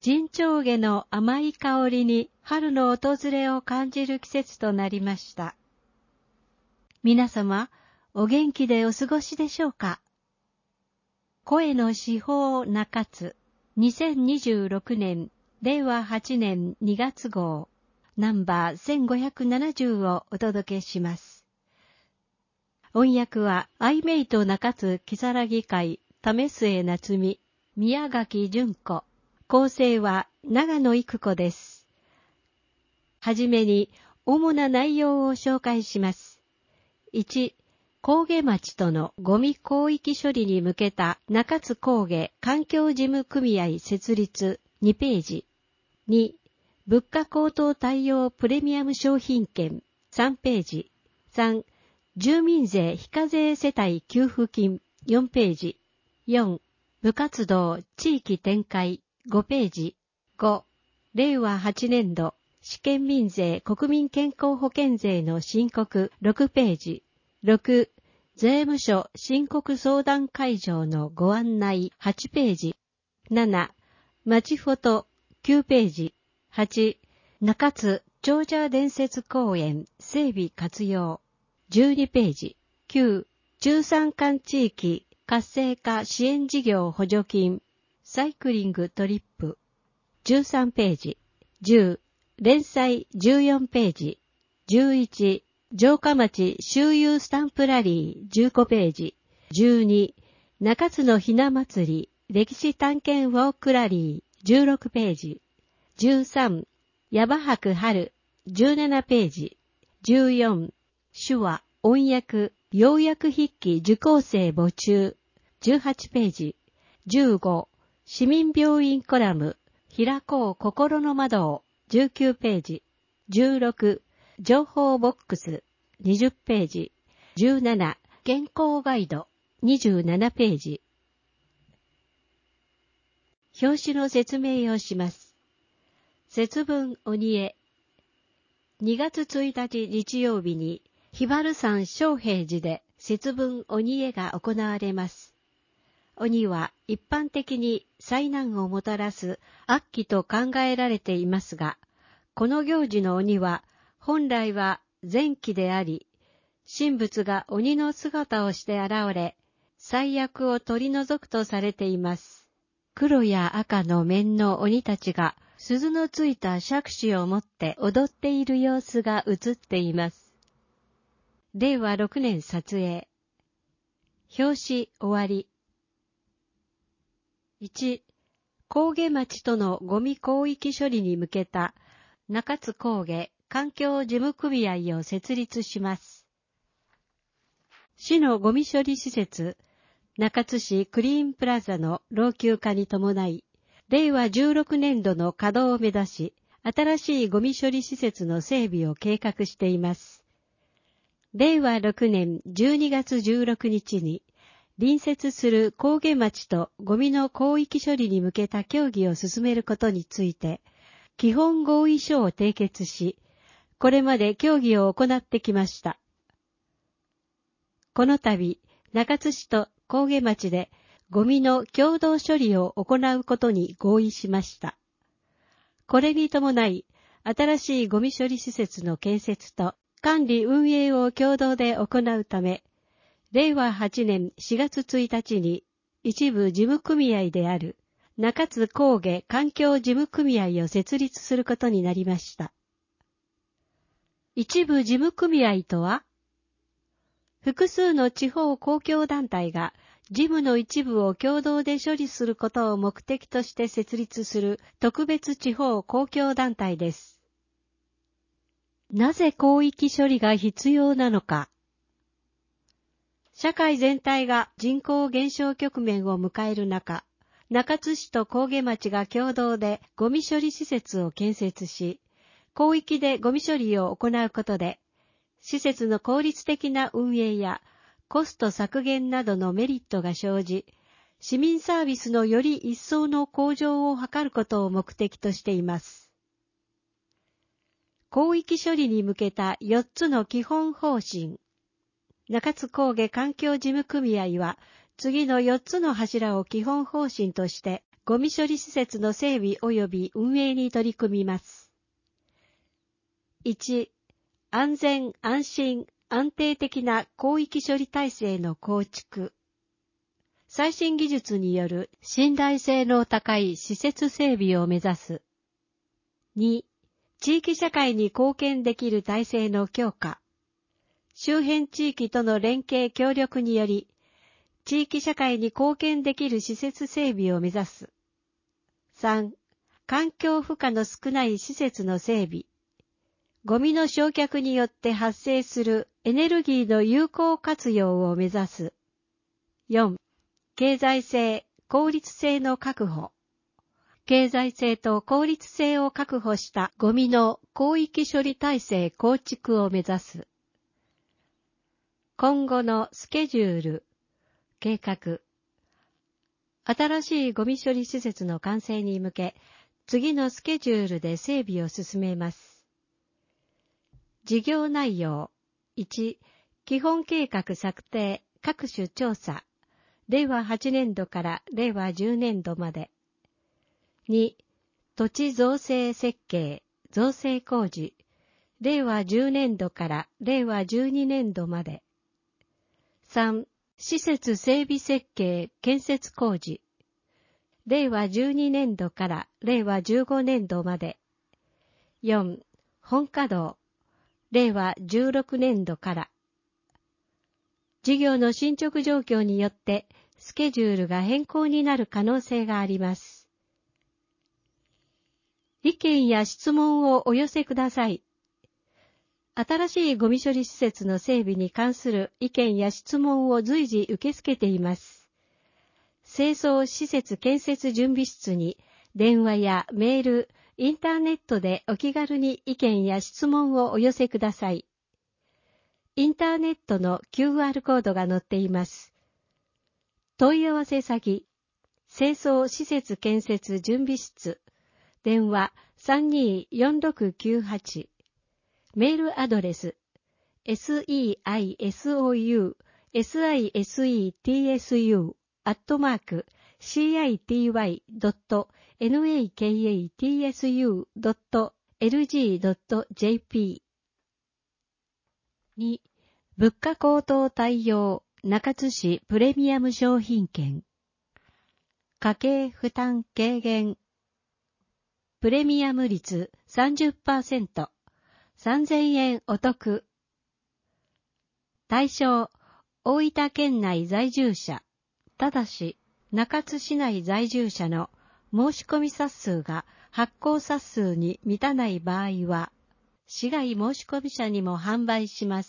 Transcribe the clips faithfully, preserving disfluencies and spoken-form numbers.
陣長下の甘い香りに春の訪れを感じる季節となりました。皆様、お元気でお過ごしでしょうか。声の至宝中津、にせんにじゅうろくねん、れいわはちねんにがつ号、ナンバーせんごひゃくななじゅうをお届けします。音訳は、アイメイト中津木更木会、為末夏美、宮垣純子、構成は長野育子です。はじめに、主な内容を紹介します。いち、高下町とのゴミ広域処理に向けた中津高下環境事務組合設立にページ。に、物価高騰対応プレミアム商品券さんページ。さん、住民税非課税世帯給付金よんページ。よん、部活動地域展開ごページ。ご、れいわはちねんど試験民税国民健康保険税の申告ろくページ。ろく、税務署申告相談会場のご案内はちページ。なな、町フォトきゅうページ。はち、中津長者伝説公園整備活用じゅうにページ。きゅう、中山間地域活性化支援事業補助金サイクリングトリップじゅうさんページ。じゅう、連載じゅうよんページ。じゅういち、城下町周遊スタンプラリーじゅうごページ。じゅうに、中津のひな祭り歴史探検ウォークラリーじゅうろくページ。じゅうさん、ヤバ博春じゅうななページ。じゅうよん、手話、音訳、要約筆記受講生募集じゅうはちページ。じゅうご、市民病院コラム開こう心の窓をじゅうきゅうページ。じゅうろく、情報ボックスにじゅっページ。じゅうなな、健康ガイドにじゅうななページ。表紙の説明をします。節分鬼絵。にがつついたち日曜日に、ひばる山正平寺で節分鬼絵が行われます。鬼は一般的に災難をもたらす悪鬼と考えられていますが、この行事の鬼は本来は善鬼であり、神仏が鬼の姿をして現れ、災悪を取り除くとされています。黒や赤の面の鬼たちが鈴のついた杓子を持って踊っている様子が映っています。れいわろくねん撮影。表紙終わり。いち、高下町とのゴミ広域処理に向けた中津高下環境事務組合を設立します。市のゴミ処理施設、中津市クリーンプラザの老朽化に伴い、れいわじゅうろくねんどの稼働を目指し、新しいゴミ処理施設の整備を計画しています。れいわろくねんじゅうにがつじゅうろくにちに、隣接する高下町とゴミの広域処理に向けた協議を進めることについて、基本合意書を締結し、これまで協議を行ってきました。この度、中津市と高下町でゴミの共同処理を行うことに合意しました。これに伴い、新しいゴミ処理施設の建設と管理運営を共同で行うため、れいわはちねんしがつついたちに一部事務組合である中津高下環境事務組合を設立することになりました。一部事務組合とは、複数の地方公共団体が事務の一部を共同で処理することを目的として設立する特別地方公共団体です。なぜ広域処理が必要なのか。社会全体が人口減少局面を迎える中、中津市と高下町が共同でゴミ処理施設を建設し、広域でゴミ処理を行うことで、施設の効率的な運営やコスト削減などのメリットが生じ、市民サービスのより一層の向上を図ることを目的としています。広域処理に向けたよっつの基本方針。中津高下環境事務組合は次のよっつの柱を基本方針としてゴミ処理施設の整備及び運営に取り組みます。いち、安全・安心・安定的な広域処理体制の構築。最新技術による信頼性の高い施設整備を目指す。に、地域社会に貢献できる体制の強化。周辺地域との連携協力により、地域社会に貢献できる施設整備を目指す。さん、環境負荷の少ない施設の整備。ゴミの焼却によって発生するエネルギーの有効活用を目指す。よん、経済性、効率性の確保。経済性と効率性を確保したゴミの広域処理体制構築を目指す。今後のスケジュール、計画。新しいゴミ処理施設の完成に向け、次のスケジュールで整備を進めます。事業内容。いち、基本計画策定、各種調査。れいわはちねんどかられいわじゅうねんどまで。に、土地造成設計、造成工事。れいわじゅうねんどかられいわじゅうにねんどまで。さん、施設整備設計、建設工事。れいわじゅうにねんどかられいわじゅうごねんどまで。よん、本稼働。れいわじゅうろくねんどから。事業の進捗状況によってスケジュールが変更になる可能性があります。意見や質問をお寄せください。新しいゴミ処理施設の整備に関する意見や質問を随時受け付けています。清掃施設建設準備室に電話やメール、インターネットでお気軽に意見や質問をお寄せください。インターネットの キューアール コードが載っています。問い合わせ先、清掃施設建設準備室、電話 さんにーよんろくきゅうはち、メールアドレス、セイソウ、システス、アットマーク、シーアイティーワイドットナカツドットエルジードットジェーピー。に、物価高騰対応、中津市プレミアム商品券。家計負担軽減。プレミアム率 さんじゅっパーセント、さんぜんえんお得。対象、大分県内在住者。ただし、中津市内在住者の申し込み冊数が発行冊数に満たない場合は、市外申し込み者にも販売します。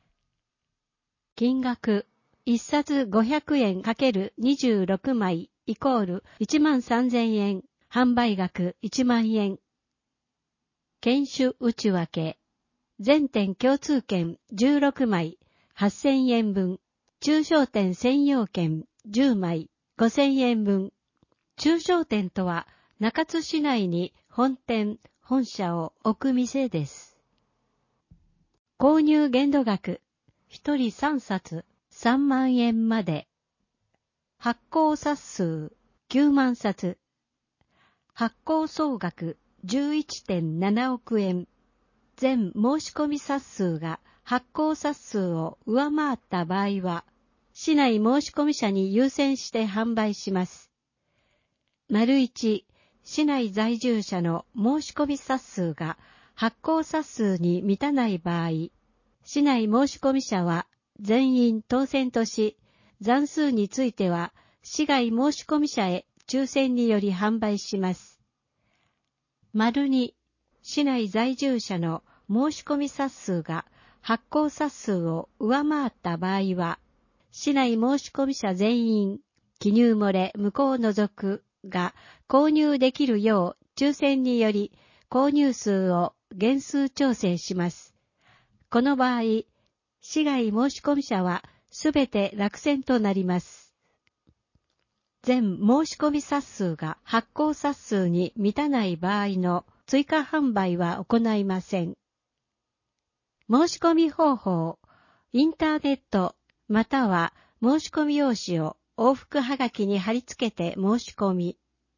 金額、いっさつごひゃくえん ×にじゅうろくまいイコールいちまんさんぜんえん、販売額いちまんえん。券種内訳、全店共通券じゅうろくまい、はっせんえんぶん、中小店専用券じゅうまい、ごせんえんぶん。中小店とは中津市内に本店、本社を置く店です。購入限度額、ひとりさんさつ、さんまんえんまで。発行冊数、きゅうまんさつ。発行総額、じゅういってんななおくえん。全申し込み冊数が発行冊数を上回った場合は、市内申し込み者に優先して販売します。丸一、市内在住者の申し込み冊数が発行冊数に満たない場合、市内申し込み者は全員当選とし、残数については市外申し込み者へ抽選により販売します。丸二、市内在住者の申し込み冊数が発行冊数を上回った場合は、市内申し込み者全員、記入漏れ無効除くが購入できるよう抽選により購入数を減数調整します。この場合、市外申し込み者はすべて落選となります。全申し込み冊数が発行冊数に満たない場合の追加販売は行いません。申し込み方法、インターネットまたは申し込み用紙を往復はがきに貼り付けて申し込み、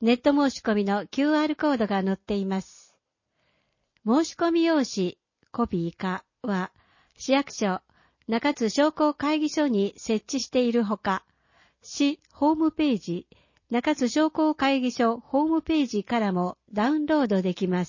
ネット申し込みの キューアール コードが載っています。申し込み用紙、コピー化は、市役所、中津商工会議所に設置しているほか、市ホームページ、中津商工会議所ホームページからもダウンロードできます。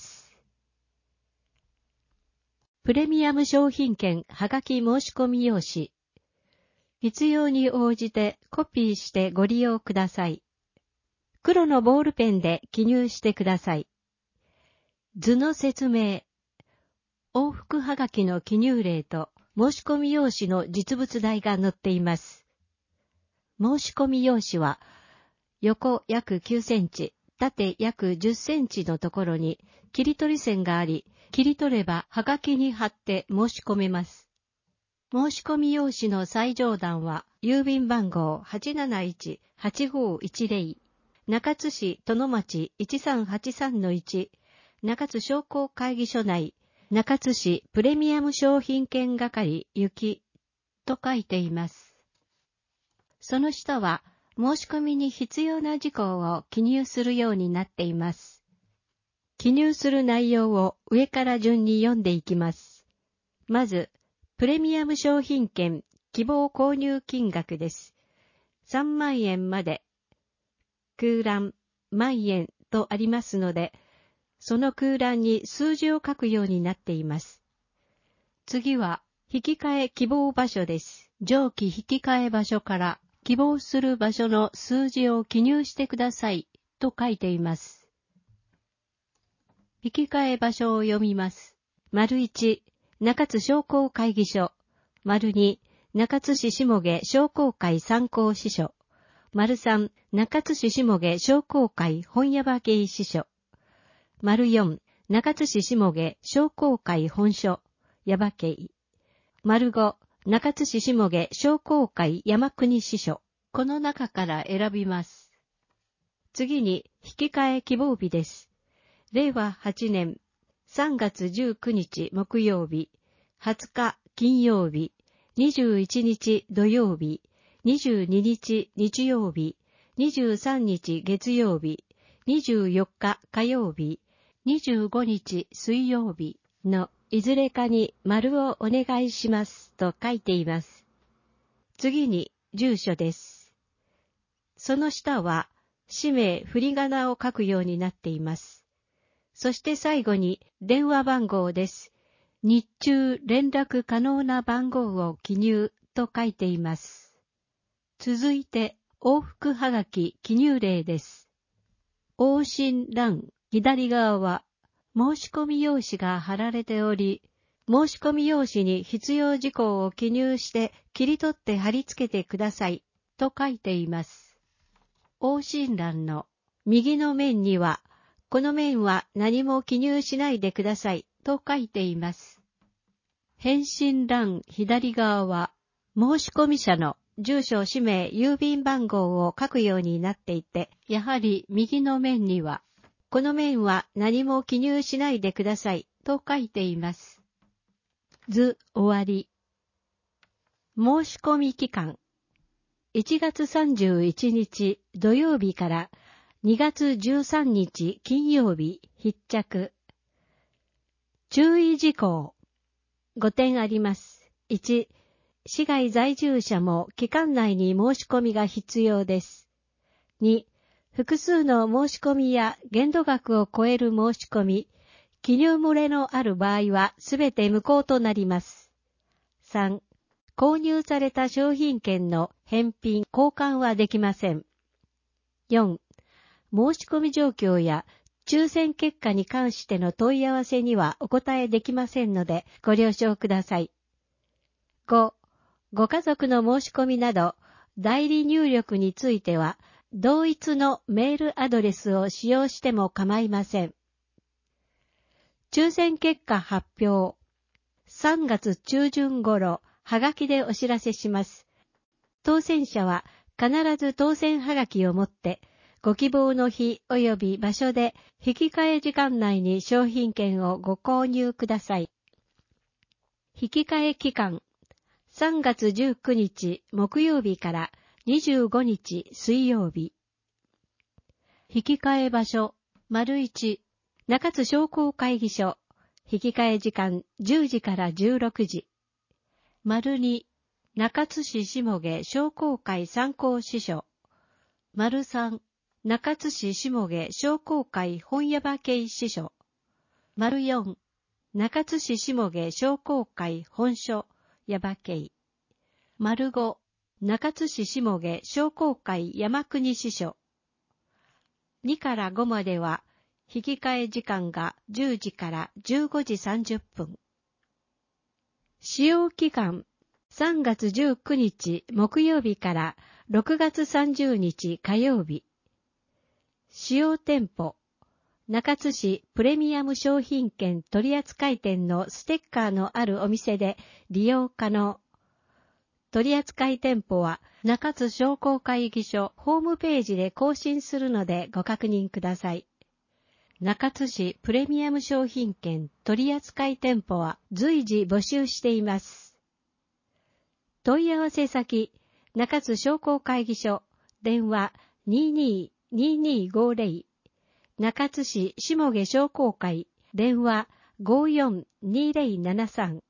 プレミアム商品券はがき申し込み用紙。必要に応じてコピーしてご利用ください。黒のボールペンで記入してください。図の説明。往復はがきの記入例と申し込み用紙の実物大が載っています。申し込み用紙は、横約きゅうセンチ、縦約じゅっセンチのところに切り取り線があり、切り取ればはがきに貼って申し込めます。申し込み用紙の最上段は、郵便番号 はちなないちはちごいちぜろ、中津市殿町 いちさんはちさんのいち、中津商工会議所内、中津市プレミアム商品券係行きと書いています。その下は、申し込みに必要な事項を記入するようになっています。記入する内容を上から順に読んでいきます。まず、プレミアム商品券希望購入金額です。さんまんえんまで、空欄、万円とありますので、その空欄に数字を書くようになっています。次は、引き換え希望場所です。上記引き換え場所から希望する場所の数字を記入してくださいと書いています。引き換え場所を読みます。丸いち、中津商工会議所。丸に、中津市下毛商工会参考支所。丸さん、中津市下毛商工会本屋場芸支所。丸よん、中津市下毛商工会本所、矢場家。丸ご、中津市下毛商工会山国支所。この中から選びます。次に、引き換え希望日です。れいわはちねんさんがつじゅうくにち木曜日、はつか金曜日、にじゅういちにち土曜日、にじゅうににち日曜日、にじゅうさんにち月曜日、にじゅうよっか火曜日、にじゅうごにち水曜日のいずれかに丸をお願いしますと書いています。次に住所です。その下は氏名振り仮名を書くようになっています。そして最後に電話番号です。日中連絡可能な番号を記入と書いています。続いて往復はがき記入例です。往診欄左側は申し込み用紙が貼られており、申し込み用紙に必要事項を記入して切り取って貼り付けてくださいと書いています。往診欄の右の面には、この面は何も記入しないでくださいと書いています。返信欄左側は、申し込み者の住所、氏名、郵便番号を書くようになっていて、やはり右の面には、この面は何も記入しないでくださいと書いています。図終わり。申し込み期間。いちがつさんじゅういちにち土曜日からにがつじゅうさんにち金曜日必着。注意事項。ごてんあります。いち、市外在住者も期間内に申し込みが必要です。に、複数の申し込みや限度額を超える申し込み、記入漏れのある場合はすべて無効となります。さん、購入された商品券の返品・交換はできません。よん、申し込み状況や抽選結果に関しての問い合わせにはお答えできませんのでご了承ください。ご、ご家族の申し込みなど代理入力については同一のメールアドレスを使用しても構いません。抽選結果発表。さんがつちゅうじゅん頃、はがきでお知らせします。当選者は必ず当選はがきを持って、ご希望の日及び場所で引き換え時間内に商品券をご購入ください。引き換え期間。さんがつじゅうくにち木曜日からにじゅうごにち水曜日。 引き換え場所、丸一、中津商工会議所、引き換え時間じゅうじからじゅうろくじ。丸二、中津市下毛商工会参考支所。丸三、中津市下毛商工会本屋場系支所。丸四、中津市下毛商工会本所矢場系。丸五、中津市下毛商工会山国支所。にからごまでは、引き換え時間がじゅうじからじゅうごじさんじゅっぷん。使用期間、さんがつじゅうくにち木曜日からろくがつさんじゅうにち火曜日。使用店舗、中津市プレミアム商品券取扱店のステッカーのあるお店で利用可能。取扱店舗は中津商工会議所ホームページで更新するのでご確認ください。中津市プレミアム商品券取扱店舗は随時募集しています。問い合わせ先、中津商工会議所、電話 ににーにーにーごーぜろ、中津市下毛商工会、電話 ごーよんにーぜろななさん。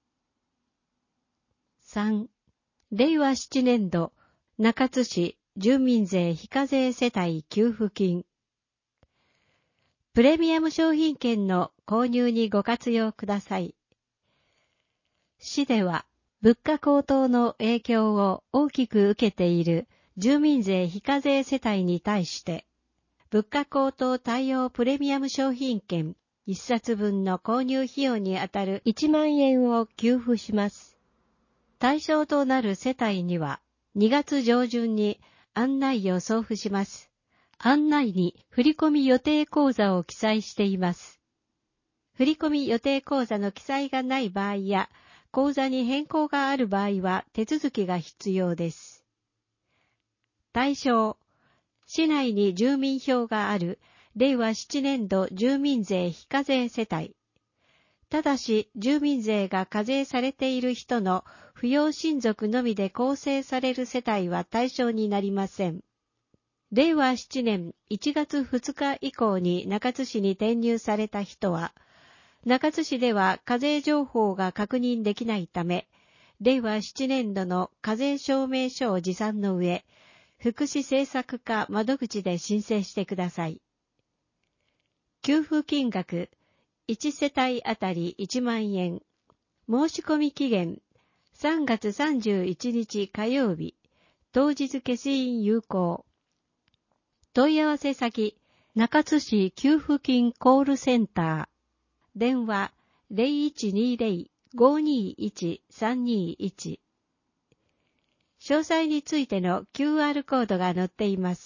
さん、れいわななねん度、中津市住民税非課税世帯給付金。プレミアム商品券の購入にご活用ください。市では、物価高騰の影響を大きく受けている住民税非課税世帯に対して、物価高騰対応プレミアム商品券いっさつぶんの購入費用にあたるいちまんえんを給付します。対象となる世帯にはにがつじょうじゅんに案内を送付します。案内に振込予定口座を記載しています。振込予定口座の記載がない場合や、口座に変更がある場合は手続きが必要です。対象、市内に住民票があるれいわななねん度住民税非課税世帯。ただし、住民税が課税されている人の扶養親族のみで構成される世帯は対象になりません。れいわななねんいちがつふつか以降に中津市に転入された人は、中津市では課税情報が確認できないため、れいわななねん度の課税証明書を持参の上、福祉政策課窓口で申請してください。給付金額、いちせたいあたりいちまんえん。申し込み期限、さんがつさんじゅういちにち火曜日。当日消印有効。問い合わせ先、中津市給付金コールセンター。電話 ぜろいちにーぜろ ごーにーいち さんにーいち。詳細についての キューアール コードが載っています。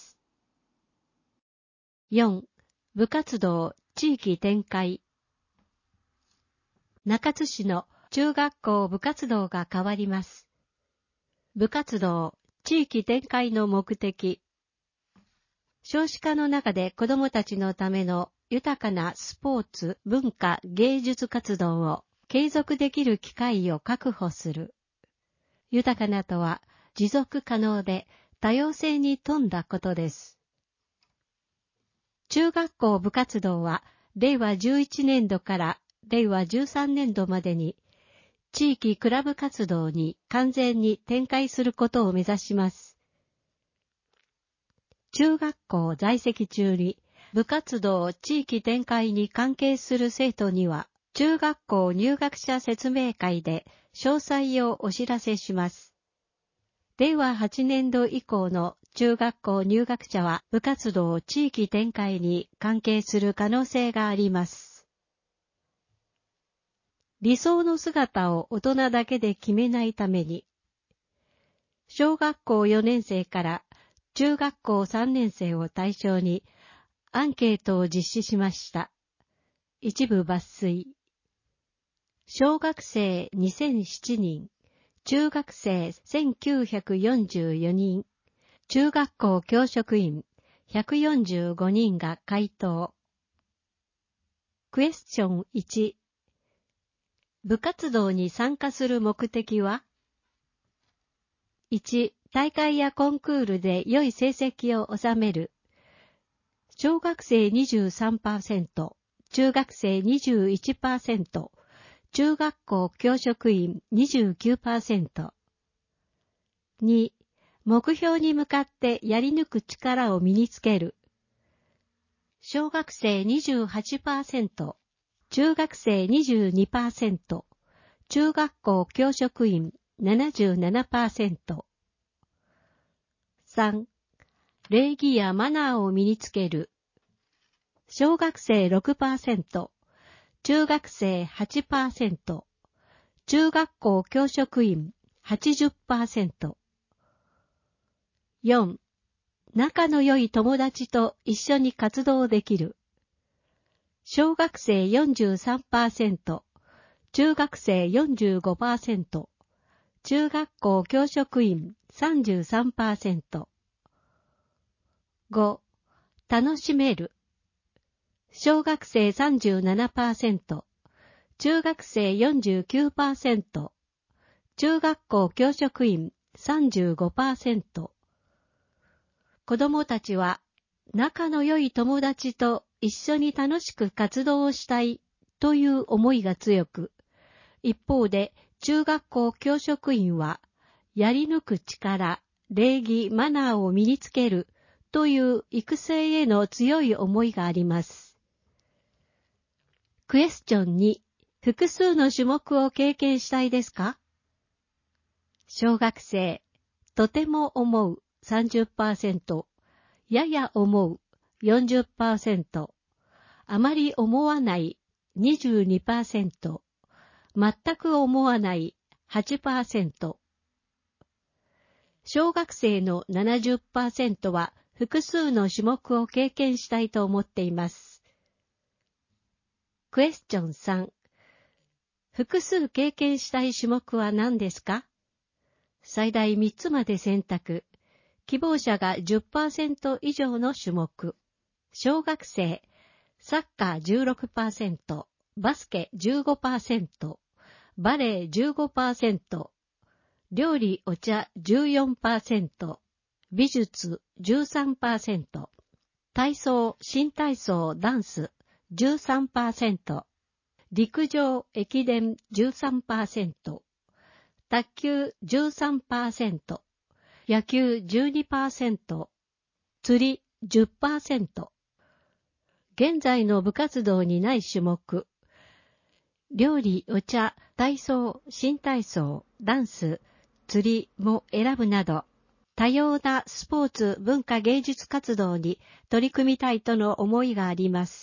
よん、部活動地域展開。中津市の中学校部活動が変わります。部活動地域展開の目的。少子化の中で子どもたちのための豊かなスポーツ、文化、芸術活動を継続できる機会を確保する。豊かなとは持続可能で多様性に富んだことです。中学校部活動はれいわじゅういちねん度かられいわじゅうさんねん度までに地域クラブ活動に完全に展開することを目指します。中学校在籍中に部活動地域展開に関係する生徒には、中学校入学者説明会で詳細をお知らせします。れいわはちねん度以降の中学校入学者は部活動地域展開に関係する可能性があります。理想の姿を大人だけで決めないために、小学校よねんせいから中学校さんねんせいを対象にアンケートを実施しました。一部抜粋。小学生にせんななにん、中学生せんきゅうひゃくよんじゅうよにん、中学校教職員ひゃくよんじゅうごにんが回答。クエスチョンいち。部活動に参加する目的は ?いち、大会やコンクールで良い成績を収める。 小学生 にじゅうさんパーセント、中学生 にじゅういちパーセント、中学校教職員 にじゅうきゅうパーセント。に、目標に向かってやり抜く力を身につける。小学生 にじゅうはちパーセント、中学生 にじゅうにパーセント、中学校教職員 ななじゅうななパーセント。さん、礼儀やマナーを身につける。小学生 ろくパーセント、中学生 はちパーセント、中学校教職員 はちじゅっパーセント。よん、仲の良い友達と一緒に活動できる。小学生 よんじゅうさんパーセント、中学生 よんじゅうごパーセント、中学校教職員 さんじゅうさんパーセント。ご、楽しめる。小学生 さんじゅうななパーセント、中学生 よんじゅうきゅうパーセント、中学校教職員 さんじゅうごパーセント。子供たちは仲の良い友達と一緒に楽しく活動をしたいという思いが強く、一方で中学校教職員はやり抜く力、礼儀、マナーを身につけるという育成への強い思いがあります。クエスチョンに、複数の種目を経験したいですか？小学生、とても思う さんじゅっパーセント、やや思う よんじゅっパーセント、あまり思わない にじゅうにパーセント、全く思わない はちパーセント。小学生の ななじゅっパーセント は複数の種目を経験したいと思っています。クエスチョンさん、複数経験したい種目は何ですか？最大みっつまで選択。希望者が じゅっパーセント 以上の種目。小学生、サッカー じゅうろくパーセント、バスケ じゅうごパーセント、バレエ じゅうごパーセント、料理お茶 じゅうよんパーセント、美術 じゅうさんパーセント、体操、新体操、ダンス じゅうさんパーセント、陸上、駅伝 じゅうさんパーセント、卓球 じゅうさんパーセント、野球 じゅうにパーセント、釣り じゅっパーセント。現在の部活動にない種目、料理、お茶、体操、新体操、ダンス、釣りも選ぶなど、多様なスポーツ、文化芸術活動に取り組みたいとの思いがあります。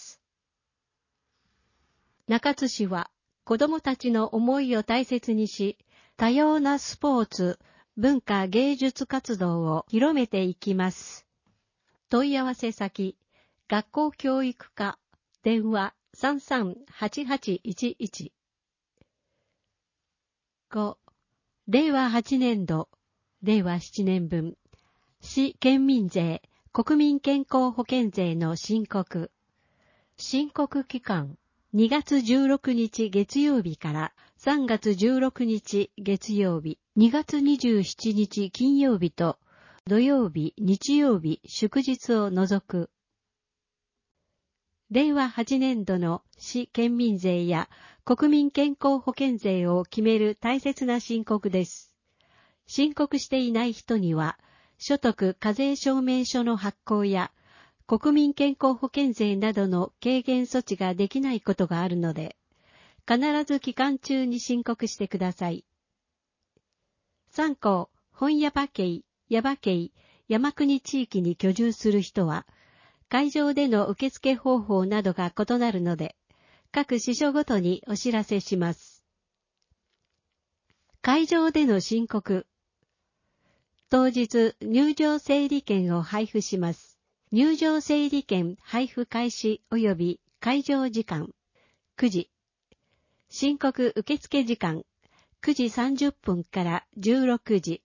中津市は子どもたちの思いを大切にし、多様なスポーツ、文化芸術活動を広めていきます。問い合わせ先、学校教育課、電話 さんさんはちはちいちいち。ご、れいわはちねんど、れいわななねんぶん、市県民税、国民健康保険税の申告。申告期間、にがつじゅうろくにち月曜日からさんがつじゅうろくにち月曜日、にがつにじゅうしちにち金曜日と土曜日、日曜日、祝日を除く。れいわはちねんどの市県民税や国民健康保険税を決める大切な申告です。申告していない人には、所得課税証明書の発行や国民健康保険税などの軽減措置ができないことがあるので、必ず期間中に申告してください。さんこう、本耶馬渓、耶馬渓、山国地域に居住する人は、会場での受付方法などが異なるので、各支所ごとにお知らせします。会場での申告。当日、入場整理券を配布します。入場整理券配布開始及び会場時間くじ。申告受付時間くじさんじゅっぷんからじゅうろくじ。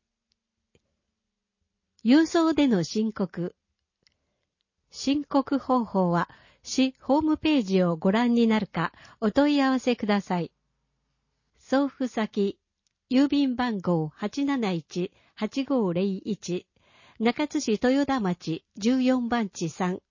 郵送での申告。申告方法は市ホームページをご覧になるかお問い合わせください。送付先、郵便番号 はちなないちはちごーぜろいち、中津市豊田町じゅうよんばんちさん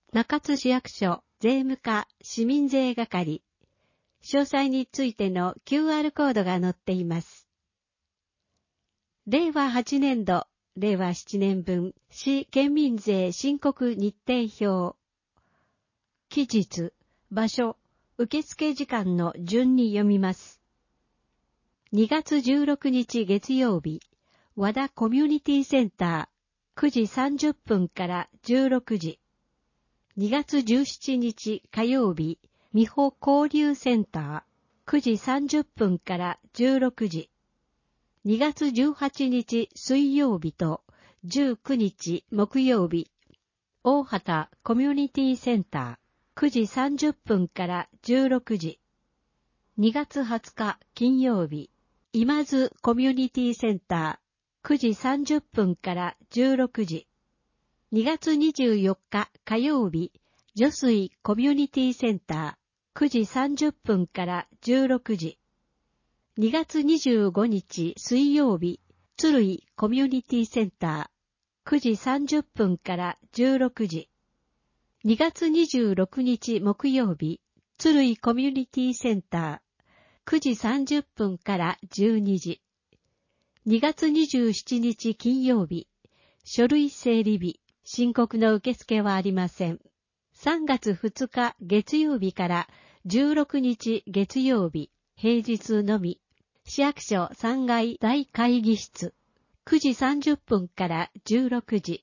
中津市役所税務課市民税係。詳細についての キューアール コードが載っています。れいわはちねんど、れいわななねん分、市県民税申告日程表。期日、場所、受付時間の順に読みます。にがつじゅうろくにち月曜日、和田コミュニティセンター、くじさんじゅっぷんからじゅうろくじ。にがつじゅうしちにち火曜日、美保交流センター、くじさんじゅっぷんからじゅうろくじ。にがつじゅうはちにち水曜日とじゅうくにち木曜日、大畑コミュニティセンター、くじさんじゅっぷんからじゅうろくじ。にがつはつか金曜日、今津コミュニティセンター、くじさんじゅっぷんからじゅうろくじ。にがつにじゅうよっか火曜日、女水コミュニティセンター、くじさんじゅっぷんからじゅうろくじ。にがつにじゅうごにち水曜日、鶴井コミュニティセンター、くじさんじゅっぷんからじゅうろくじ。にがつにじゅうろくにち木曜日、鶴井コミュニティセンター、くじさんじゅっぷんからじゅうにじ。にがつにじゅうしちにち金曜日、書類整理日、申告の受付はありません。さんがつふつか月曜日からじゅうろくにち月曜日、平日のみ、市役所さんがい大会議室、くじさんじゅっぷんからじゅうろくじ。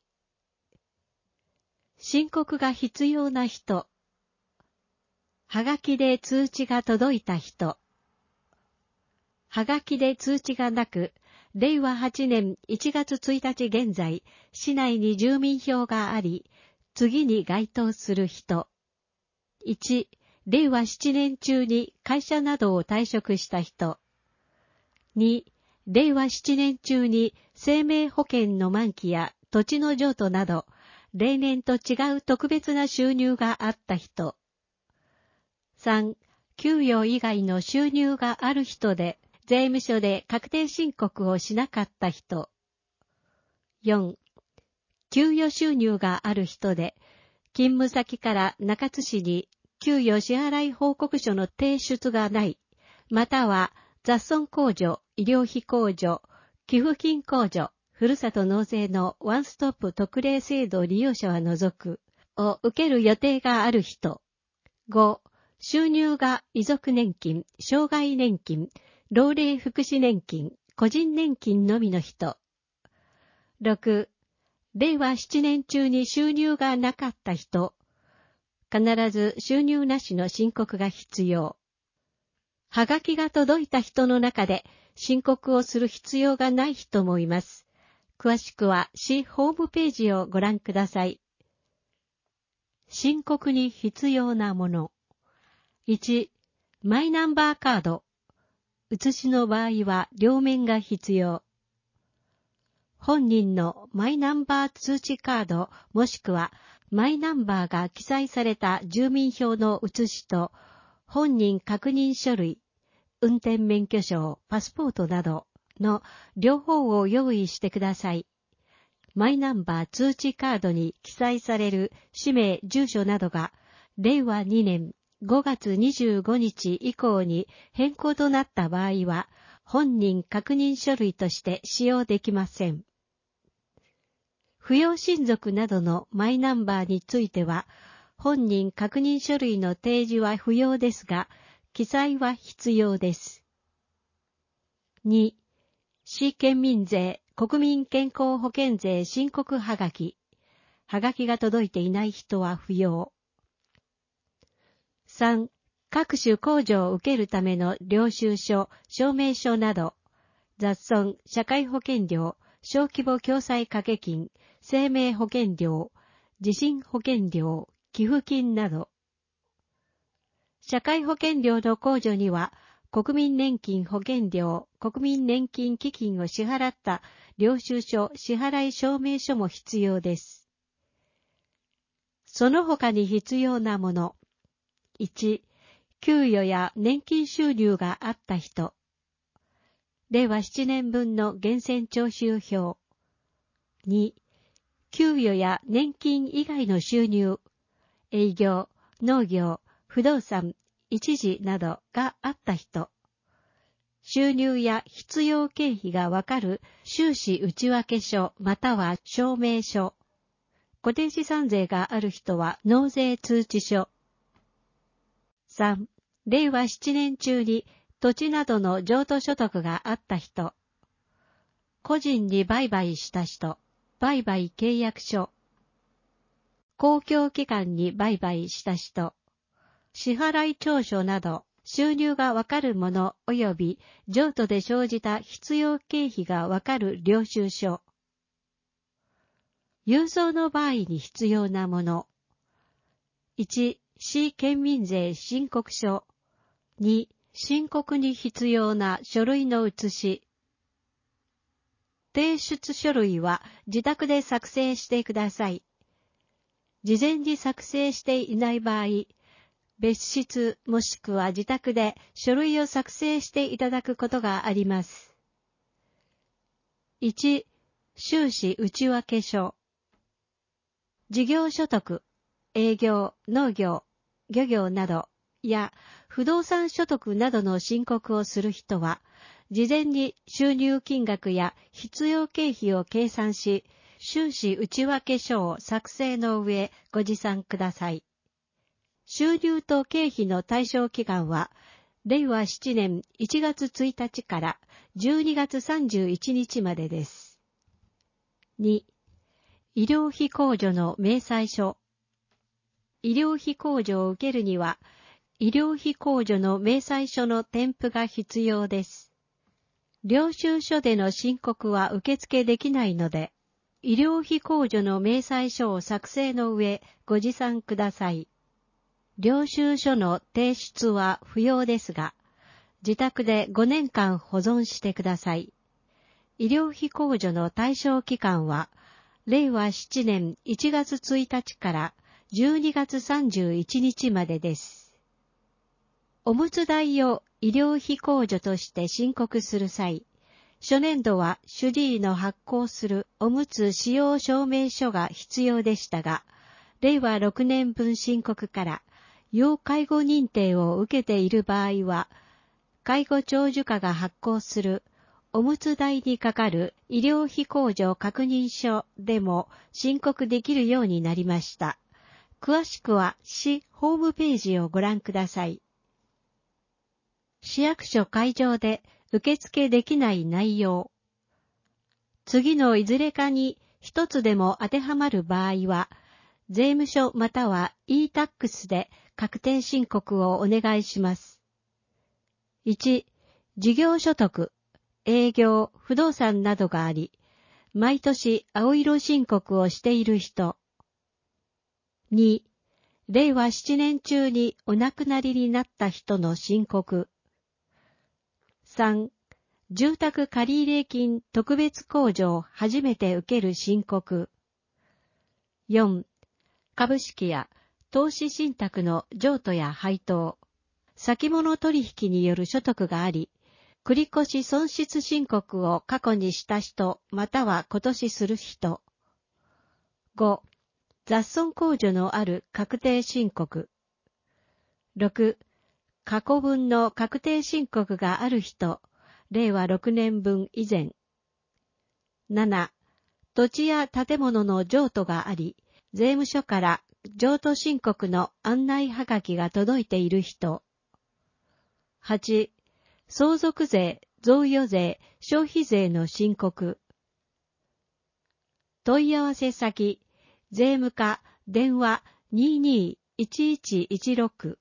申告が必要な人、はがきで通知が届いた人、はがきで通知がなく、れいわはちねんいちがつついたち現在、市内に住民票があり、次に該当する人。いち、れいわななねん中に会社などを退職した人。に、れいわななねん中に生命保険の満期や土地の譲渡など、例年と違う特別な収入があった人。さん、給与以外の収入がある人で、税務署で確定申告をしなかった人。よん、給与収入がある人で、勤務先から中津市に給与支払い報告書の提出がない、または雑損控除、医療費控除、寄付金控除、ふるさと納税のワンストップ特例制度利用者は除く、を受ける予定がある人。ご、収入が遺族年金、障害年金、老齢福祉年金、個人年金のみの人。ろく、れいわななねん中に収入がなかった人。必ず収入なしの申告が必要。はがきが届いた人の中で申告をする必要がない人もいます。詳しくは市ホームページをご覧ください。申告に必要なもの。いち、マイナンバーカード。写しの場合は両面が必要。本人のマイナンバー通知カードもしくはマイナンバーが記載された住民票の写しと本人確認書類、運転免許証、パスポートなどの両方を用意してください。マイナンバー通知カードに記載される氏名、住所などがれいわにねんごがつにじゅうごにち以降に変更となった場合は本人確認書類として使用できません。扶養親族などのマイナンバーについては、本人確認書類の提示は不要ですが、記載は必要です。に、市県民税、国民健康保険税申告はがき。はがきが届いていない人は不要。さん、各種控除を受けるための領収書、証明書など、雑損、社会保険料、小規模共済掛け金、生命保険料、地震保険料、寄付金など。社会保険料の控除には、国民年金保険料、国民年金基金を支払った領収書、支払い証明書も必要です。その他に必要なもの。いち、給与や年金収入があった人。れいわななねん分の源泉徴収票。に、給与や年金以外の収入、 営業、農業、不動産、一時などがあった人、収入や必要経費がわかる収支内訳書または証明書、固定資産税がある人は納税通知書。さん、れいわななねん中に土地などの譲渡所得があった人、個人に売買した人、売買契約書、公共機関に売買した人、支払い調書など収入がわかるもの及び譲渡で生じた必要経費がわかる領収書。郵送の場合に必要なもの。いち、市県民税申告書。に、申告に必要な書類の写し。提出書類は自宅で作成してください。事前に作成していない場合、別室もしくは自宅で書類を作成していただくことがあります。いち、収支内訳書。事業所得、営業、農業、漁業などや不動産所得などの申告をする人は、事前に収入金額や必要経費を計算し、収支内訳書を作成の上ご持参ください。収入と経費の対象期間は、れいわななねんいちがつついたちからじゅうにがつさんじゅういちにちまでです。に、医療費控除の明細書。医療費控除を受けるには、医療費控除の明細書の添付が必要です。領収書での申告は受付できないので、医療費控除の明細書を作成の上ご持参ください。領収書の提出は不要ですが、自宅でごねんかん保存してください。医療費控除の対象期間は、れいわななねんいちがつついたちからじゅうにがつさんじゅういちにちまでです。おむつ代を医療費控除として申告する際、初年度は主治医の発行するおむつ使用証明書が必要でしたが、れいわろくねんぶん申告から要介護認定を受けている場合は、介護長寿課が発行するおむつ代にかかる医療費控除確認書でも申告できるようになりました。詳しくは市ホームページをご覧ください。市役所会場で受付できない内容。次のいずれかに一つでも当てはまる場合は、税務署または イータックス で確定申告をお願いします。いち、事業所得、営業、不動産などがあり、毎年青色申告をしている人。に、れいわななねん中にお亡くなりになった人の申告。さん、住宅借入金特別控除を初めて受ける申告。よん、株式や投資信託の譲渡や配当、先物取引による所得があり、繰越損失申告を過去にした人または今年する人。ご、雑損控除のある確定申告。ろく、過去分の確定申告がある人、れいわろくねんぶん以前。なな、土地や建物の譲渡があり、税務署から譲渡申告の案内はがきが届いている人。はち、相続税、贈与税、消費税の申告。問い合わせ先、税務課、電話 にーにーいちいちいちろく。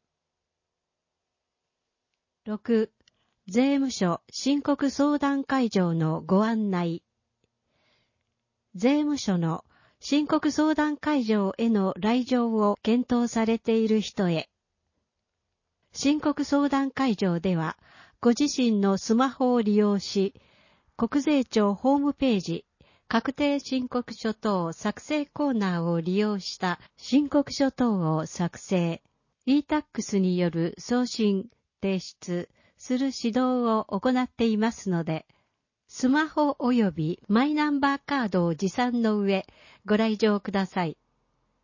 ろく、税務署申告相談会場のご案内。税務署の申告相談会場への来場を検討されている人へ。申告相談会場では、ご自身のスマホを利用し、国税庁ホームページ、確定申告書等作成コーナーを利用した申告書等を作成、イータックス による送信、提出する指導を行っていますので、スマホ及びマイナンバーカードを持参の上、ご来場ください。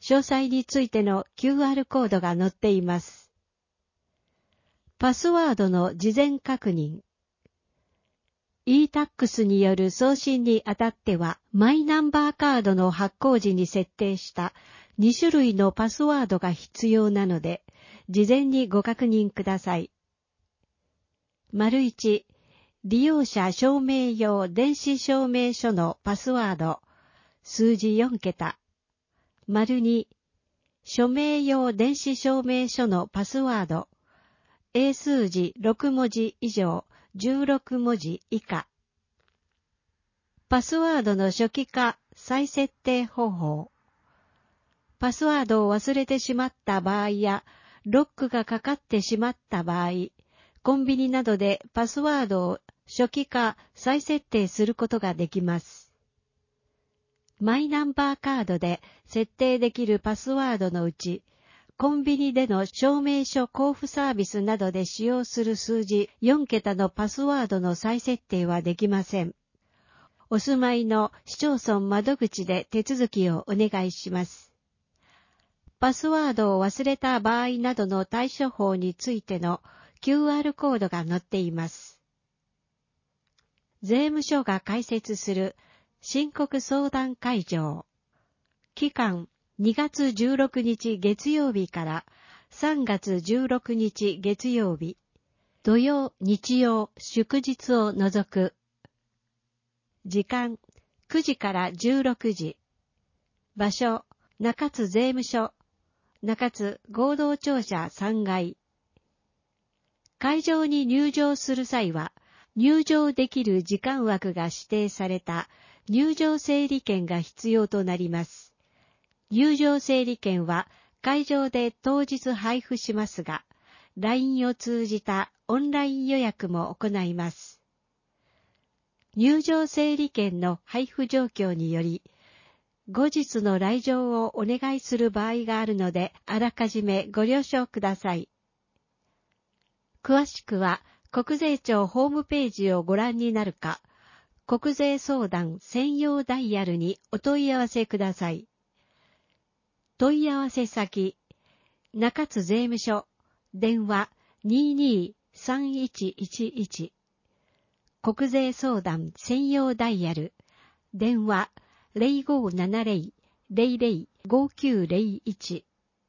詳細についての キューアール コードが載っています。パスワードの事前確認。イータックス による送信にあたっては、マイナンバーカードの発行時に設定したに種類のパスワードが必要なので、事前にご確認ください。丸いち、利用者証明用電子証明書のパスワード、数字よんけた。丸に、署名用電子証明書のパスワード、英数字ろくもじ以上、じゅうろくもじ以下。パスワードの初期化、再設定方法。パスワードを忘れてしまった場合や、ロックがかかってしまった場合、コンビニなどでパスワードを初期化、再設定することができます。マイナンバーカードで設定できるパスワードのうち、コンビニでの証明書交付サービスなどで使用する数字よんけたのパスワードの再設定はできません。お住まいの市町村窓口で手続きをお願いします。パスワードを忘れた場合などの対処法についての キューアール コードが載っています。税務署が開設する申告相談会場。期間にがつじゅうろくにち月曜日からさんがつじゅうろくにち月曜日、土曜、日曜、祝日を除く。時間くじからじゅうろくじ。場所、中津税務署、中津合同庁舎さんがい。会場に入場する際は、入場できる時間枠が指定された入場整理券が必要となります。入場整理券は会場で当日配布しますが、ライン を通じたオンライン予約も行います。入場整理券の配布状況により、後日の来場をお願いする場合があるので、あらかじめご了承ください。詳しくは、国税庁ホームページをご覧になるか、国税相談専用ダイヤルにお問い合わせください。問い合わせ先、中津税務署、電話 にーにーさんいちいちいち。国税相談専用ダイヤル、電話 ゼロごーななゼロ ゼロゼロ ごきゅうゼロいち。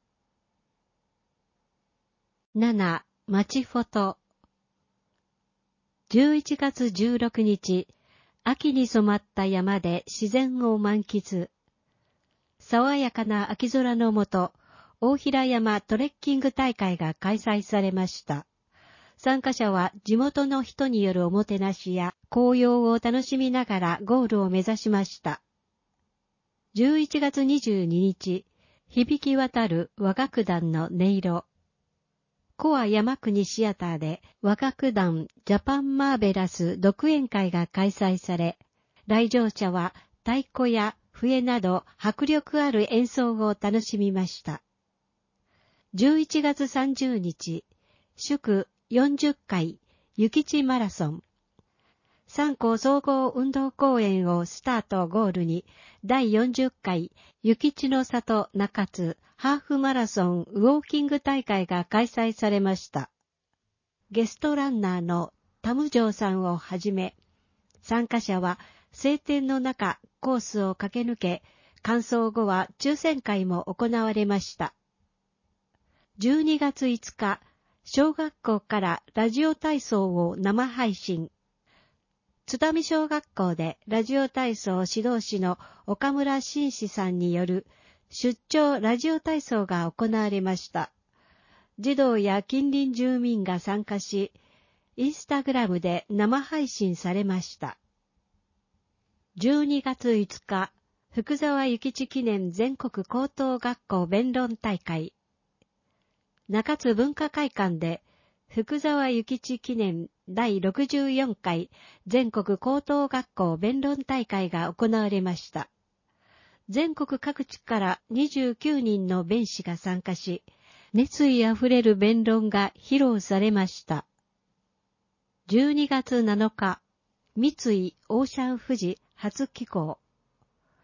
なな、町フォト。じゅういちがつじゅうろくにち、秋に染まった山で自然を満喫。爽やかな秋空の下、大平山トレッキング大会が開催されました。参加者は地元の人によるおもてなしや紅葉を楽しみながらゴールを目指しました。じゅういちがつにじゅうににち、響き渡る和楽団の音色。コア山国シアターで和楽団ジャパンマーベラス独演会が開催され、来場者は太鼓や笛など迫力ある演奏を楽しみました。じゅういちがつさんじゅうにち、祝よんじゅっかい諭吉マラソン。三校総合運動公園をスタートゴールに、だいよんじゅっかい諭吉の里中津ハーフマラソンウォーキング大会が開催されました。ゲストランナーのタムジョーさんをはじめ、参加者は晴天の中コースを駆け抜け、完走後は抽選会も行われました。じゅうにがついつか、小学校からラジオ体操を生配信。津田見小学校でラジオ体操指導士の岡村紳士さんによる出張ラジオ体操が行われました。児童や近隣住民が参加し、インスタグラムで生配信されました。じゅうにがついつか、福沢諭吉記念全国高等学校弁論大会。中津文化会館で、福沢諭吉記念だいろくじゅうよんかい全国高等学校弁論大会が行われました。全国各地からにじゅうきゅうにんの弁士が参加し、熱意あふれる弁論が披露されました。じゅうにがつなのか、三井オーシャン富士初寄港。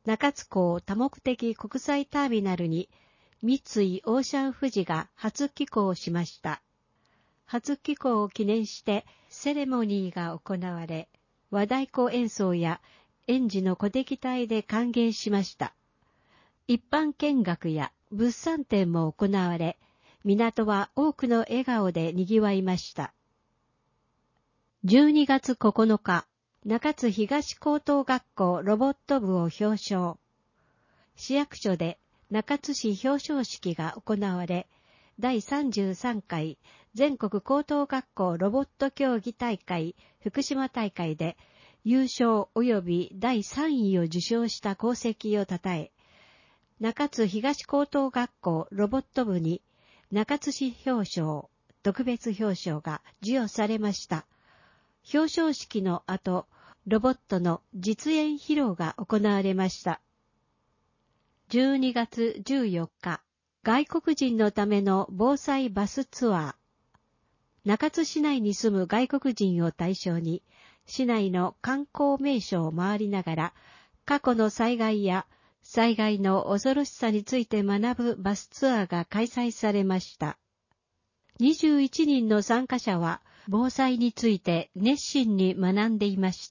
中津港多目的国際ターミナルに三井オーシャン富士が初寄港しました。初寄港を記念してセレモニーが行われ、和太鼓演奏や園児の鼓笛隊で歓迎しました。一般見学や物産展も行われ、港は多くの笑顔で賑わいました。じゅうにがつここのか、中津東高等学校ロボット部を表彰。市役所で中津市表彰式が行われ、だいさんじゅうさんかい全国高等学校ロボット競技大会福島大会で優勝及びだいさんいを受賞した功績をたたえ、中津東高等学校ロボット部に中津市表彰、特別表彰が授与されました。表彰式の後、ロボットの実演披露が行われました。じゅうにがつじゅうよっか、外国人のための防災バスツアー。中津市内に住む外国人を対象に、市内の観光名所を回りながら、過去の災害や災害の恐ろしさについて学ぶバスツアーが開催されました。にじゅういちにんの参加者は、防災について熱心に学んでいました。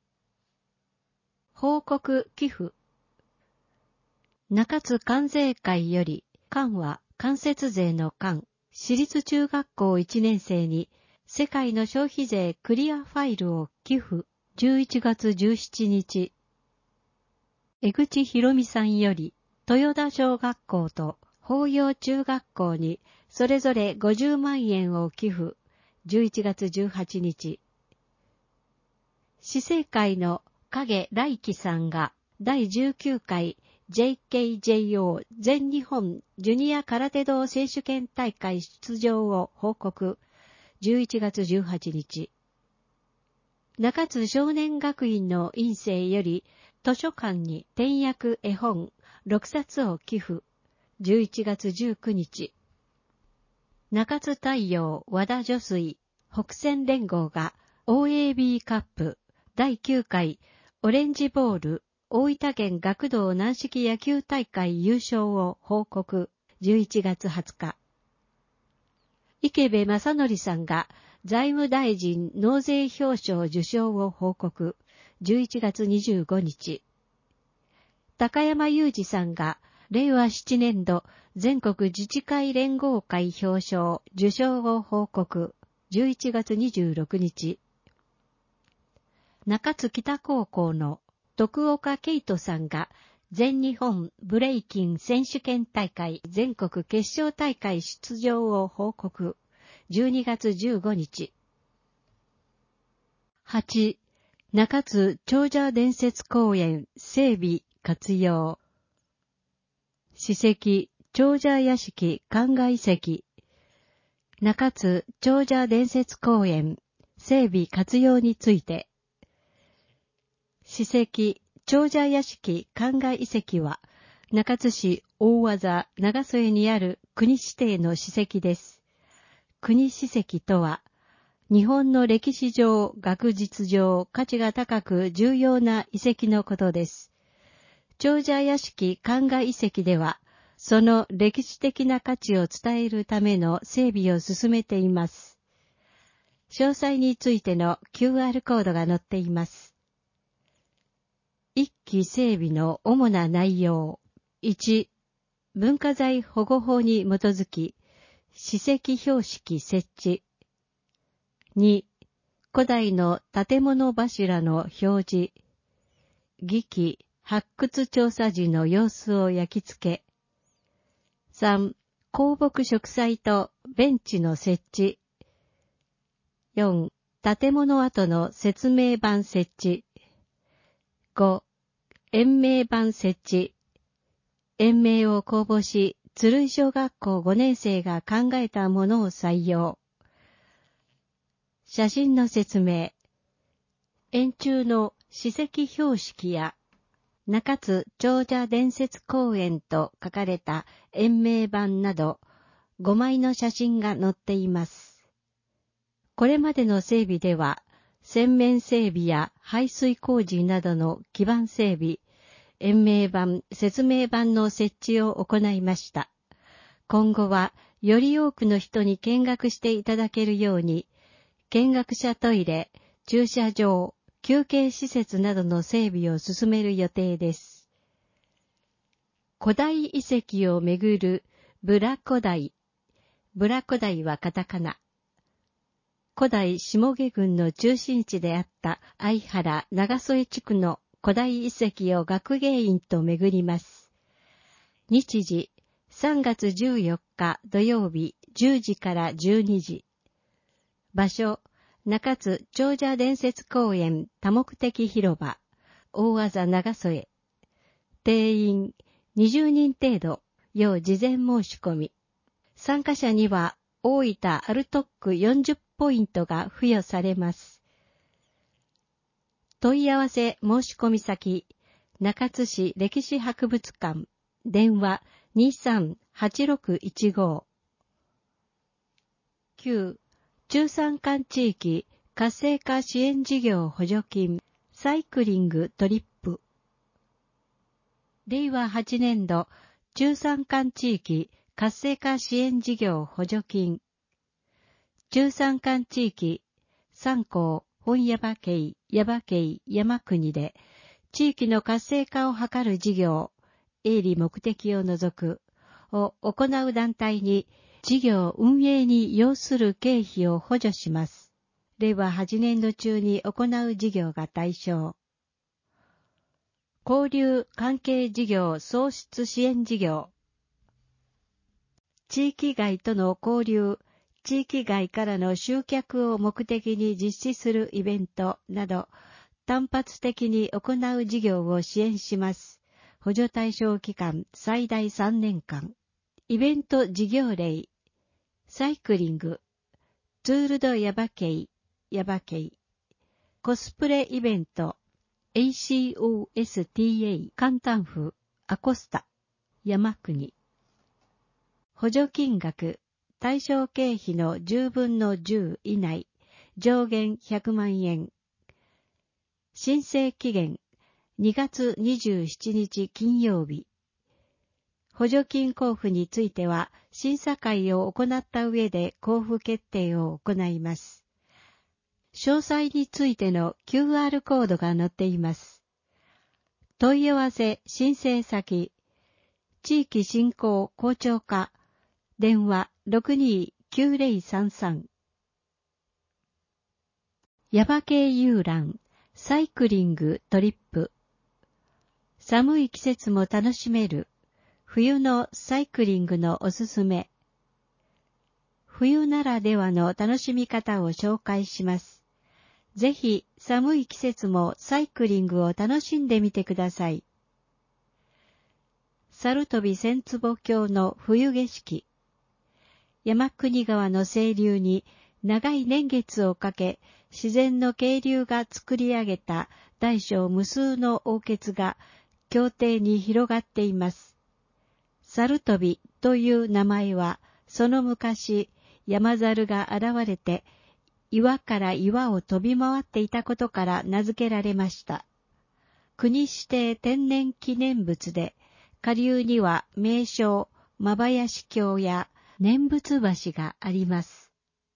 報告寄付。中津関税会より、関は間接税の関、私立中学校いちねん生に、世界の消費税クリアファイルを寄付、じゅういちがつじゅうしちにち。江口博美さんより、豊田小学校と法陽中学校に、それぞれごじゅうまんえんを寄付、じゅういちがつじゅうはちにち。市政会の影来輝さんが、だいじゅうきゅうかい、ジェイケージェイオー 全日本ジュニア空手道選手権大会出場を報告、じゅういちがつじゅうはちにち。中津少年学院の院生より図書館に点訳絵本ろくさつを寄付、じゅういちがつじゅうくにち。中津太陽和田女水北線連合が オーエービー カップだいきゅうかいオレンジボール大分県学童軟式野球大会優勝を報告、じゅういちがつはつか。池部正則さんが財務大臣納税表彰受賞を報告、じゅういちがつにじゅうごにち。高山雄二さんがれいわななねんど全国自治会連合会表彰受賞を報告、じゅういちがつにじゅうろくにち。中津北高校の徳岡圭人さんが全日本ブレイキン選手権大会全国決勝大会出場を報告、じゅうにがつじゅうごにち。はち. 中津長者伝説公園整備活用。史跡長者屋敷灌漑遺跡。中津長者伝説公園整備活用について。史跡長者屋敷灌漑遺跡は、中津市大和座長添にある国指定の史跡です。国史跡とは、日本の歴史上、学術上、価値が高く重要な遺跡のことです。長者屋敷灌漑遺跡では、その歴史的な価値を伝えるための整備を進めています。詳細についての キューアール コードが載っています。一期整備の主な内容。いち. 文化財保護法に基づき、史跡標識設置。に. 古代の建物柱の表示。儀器、発掘調査時の様子を焼き付け。さん. 香木植栽とベンチの設置。よん. 建物跡の説明板設置。ご. 延命板設置。延命を公募し、鶴井小学校ごねん生が考えたものを採用。写真の説明。円柱の史跡標識や、中津長者伝説公園と書かれた延命板など、ごまいの写真が載っています。これまでの整備では、洗面整備や排水工事などの基盤整備、 延命板、説明板の設置を行いました。今後は、より多くの人に見学していただけるように、見学者トイレ、駐車場、休憩施設などの整備を進める予定です。古代遺跡をめぐるブラ古代。ブラ古代はカタカナ。古代下毛郡の中心地であった相原長添地区の古代遺跡を学芸員と巡ります。日時、さんがつじゅうよっか土曜日じゅうじからじゅうにじ。場所、中津長者伝説公園多目的広場、大字長添。定員にじゅうにん程度、要事前申し込み。参加者には大分アルトックよんじゅうポイントが付与されます。問い合わせ申し込み先、中津市歴史博物館、電話 にさんはちろくいちご。きゅう、中山間地域活性化支援事業補助金、サイクリングトリップ。れいわはちねんど中山間地域活性化支援事業補助金。中山間地域、三校、本耶馬渓、耶馬渓、山国で、地域の活性化を図る事業、営利目的を除く、を行う団体に、事業運営に要する経費を補助します。れいわはちねんど中に行う事業が対象。交流関係事業創出支援事業。地域外との交流、地域外からの集客を目的に実施するイベントなど、単発的に行う事業を支援します。補助対象期間最大さんねんかん。イベント事業例、サイクリング、ツールド耶馬渓、耶馬渓、コスプレイベント、エーシーオーエスティーエー 簡単風、アコスタ、山国。補助金額、対象経費のじゅうぶんのじゅう以内、上限ひゃくまんえん。申請期限、にがつにじゅうしちにち金曜日。補助金交付については、審査会を行った上で交付決定を行います。詳細についての キューアール コードが載っています。問い合わせ申請先、地域振興校長課、電話 ろくにーきゅうぜろさんさん。耶馬渓遊覧、サイクリングトリップ。寒い季節も楽しめる、冬のサイクリングのおすすめ。冬ならではの楽しみ方を紹介します。ぜひ寒い季節もサイクリングを楽しんでみてください。猿飛千坪峡の冬景色。山国川の清流に長い年月をかけ、自然の渓流が作り上げた大小無数の凹穴が峡底に広がっています。猿飛という名前は、その昔、山猿が現れて、岩から岩を飛び回っていたことから名付けられました。国指定天然記念物で、下流には名勝、間林峡や念仏橋があります。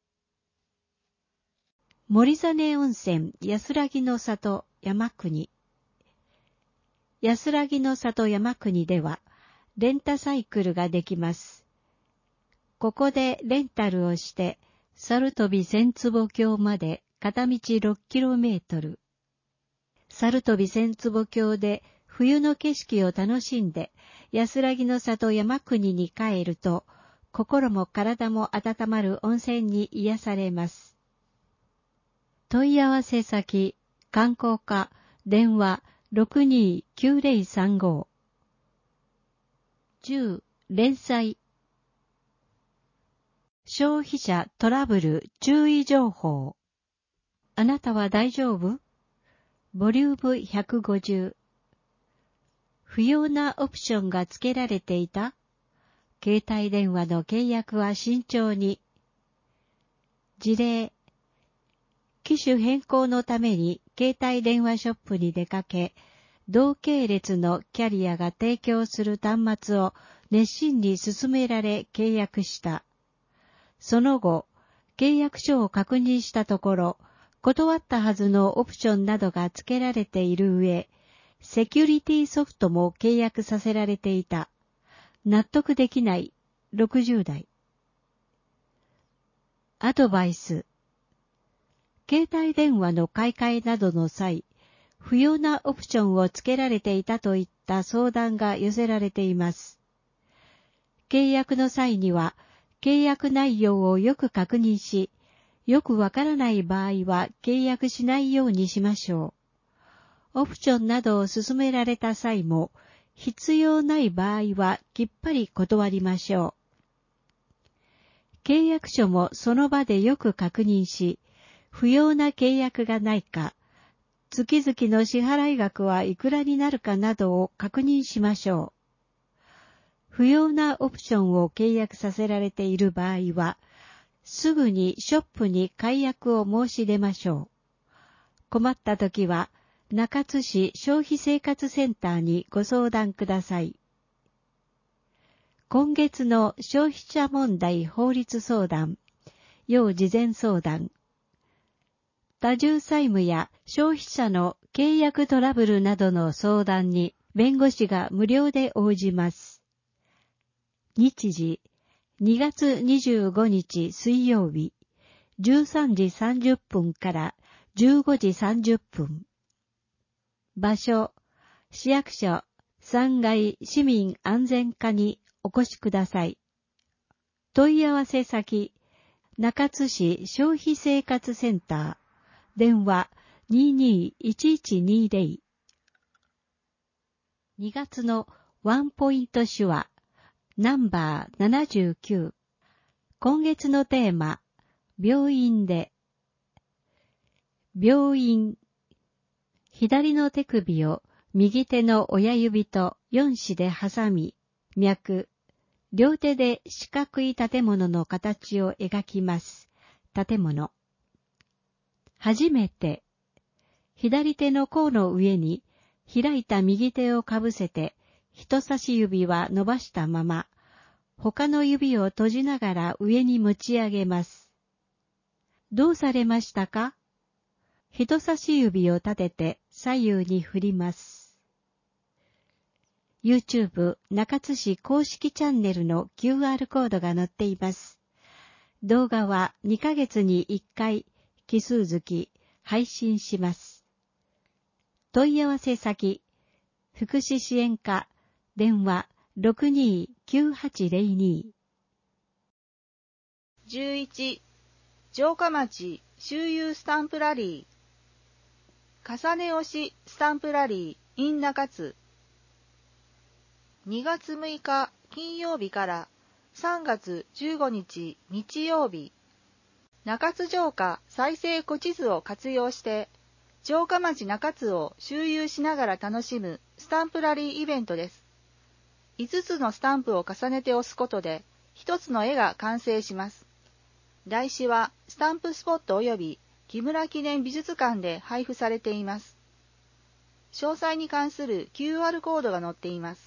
森実温泉安らぎの里山国。安らぎの里山国では、レンタサイクルができます。ここでレンタルをして、猿飛千坪峡まで片道ろっキロメートル。猿飛千坪峡で冬の景色を楽しんで、安らぎの里山国に帰ると、心も体も温まる温泉に癒されます。問い合わせ先、観光課、電話 ろくにーきゅうぜろさんご。じゅう、連載。消費者トラブル注意情報。あなたは大丈夫？ボリュームひゃくごじゅう。不要なオプションが付けられていた？携帯電話の契約は慎重に。事例。機種変更のために携帯電話ショップに出かけ、 同系列のキャリアが提供する端末を熱心に勧められ契約した。その後、契約書を確認したところ、断ったはずのオプションなどが付けられている上、セキュリティソフトも契約させられていた。納得できないろくじゅう代。アドバイス。携帯電話の買い替えなどの際、不要なオプションを付けられていたといった相談が寄せられています。契約の際には、契約内容をよく確認し、よくわからない場合は契約しないようにしましょう。オプションなどを勧められた際も、必要ない場合はきっぱり断りましょう。契約書もその場でよく確認し、不要な契約がないか、月々の支払い額はいくらになるかなどを確認しましょう。不要なオプションを契約させられている場合は、すぐにショップに解約を申し出ましょう。困ったときは、中津市消費生活センターにご相談ください。今月の消費者問題法律相談、要事前相談。多重債務や消費者の契約トラブルなどの相談に弁護士が無料で応じます。日時、にがつにじゅうごにち水曜日、じゅうさんじさんじゅっぷんからじゅうごじさんじゅっぷん。場所、市役所さんがい市民安全課にお越しください。問い合わせ先、中津市消費生活センター、電話 にーにーいちいちにーぜろ。にがつのワンポイント手話、ナンバーななじゅうきゅう。今月のテーマ、病院で。病院。左の手首を右手の親指と四指で挟み、脈。両手で四角い建物の形を描きます。建物。初めて。左手の甲の上に開いた右手をかぶせて、人差し指は伸ばしたまま、他の指を閉じながら上に持ち上げます。どうされましたか？人差し指を立てて左右に振ります。YouTube 中津市公式チャンネルの キューアール コードが載っています。動画はにかげつにいっかい奇数月配信します。問い合わせ先、福祉支援課、電話 ろくにーきゅうはちぜろに。 じゅういち、城下町周遊スタンプラリー。重ね押しスタンプラリー in 中津。にがつむいか金曜日からさんがつじゅうごにち日曜日。中津城下再生古地図を活用して、城下町中津を周遊しながら楽しむスタンプラリーイベントです。いつつのスタンプを重ねて押すことで、ひとつの絵が完成します。台紙はスタンプスポット及び木村記念美術館で配布されています。詳細に関する キューアール コードが載っています。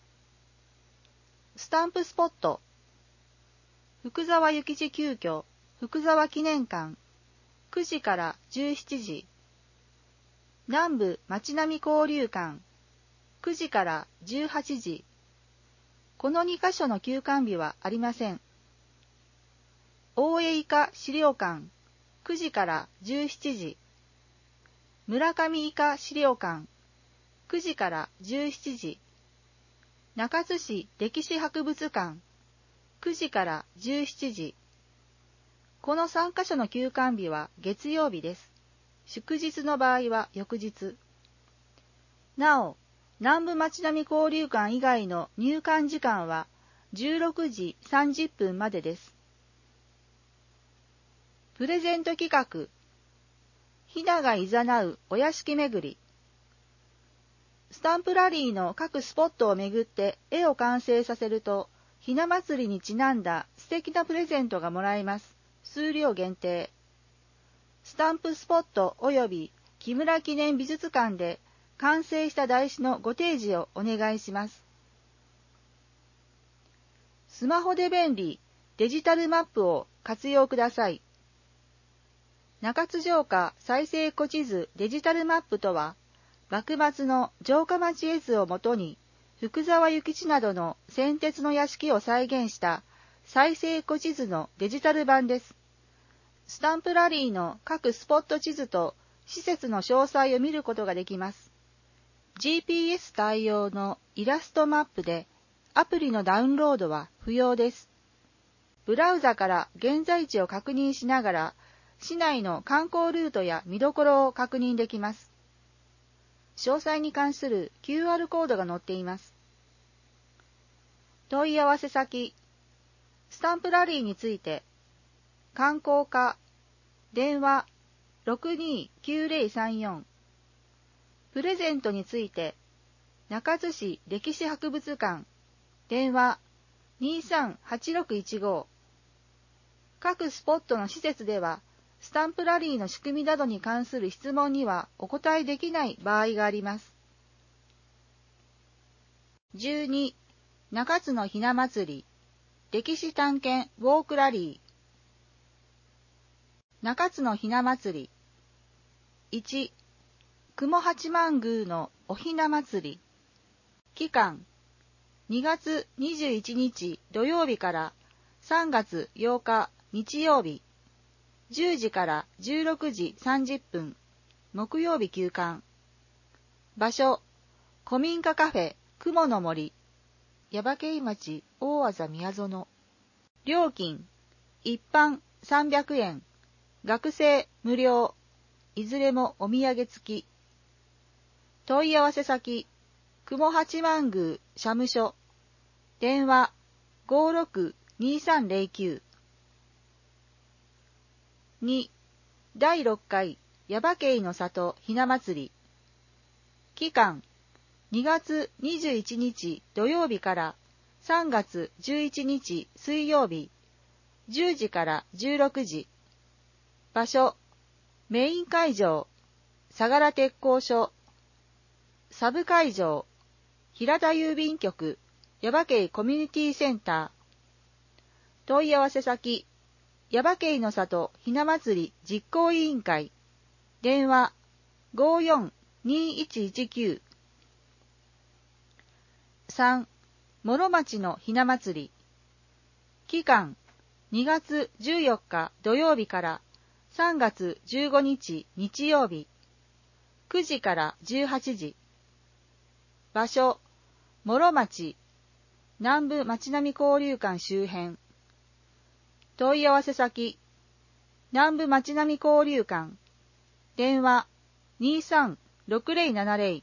スタンプスポット。福沢諭吉旧居、福沢記念館、くじからじゅうしちじ。南部町並交流館、くじからじゅうはちじ。このにかしょの休館日はありません。大江伊賀資料館、くじからじゅうしちじ。村上伊賀資料館、くじからじゅうしちじ。中津市歴史博物館、くじからじゅうしちじ。このさんかしょの休館日は月曜日です。祝日の場合は翌日。なお、南部町並交流館以外の入館時間はじゅうろくじさんじゅっぷんまでです。プレゼント企画。ひながいざなうお屋敷巡り。スタンプラリーの各スポットを巡って絵を完成させると、ひな祭りにちなんだ素敵なプレゼントがもらえます。数量限定。スタンプスポット及び木村記念美術館で完成した台紙のご提示をお願いします。スマホで便利デジタルマップを活用ください。中津城下再生古地図デジタルマップとは、幕末の城下町絵図をもとに、福沢諭吉などの先哲の屋敷を再現した再生古地図のデジタル版です。スタンプラリーの各スポット地図と施設の詳細を見ることができます。ジーピーエス 対応のイラストマップで、アプリのダウンロードは不要です。ブラウザから現在地を確認しながら、市内の観光ルートや見どころを確認できます。詳細に関する キューアール コードが載っています。問い合わせ先、スタンプラリーについて、観光課、電話 ろくにーきゅうぜろさんよん、プレゼントについて、中津市歴史博物館、電話 にーさんはちろくいちご、各スポットの施設では、スタンプラリーの仕組みなどに関する質問にはお答えできない場合があります。じゅうに、中津のひな祭り、歴史探検ウォークラリー。中津のひな祭り。いち、雲八幡宮のおひな祭り。期間、にがつにじゅういちにち土曜日からさんがつようか日曜日、じゅうじからじゅうろくじさんじゅっぷん、木曜日休館。場所、古民家カフェ雲の森、耶馬渓町大字宮園。料金、一般さんびゃくえん、学生無料、いずれもお土産付き。問い合わせ先、雲八幡宮社務所、電話 ごーろくにーさんぜろきゅう。に、だいろっかい耶馬渓の里ひな祭り。期間、にがつにじゅういちにち土曜日からさんがつじゅういちにち水曜日、じゅうじからじゅうろくじ。場所、メイン会場、相良鉄工所。サブ会場、平田郵便局、耶馬渓コミュニティセンター。問い合わせ先、耶馬渓の里ひな祭り実行委員会。電話 ごーよんにーいちいちきゅう。さん、諸町のひな祭り。期間、にがつじゅうよっか土曜日からさんがつじゅうごにち日曜日、くじからじゅうはちじ。場所、諸町、南部町並交流館周辺。問い合わせ先、南部町並交流館。電話 にーさんろくぜろななぜろ。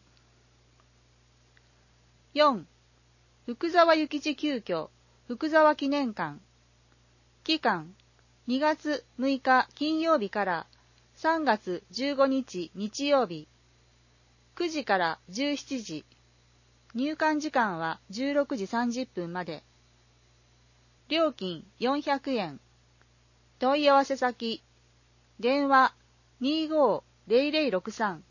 よん、福沢諭吉旧居福沢記念館。期間、にがつむいか金曜日からさんがつじゅうごにち日曜日、くじからじゅうしちじ。入館時間はじゅうろくじさんじゅっぷんまで。料金よんひゃくえん。問い合わせ先、電話 にーごーぜろぜろろくさん。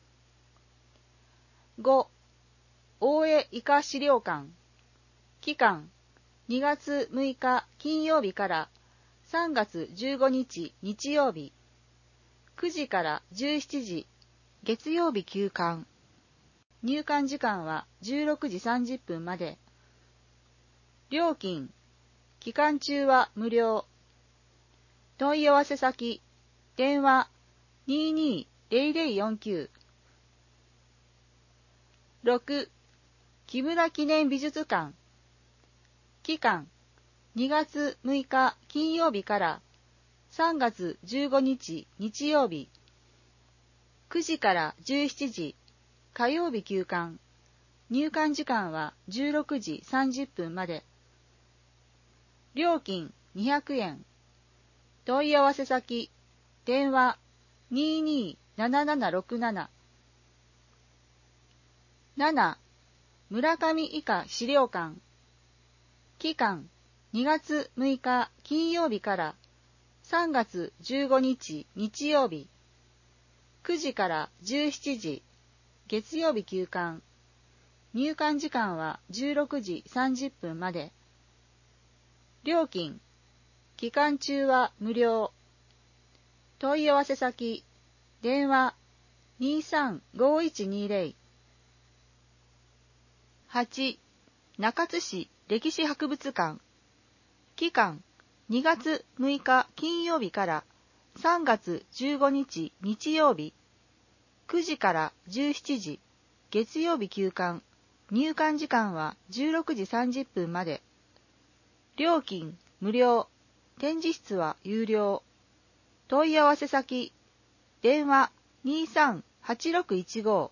ご、大江伊香資料館。期間、にがつむいか金曜日からさんがつじゅうごにち日曜日、くじからじゅうしちじ、月曜日休館。入館時間はじゅうろくじさんじゅっぷんまで。料金、期間中は無料。問い合わせ先、電話 にーにーぜろぜろよんきゅう。ろく、木村記念美術館。期間、にがつむいか金曜日からさんがつじゅうごにち日曜日、くじからじゅうしちじ、火曜日休館。入館時間はじゅうろくじさんじゅっぷんまで。料金にひゃくえん。問い合わせ先、電話 にーにーななななろくなな。なな、村上以下資料館。期間、にがつむいか金曜日からさんがつじゅうごにち日曜日、くじからじゅうしちじ、 月曜日休館。入館時間はじゅうろくじさんじゅっぷんまで。料金、期間中は無料。問い合わせ先、電話 にさんごいちにゼロ。はち. 中津市歴史博物館。期間、にがつむいか金曜日からさんがつじゅうごにち日曜日。くじからじゅうしちじ、月曜日休館。入館時間はじゅうろくじさんじゅっぷんまで。料金、無料。展示室は有料。問い合わせ先、電話 にさんはちろくいちご。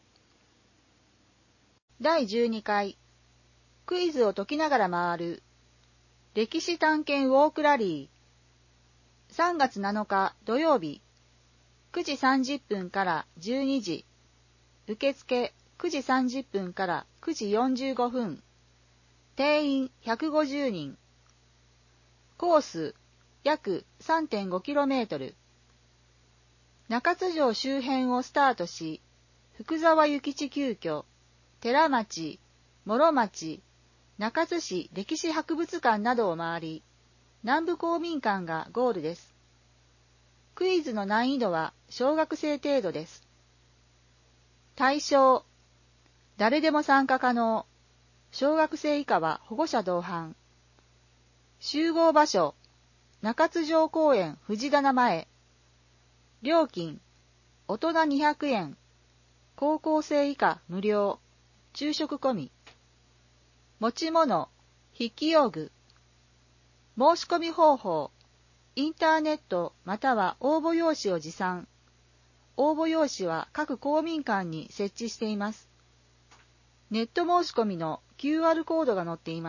だいじゅうにかい、クイズを解きながら回る、歴史探検ウォークラリー。さんがつなのか土曜日、くじさんじゅっぷんからじゅうにじ。受付くじさんじゅっぷんからくじよんじゅうごふん。定員ひゃくごじゅうにん。コース約 さんてんごキロメートル。中津城周辺をスタートし、福沢諭吉旧居、寺町、諸町、中津市歴史博物館などを回り、南部公民館がゴールです。クイズの難易度は小学生程度です。対象、誰でも参加可能。小学生以下は保護者同伴。集合場所、中津城公園藤棚前。料金、大人にひゃくえん。高校生以下無料。昼食込み。持ち物、筆記用具。申し込み方法、インターネットまたは応募用紙を持参。応募用紙は各公民館に設置しています。ネット申し込みの キューアール コードが載っています。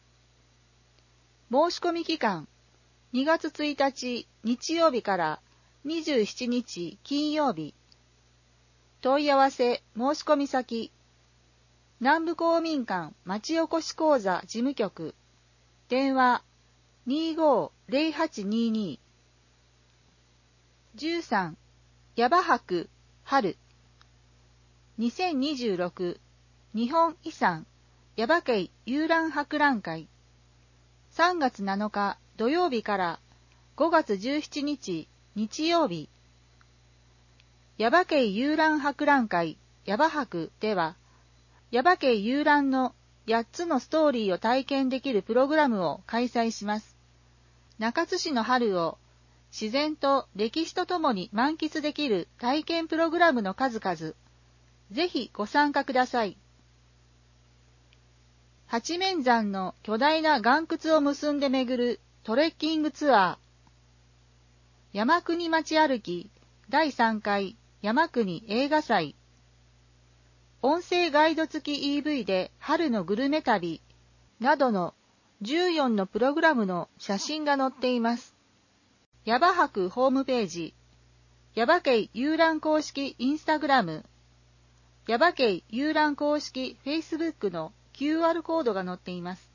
申し込み期間、にがつついたち日曜日からにじゅうしちにち金曜日。問い合わせ申し込み先、南部公民館町おこし講座事務局。電話 にごーぜろはちにーにー。じゅうさん. 耶馬博春にせんにじゅうろく日本遺産耶馬渓遊覧博覧会。さんがつなのか土曜日からごがつじゅうしちにち日曜日。耶馬渓遊覧博覧会耶馬博では、耶馬渓遊覧のやっつのストーリーを体験できるプログラムを開催します。中津市の春を自然と歴史とともに満喫できる体験プログラムの数々。ぜひご参加ください。八面山の巨大な岩窟を結んで巡るトレッキングツアー。山国町歩きだいさんかい山国映画祭。音声ガイド付き イーブイ で春のグルメ旅などのじゅうよんのプログラムの写真が載っています。耶馬博ホームページ、耶馬渓遊覧公式インスタグラム、耶馬渓遊覧公式フェイスブックの キューアール コードが載っています。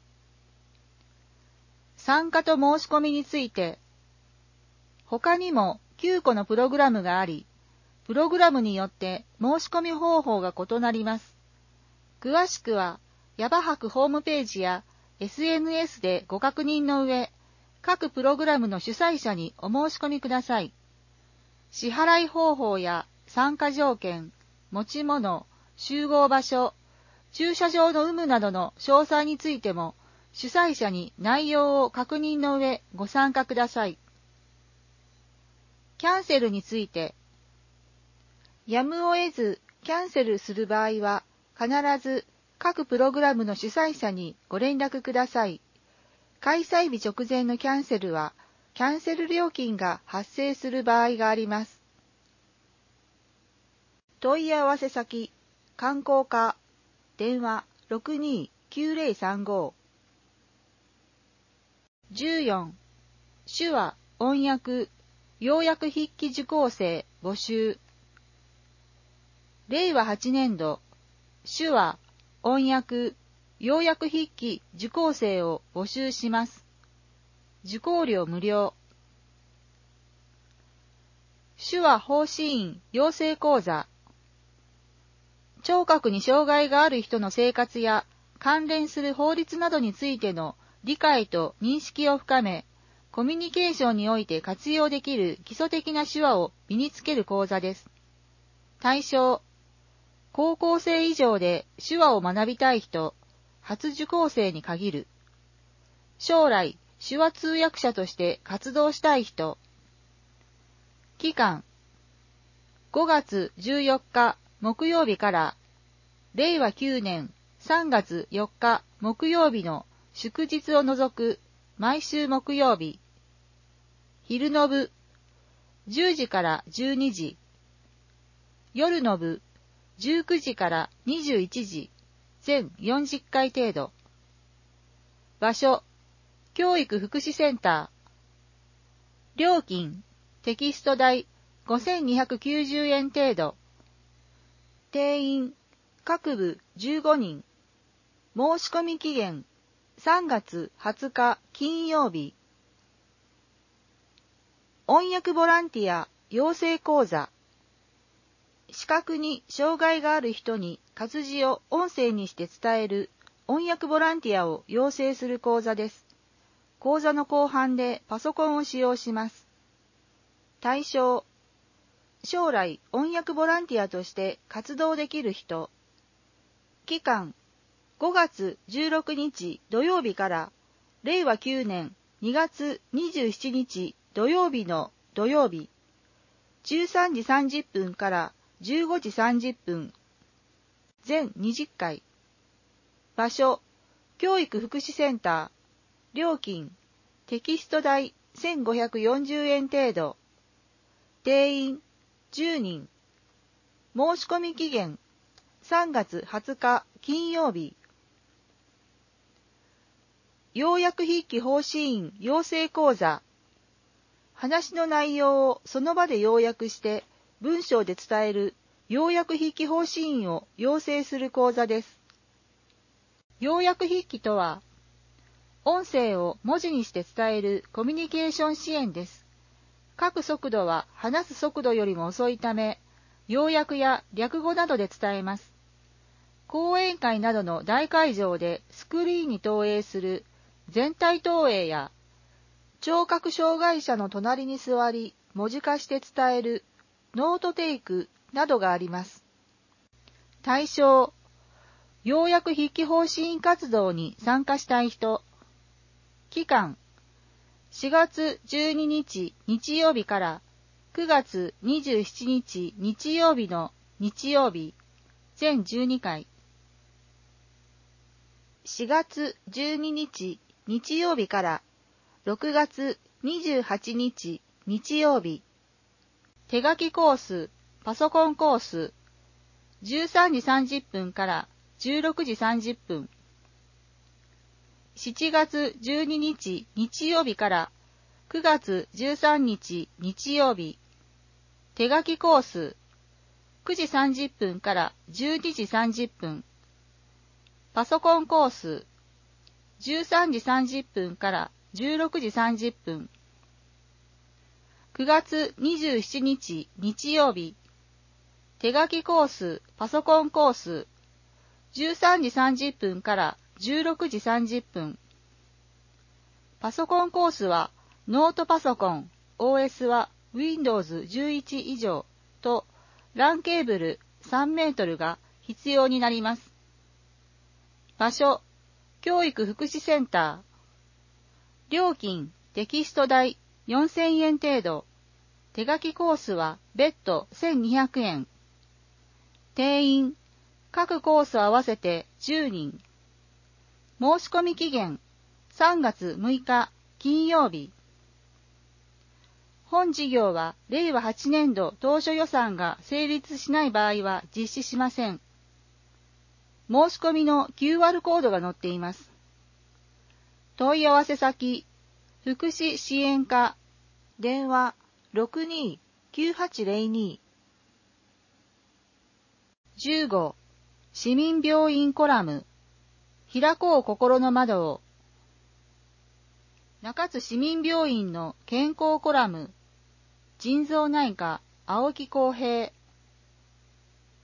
参加と申し込みについて、他にもきゅうこのプログラムがあり、プログラムによって申し込み方法が異なります。詳しくは、耶馬博ホームページや エスエヌエス でご確認の上、各プログラムの主催者にお申し込みください。支払い方法や参加条件、持ち物、集合場所、駐車場の有無などの詳細についても、主催者に内容を確認の上ご参加ください。キャンセルについて、やむを得ずキャンセルする場合は、必ず各プログラムの主催者にご連絡ください。開催日直前のキャンセルは、キャンセル料金が発生する場合があります。問い合わせ先、観光課、電話 ろくにーきゅうぜろさんご。じゅうよん. 手話、音訳、要約筆記受講生募集。れいわはちねんど、手話、音訳、要約筆記受講生を募集します。受講料無料。手話奉仕員養成講座。 聴覚に障害がある人の生活や関連する法律などについての理解と認識を深め、コミュニケーションにおいて活用できる基礎的な手話を身につける講座です。対象、高校生以上で手話を学びたい人、初受講生に限る。将来、手話通訳者として活動したい人。期間、ごがつじゅうよっか木曜日かられいわきゅうねんさんがつよっか木曜日の祝日を除く毎週木曜日。昼の部、じゅうじからじゅうにじ。夜の部、じゅうくじからにじゅういちじ。全よんじゅっかい程度。場所、教育福祉センター。料金、テキスト代ごせんにひゃくきゅうじゅうえん程度。定員、各部じゅうごにん。申し込み期限、さんがつはつか金曜日。音訳ボランティア養成講座。視覚に障害がある人に活字を音声にして伝える音訳ボランティアを養成する講座です。講座の後半でパソコンを使用します。対象、将来音訳ボランティアとして活動できる人。期間、ごがつじゅうろくにち土曜日かられいわきゅうねんにがつにじゅうしちにち土曜日の土曜日、じゅうさんじさんじゅっぷんからじゅうごじさんじゅっぷん、全にじゅっかい。場所、教育福祉センター。料金、テキスト代せんごひゃくよんじゅうえん程度。定員、じゅうにん。申し込み期限、さんがつはつか金曜日。要約筆記方針員養成講座。話の内容をその場で要約して文章で伝える要約筆記方針員を養成する講座です。要約筆記とは、音声を文字にして伝えるコミュニケーション支援です。書く速度は話す速度よりも遅いため、要約や略語などで伝えます。講演会などの大会場でスクリーンに投影する全体投影や、聴覚障害者の隣に座り文字化して伝えるノートテイクなどがあります。対象、要約筆記方針員活動に参加したい人。期間、しがつじゅうににち日曜日からくがつにじゅうしちにち日曜日の日曜日、全じゅうにかい。しがつじゅうににち日曜日からろくがつにじゅうはちにち日曜日。手書きコース、パソコンコース、じゅうさんじさんじゅっぷんからじゅうろくじさんじゅっぷん。しちがつじゅうににち日曜日からくがつじゅうさんにち日曜日。手書きコース、くじさんじゅっぷんからじゅうにじさんじゅっぷん。パソコンコース、じゅうさんじさんじゅっぷんからじゅうろくじさんじゅっぷん。くがつにじゅうしちにち日曜日。手書きコース、パソコンコース、じゅうさんじさんじゅっぷんからじゅうろくじさんじゅっぷん。パソコンコースは、ノートパソコン、オーエス は ウィンドウズじゅういち 以上と、ランケーブルさんメートルが必要になります。場所、教育福祉センター。料金、テキスト代よんせんえん程度。手書きコースは別途せんにひゃくえん。定員、各コース合わせてじゅうにん。申し込み期限、さんがつむいか金曜日。本事業はれいわはちねんど当初予算が成立しない場合は実施しません。申し込みの キューアール コードが載っています。問い合わせ先、福祉支援課、電話 ろくにーきゅうはちゼロに。じゅうご、市民病院コラム、開こう心の窓を。中津市民病院の健康コラム、腎臓内科、青木康平。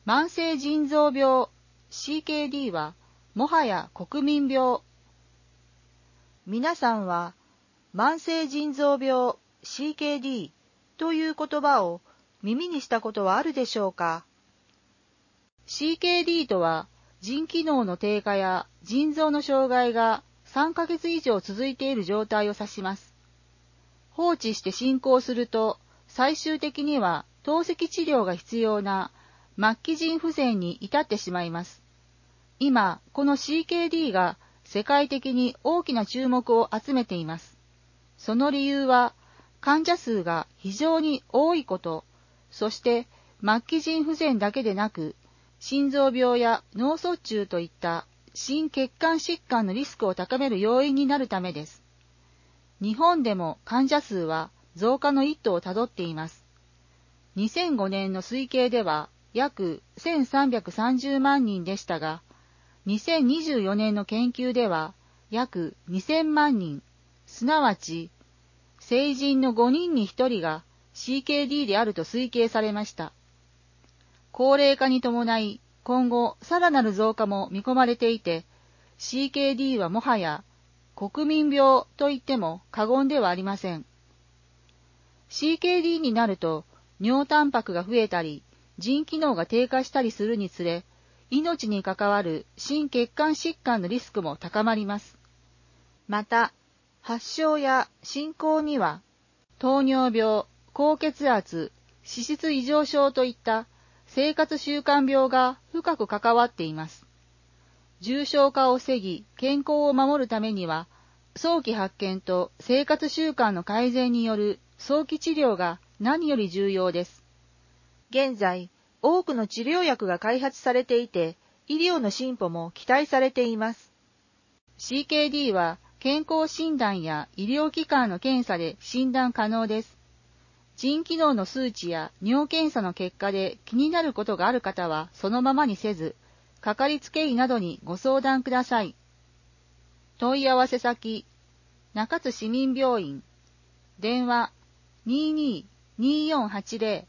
慢性腎臓病 シーケーディー はもはや国民病。皆さんは慢性腎臓病 シーケーディー という言葉を耳にしたことはあるでしょうか。 シーケーディー とは腎機能の低下や腎臓の障害がさんかげつ以上続いている状態を指します。放置して進行すると最終的には透析治療が必要な末期腎不全に至ってしまいます。今、この シーケーディー が世界的に大きな注目を集めています。その理由は、患者数が非常に多いこと、そして末期腎不全だけでなく、心臓病や脳卒中といった心血管疾患のリスクを高める要因になるためです。日本でも患者数は増加の一途をたどっています。にせんごねんの推計では約せんさんびゃくさんじゅうまんにんでしたが、にせんにじゅうよねんの研究では約にせんまんにん、すなわち成人のごにんにひとりが シーケーディー であると推計されました。高齢化に伴い今後さらなる増加も見込まれていて、シーケーディー はもはや国民病と言っても過言ではありません。シーケーディー になると尿タンパクが増えたり、腎機能が低下したりするにつれ、命に関わる心血管疾患のリスクも高まります。また、発症や進行には、糖尿病、高血圧、脂質異常症といった生活習慣病が深く関わっています。重症化を防ぎ、健康を守るためには、早期発見と生活習慣の改善による早期治療が何より重要です。現在、多くの治療薬が開発されていて、医療の進歩も期待されています。シーケーディー は健康診断や医療機関の検査で診断可能です。腎機能の数値や尿検査の結果で気になることがある方はそのままにせず、かかりつけ医などにご相談ください。問い合わせ先、中津市民病院、電話 にーにーにーよんはちぜろ、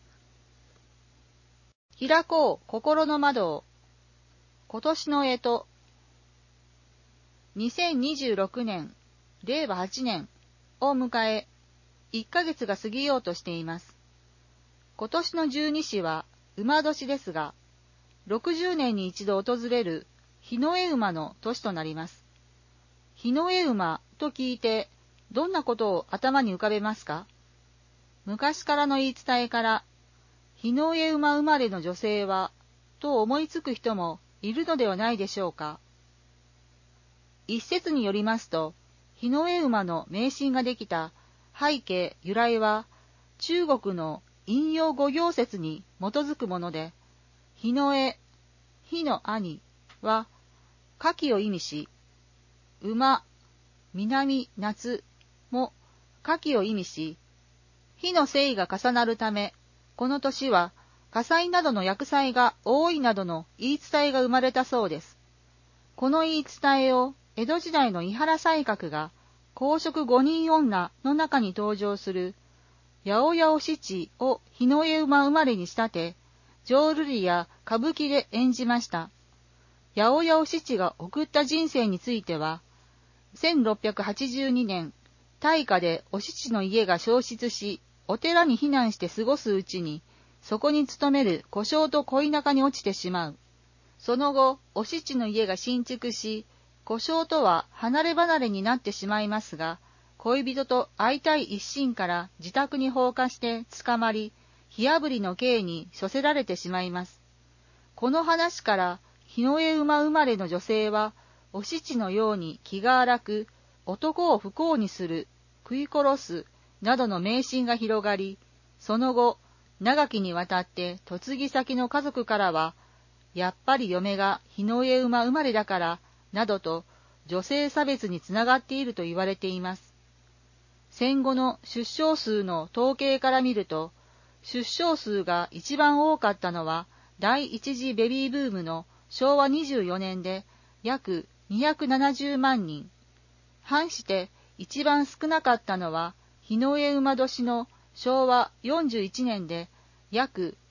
開こう心の窓を。今年の干支。にせんにじゅうろくねん、れいわはちねんを迎え、いっかげつが過ぎようとしています。今年の十二支は馬年ですが、ろくじゅうねんに一度訪れる日の絵馬の年となります。日の絵馬と聞いて、どんなことを頭に浮かべますか？昔からの言い伝えから、日の絵馬生まれの女性は、と思いつく人もいるのではないでしょうか。一説によりますと、日の絵馬の迷信ができた背景由来は、中国の陰陽五行説に基づくもので、日の絵、日の兄は、夏季を意味し、馬、南、夏も夏季を意味し、日の星が重なるため、この年は火災などの厄災が多いなどの言い伝えが生まれたそうです。この言い伝えを江戸時代の井原西鶴が公職五人女の中に登場する八百屋お七を日の絵馬生まれに仕立て、浄瑠璃や歌舞伎で演じました。八百屋お七が送った人生については、せんろっぴゃくはちじゅうにねん、大火でお七の家が焼失し、お寺に避難して過ごすうちに、そこに勤める小姓と恋仲に落ちてしまう。その後、お七の家が新築し、小姓とは離れ離れになってしまいますが、恋人と会いたい一心から自宅に放火して捕まり、火あぶりの刑に処せられてしまいます。この話から、日の絵馬生まれの女性は、お七のように気が荒く、男を不幸にする、食い殺す、などの迷信が広がり、その後、長きにわたって嫁ぎ先の家族からは、やっぱり嫁が日の絵馬生まれだから、などと女性差別につながっていると言われています。戦後の出生数の統計から見ると、出生数が一番多かったのは第一次ベビーブームのしょうわにじゅうよねんで約にひゃくななじゅうまんにん。反して一番少なかったのは日の絵馬年のしょうわよんじゅういちねんで約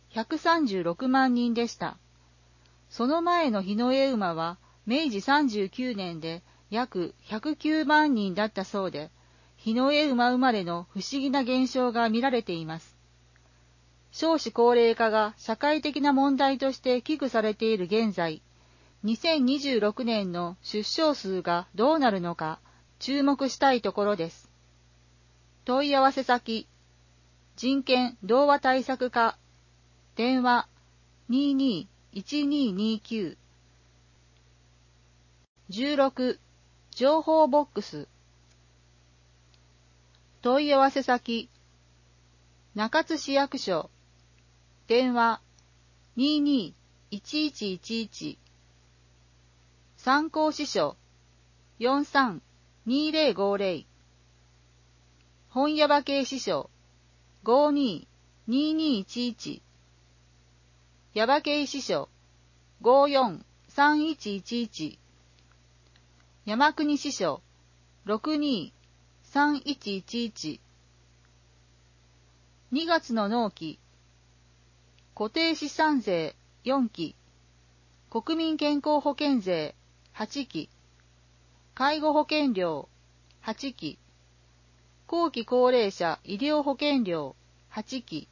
ひゃくさんじゅうろくまんにんでした。その前の日の絵馬はめいじさんじゅうきゅうねんで約ひゃくきゅうまんにんだったそうで、日の絵馬生まれの不思議な現象が見られています。少子高齢化が社会的な問題として危惧されている現在、にせんにじゅうろくねんの出生数がどうなるのか注目したいところです。問い合わせ先、人権童話対策課、電話 にーにーいちにーにーきゅう。じゅうろく、情報ボックス。問い合わせ先、中津市役所、電話 にーにーいちいちいちいち。参考支所 よんさんにーぜろごぜろ。本屋場系支所 ごーにーにーにーいちいち。矢場系支所 ごーよんさんいちいちいち。山国支所 ろくにーさんいちいちいち。にがつの納期、固定資産税よんき、国民健康保険税はちき、介護保険料はちき、後期高齢者医療保険料はちき。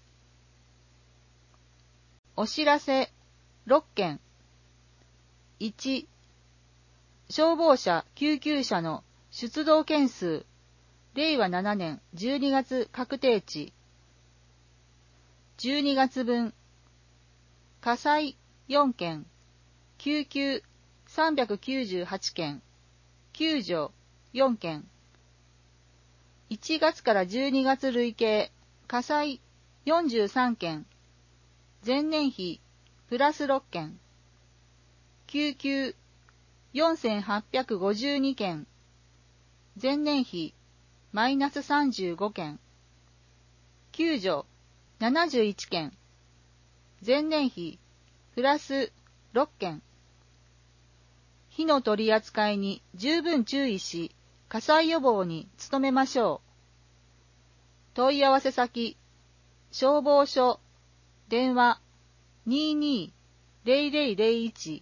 お知らせろっけん。いち、消防車救急車の出動件数、れいわななねんじゅうにがつ確定値。じゅうにがつぶん、火災よんけん、救急さんびゃくきゅうじゅうはちけん、救助よんけん。いちがつからじゅうにがつ累計、火災よんじゅうさんけん、前年比プラスろっけん、救急よんせんはっぴゃくごじゅうにけん、前年比マイナスさんじゅうごけん、救助ななじゅういっけん、前年比プラスろっけん。火の取り扱いに十分注意し、火災予防に努めましょう。問い合わせ先、消防署、電話 にーにーぜろぜろぜろいち。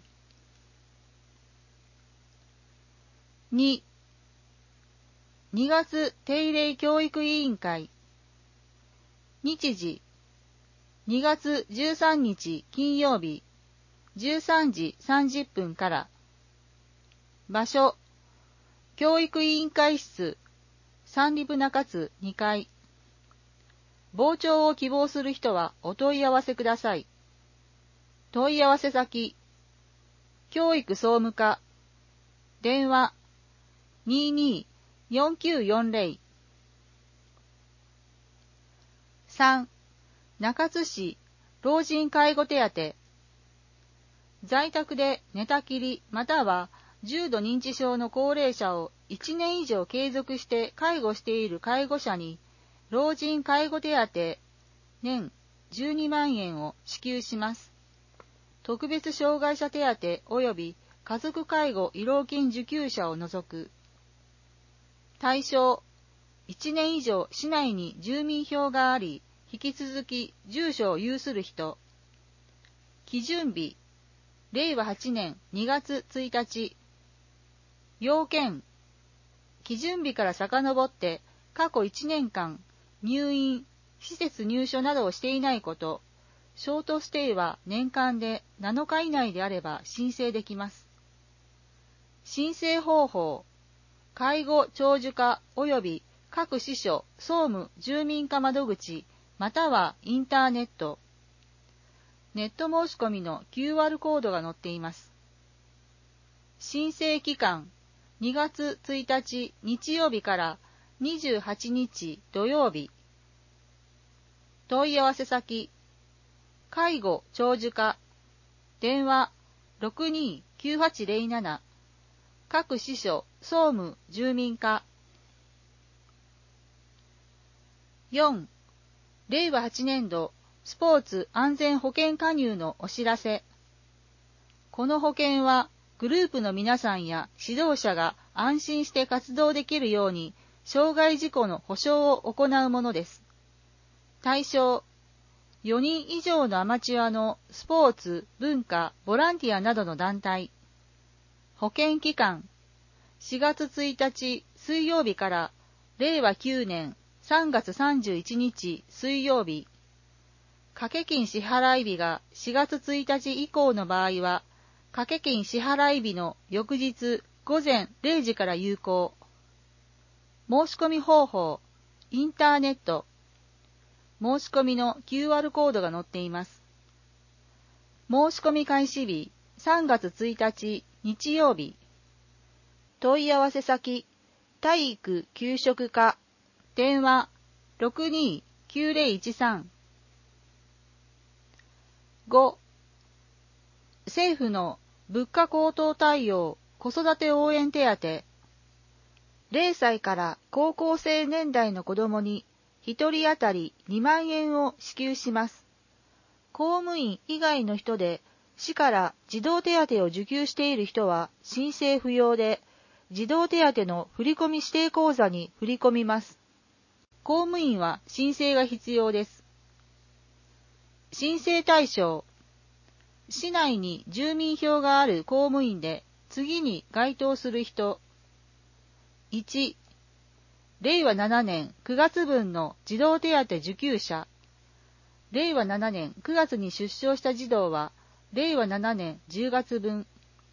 に、にがつ定例教育委員会。日時、にがつじゅうさんにち金曜日、じゅうさんじさんじゅっぷんから。場所、教育委員会室、三里中津にかい。傍聴を希望する人はお問い合わせください。問い合わせ先、教育総務課、電話 にーにーよんきゅうよんぜろ。さん、中津市老人介護手当。在宅で寝たきりまたは重度認知症の高齢者をいちねん以上継続して介護している介護者に老人介護手当年じゅうにまんえんを支給します。特別障害者手当及び家族介護慰労金受給者を除く。対象、いちねん以上市内に住民票があり、引き続き住所を有する人。基準日、れいわはちねんにがつついたち。要件、基準日から遡って過去いちねんかん入院、施設入所などをしていないこと。ショートステイは年間でなのか以内であれば申請できます。申請方法、介護長寿課及び各支所、総務住民課窓口、またはインターネット。ネット申し込みの キューアール コードが載っています。申請期間、にがつついたち日曜日からにじゅうはちにち土曜日。問い合わせ先、介護長寿課、電話 ろくにーきゅうはちぜろなな、各支所、総務住民課。よん、れいわはちねんどスポーツ安全保険加入のお知らせ。この保険はグループの皆さんや指導者が安心して活動できるように障害事故の保障を行うものです。対象、 よにん以上のアマチュアのスポーツ、文化、ボランティアなどの団体。保険期間、しがつついたち水曜日かられいわきゅうねんさんがつさんじゅういちにち水曜日。掛け金支払い日がしがつついたち以降の場合は、掛け金支払い日の翌日ごぜんれいじから有効。申し込み方法、インターネット。申し込みの キューアール コードが載っています。申し込み開始日、さんがつついたち日曜日。問い合わせ先、体育給食課、電話 ろくにーきゅうぜろいちさん。ご. 政府の物価高騰対応子育て応援手当。れいさいから高校生年代の子どもにひとり当たりにまんえんを支給します。公務員以外の人で市から児童手当を受給している人は申請不要で、児童手当の振込指定口座に振り込みます。公務員は申請が必要です。申請対象、市内に住民票がある公務員で次に該当する人。いち. れいわななねんくがつぶんの児童手当受給者。れいわななねんくがつに出生した児童はれいわななねんじゅうがつぶん。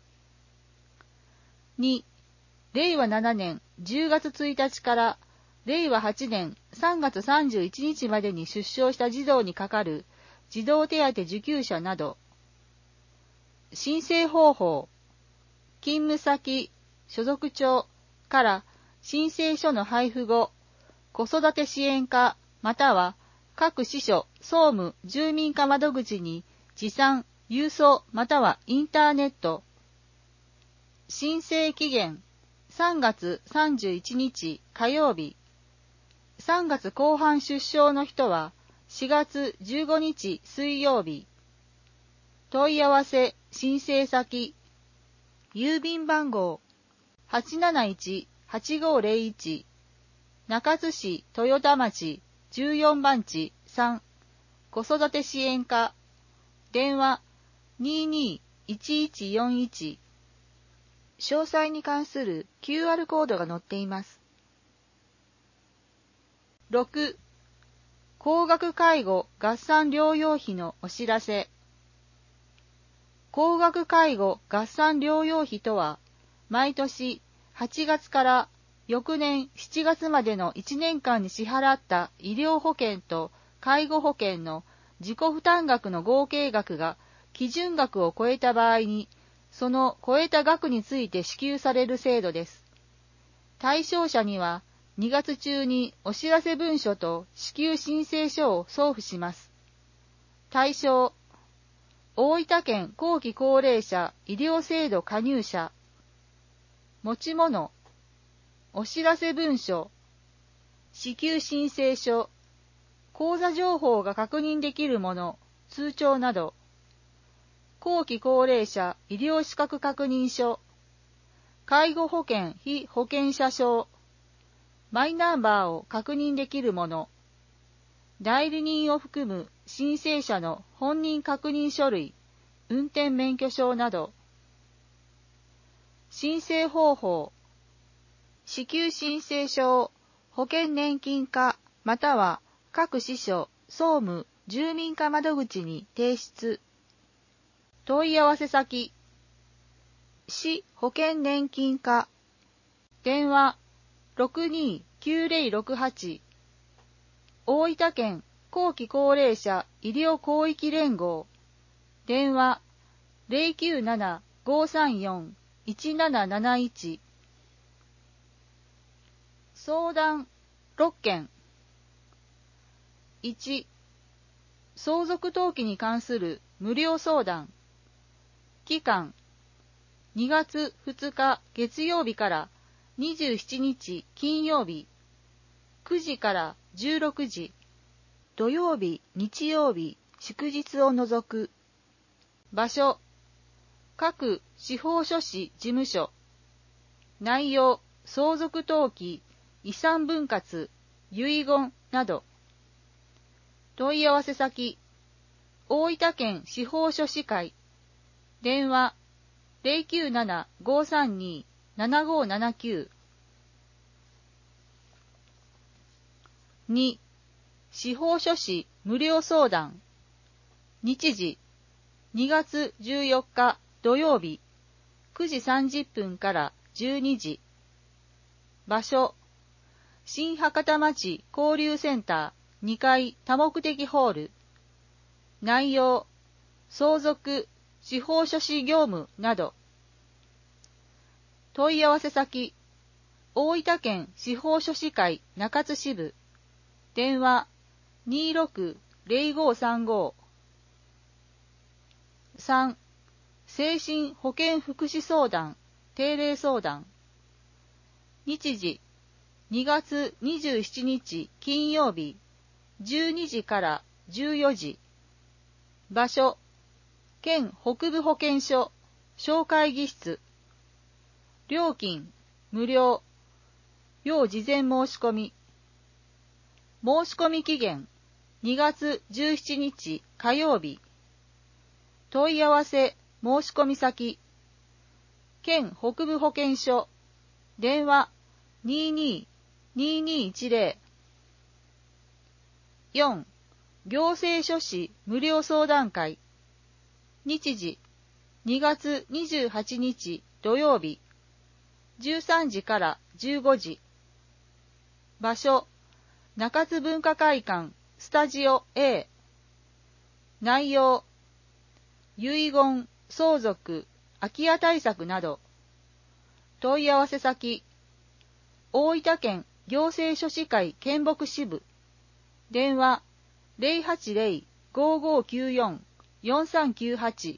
に. れいわななねんじゅうがつついたちかられいわはちねんさんがつさんじゅういちにちまでに出生した児童にかかる児童手当受給者など。申請方法、勤務先、所属庁から申請書の配布後、子育て支援課または各支所、総務、住民課窓口に持参、郵送またはインターネット。申請期限、さんがつさんじゅういちにち火曜日。さんがつこう半出生の人はしがつじゅうごにち水曜日。問い合わせ、申請先、郵便番号 はちなないちはちごぜろいち 中津市豊田町じゅうよんばんちさん子育て支援課電話 にーにーいちいちよんいち。 詳細に関する キューアール コードが載っています。ろく. 高額介護合算療養費のお知らせ。高額介護合算療養費とは、毎年はちがつから翌年しちがつまでのいちねんかんに支払った医療保険と介護保険の自己負担額の合計額が基準額を超えた場合に、その超えた額について支給される制度です。対象者にはにがつちゅうにお知らせ文書と支給申請書を送付します。対象、大分県後期高齢者医療制度加入者。持ち物、お知らせ文書、支給申請書、口座情報が確認できるもの、通帳など。後期高齢者医療資格確認書、介護保険被保険者証、マイナンバーを確認できるもの、代理人を含む申請者の本人確認書類、運転免許証など。申請方法、支給申請書を保険年金課または各支所、総務、住民課窓口に提出。問い合わせ先、市保険年金課、電話 ろくにーきゅうぜろろくはち。大分県後期高齢者医療広域連合、電話 ゼロきゅうなな ごさんよん いちなななないち。相談ろっけん。いち. 相続登記に関する無料相談。期間にがつふつか月曜日からにじゅうしちにち金曜日くじからじゅうろくじ、土曜日、日曜日、祝日を除く。場所、各司法書士事務所。内容、相続登記、遺産分割、遺言など。問い合わせ先、 大分県司法書士会、電話 ゼロきゅうなな ごさんに ななごななきゅう。に、司法書士無料相談。日時、にがつじゅうよっか土曜日、くじさんじゅっぷんからじゅうにじ。場所、新博多町交流センターにかい多目的ホール。内容、相続、司法書士業務など。問い合わせ先、大分県司法書士会中津支部。電話 にーろく ゼロごさんご。さん、精神保健福祉相談、定例相談。日時、にがつにじゅうしちにち金曜日、じゅうにじからじゅうよじ。場所、県北部保健所、小会議室。料金、無料。要事前申し込み。申し込み期限、にがつじゅうしちにち火曜日。問い合わせ、申し込み先。県北部保健所。電話 にーにーにーにーいちゼロ。よん、行政書士無料相談会。日時、にがつにじゅうはちにち土曜日、じゅうさんじからじゅうごじ。場所、中津文化会館スタジオ A。内容、遺言、相続、空き家対策など。問い合わせ先、大分県行政書士会県北支部。電話 ゼロはちゼロ ごーごーきゅうよん よんさんきゅうはち。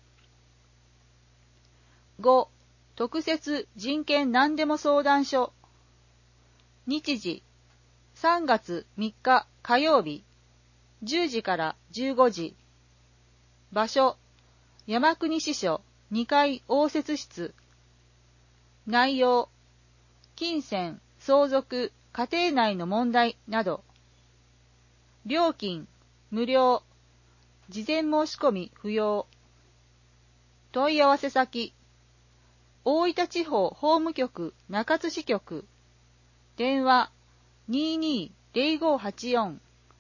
ご、特設人権何でも相談所。日時、さんがつみっか火曜日、じゅうじからじゅうごじ。場所、山国支所にかい応接室。内容、金銭、相続、家庭内の問題など。料金、無料。事前申し込み不要。問い合わせ先、大分地方法務局中津支局。電話 にーにーゼロごはちよん。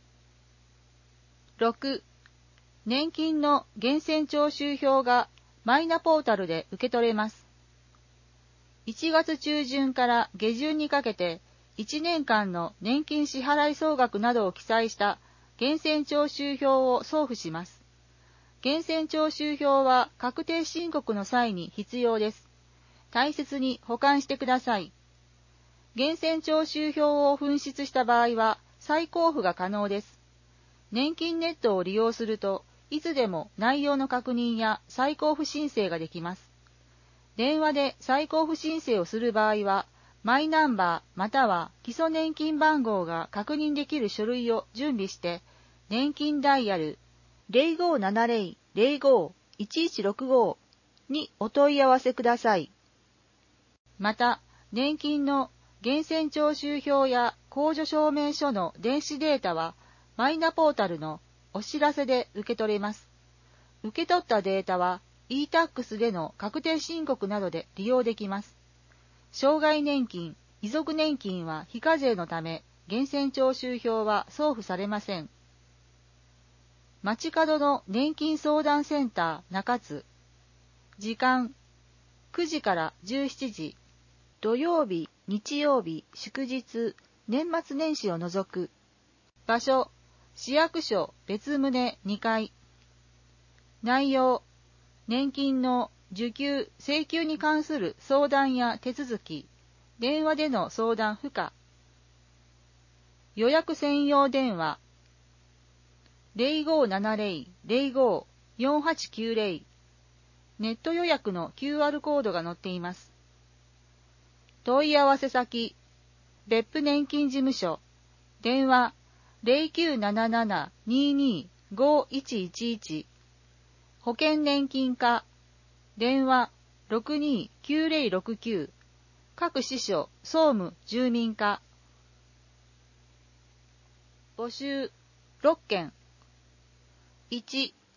ろく、年金の源泉徴収票がマイナポータルで受け取れます。いちがつちゅうじゅんから下旬にかけていちねんかんの年金支払い総額などを記載した源泉徴収票を送付します。源泉徴収票は確定申告の際に必要です。大切に保管してください。源泉徴収票を紛失した場合は再交付が可能です。年金ネットを利用するといつでも内容の確認や再交付申請ができます。電話で再交付申請をする場合は、マイナンバーまたは基礎年金番号が確認できる書類を準備して、年金ダイヤル ゼロごーななゼロ ゼロごー いちいちろくご にお問い合わせください。また、年金の源泉徴収票や控除証明書の電子データは、マイナポータルのお知らせで受け取れます。受け取ったデータは、イータックス での確定申告などで利用できます。障害年金、遺族年金は非課税のため、源泉徴収票は送付されません。街角の年金相談センター中津。時間、くじからじゅうしちじ。土曜日、日曜日、祝日、年末年始を除く。場所、市役所別棟にかい。内容、年金の受給・請求に関する相談や手続き、電話での相談不可。予約専用電話、ゼロごーななゼロ ゼロごー よんはちきゅうゼロ。ネット予約の キューアール コードが載っています。問い合わせ先、別府年金事務所、電話ゼロきゅうなななな にーにー ごーいちいちいち。保険年金課、電話ろくにーきゅうゼロろくきゅう。各支所、総務、住民課。募集ろっけん。いち、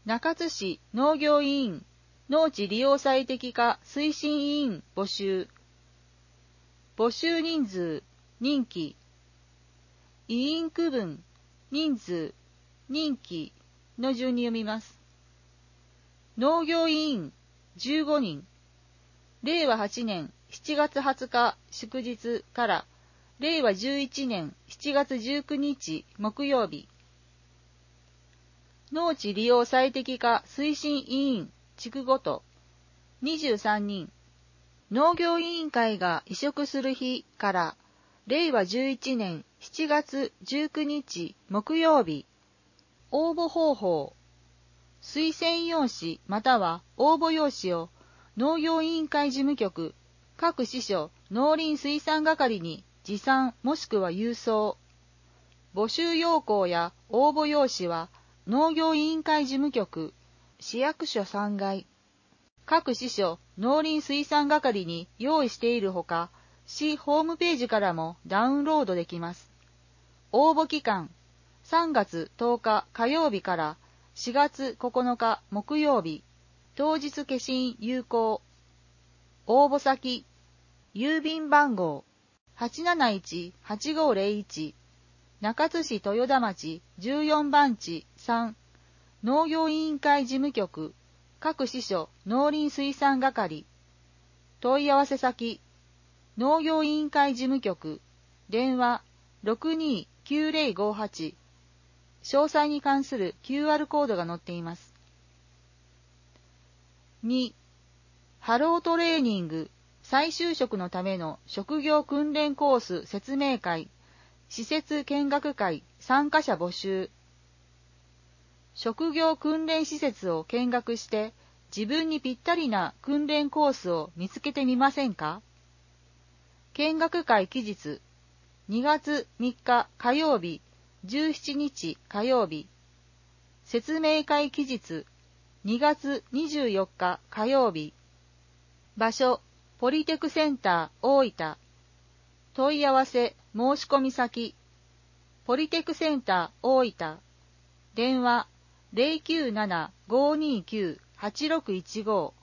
中津市農業委員農地利用最適化推進委員募集。募集人数、任期。委員区分、人数、任期の順に読みます。農業委員じゅうごにん。れいわはちねんしちがつはつか祝日かられいわじゅういちねんしちがつじゅうくにち木曜日。農地利用最適化推進委員地区ごとにじゅうさんにん。農業委員会が移植する日かられいわじゅういちねんしちがつじゅうくにち木曜日。応募方法。推薦用紙または応募用紙を農業委員会事務局各支所農林水産係に持参もしくは郵送。募集要項や応募用紙は農業委員会事務局市役所さんがい各支所農林水産係に用意しているほか、市ホームページからもダウンロードできます。応募期間さんがつとおか火曜日からしがつここのか木曜日。当日消印有効。応募先郵便番号 はちなないちはちごーぜろいち 中津市豊田町じゅうよんばんちさん農業委員会事務局各支所農林水産係。問い合わせ先農業委員会事務局電話 ろくにーきゅうぜろごはち。詳細に関する キューアール コードが載っています。に. ハロートレーニング再就職のための職業訓練コース説明会施設見学会参加者募集。職業訓練施設を見学して自分にぴったりな訓練コースを見つけてみませんか？見学会期日にがつみっか火曜日じゅうしちにち火曜日。説明会期日にがつにじゅうよっか火曜日。場所ポリテクセンター大分。問い合わせ申し込み先ポリテクセンター大分。電話 ゼロきゅうなな ごーにーきゅう はちろくいちご。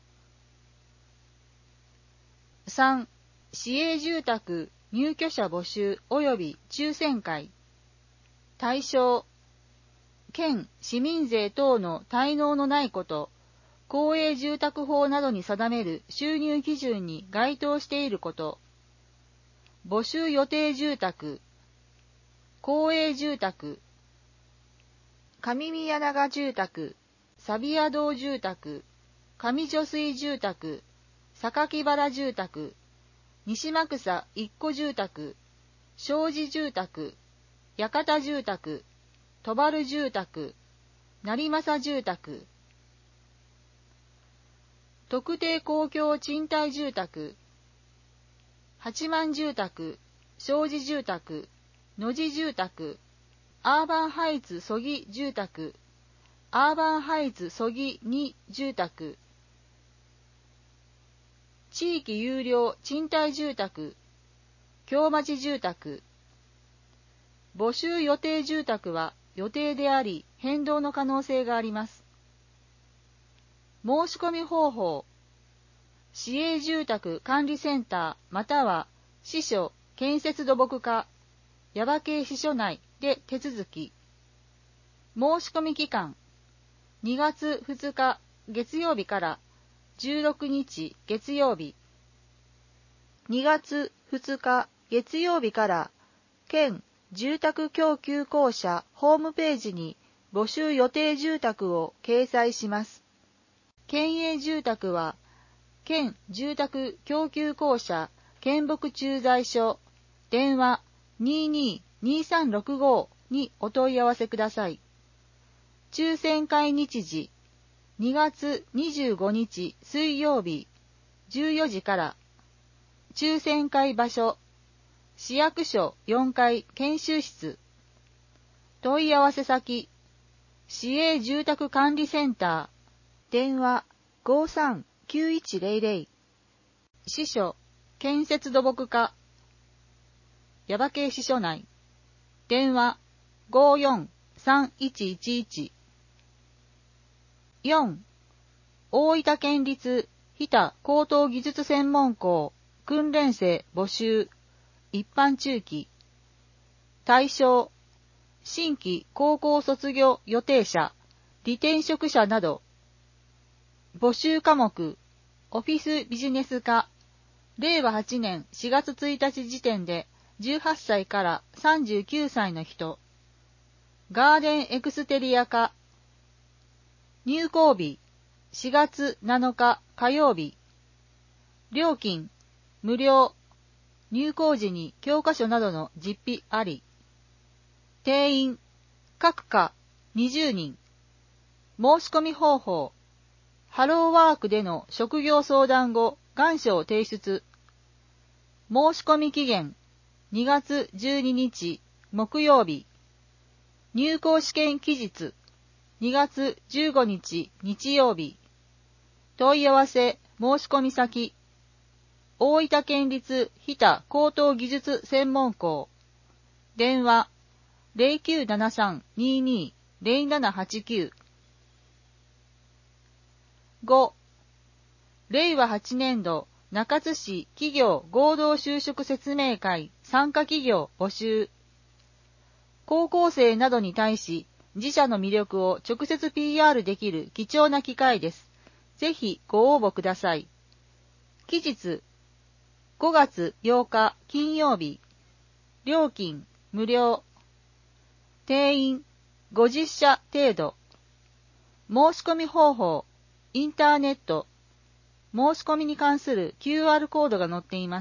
さん. 市営住宅入居者募集及び抽選会。対象県市民税等の滞納のないこと、公営住宅法などに定める収入基準に該当していること。募集予定住宅公営住宅上宮永住宅錆谷堂住宅上女水住宅榊原住宅西間草一戸住宅庄司住宅八幡住宅戸原住宅成政住宅特定公共賃貸住宅八幡住宅庄司住宅野地住宅アーバンハイツ曽木住宅アーバンハイツ曽木に住宅地域有料賃貸住宅京町住宅。募集予定住宅は予定であり変動の可能性があります。申し込み方法市営住宅管理センターまたは支所建設土木課耶馬渓支所内で手続き。申し込み期間にがつふつか月曜日からじゅうろくにち月曜日。にがつふつか月曜日から県住宅供給公社ホームページに募集予定住宅を掲載します。県営住宅は県住宅供給公社県北駐在所電話 にーにーにーさんろくご にお問い合わせください。抽選会日時にがつにじゅうごにち水曜日じゅうよじから。抽選会場所市役所よんかい研修室。問い合わせ先市営住宅管理センター電話 ごーさんきゅういちゼロゼロ。支所建設土木課耶馬渓支所内電話 ごーよんさんいちいちいち。 よん. 大分県立日田高等技術専門校訓練生募集一般中期対象新規高校卒業予定者離転職者など募集科目オフィスビジネス科れいわはちねんしがつついたち時点でじゅうはっさいからさんじゅうきゅうさいの人ガーデンエクステリア科入校日しがつなのか火曜日料金無料入校時に教科書などの実費あり定員各科にじゅうにん申し込み方法ハローワークでの職業相談後願書を提出申し込み期限にがつじゅうににち木曜日入校試験期日にがつじゅうごにち日曜日問い合わせ申し込み先大分県立日田高等技術専門校電話 ゼロきゅうななさん にーにー ゼロななはちきゅう ご. れいわはちねんど中津市企業合同就職説明会参加企業募集高校生などに対し自社の魅力を直接 ピーアール できる貴重な機会です。ぜひご応募ください。期日ごがつようか金曜日料金無料定員ごじゅっしゃ程度申し込み方法インターネット申し込みに関する キューアール コードが載っています。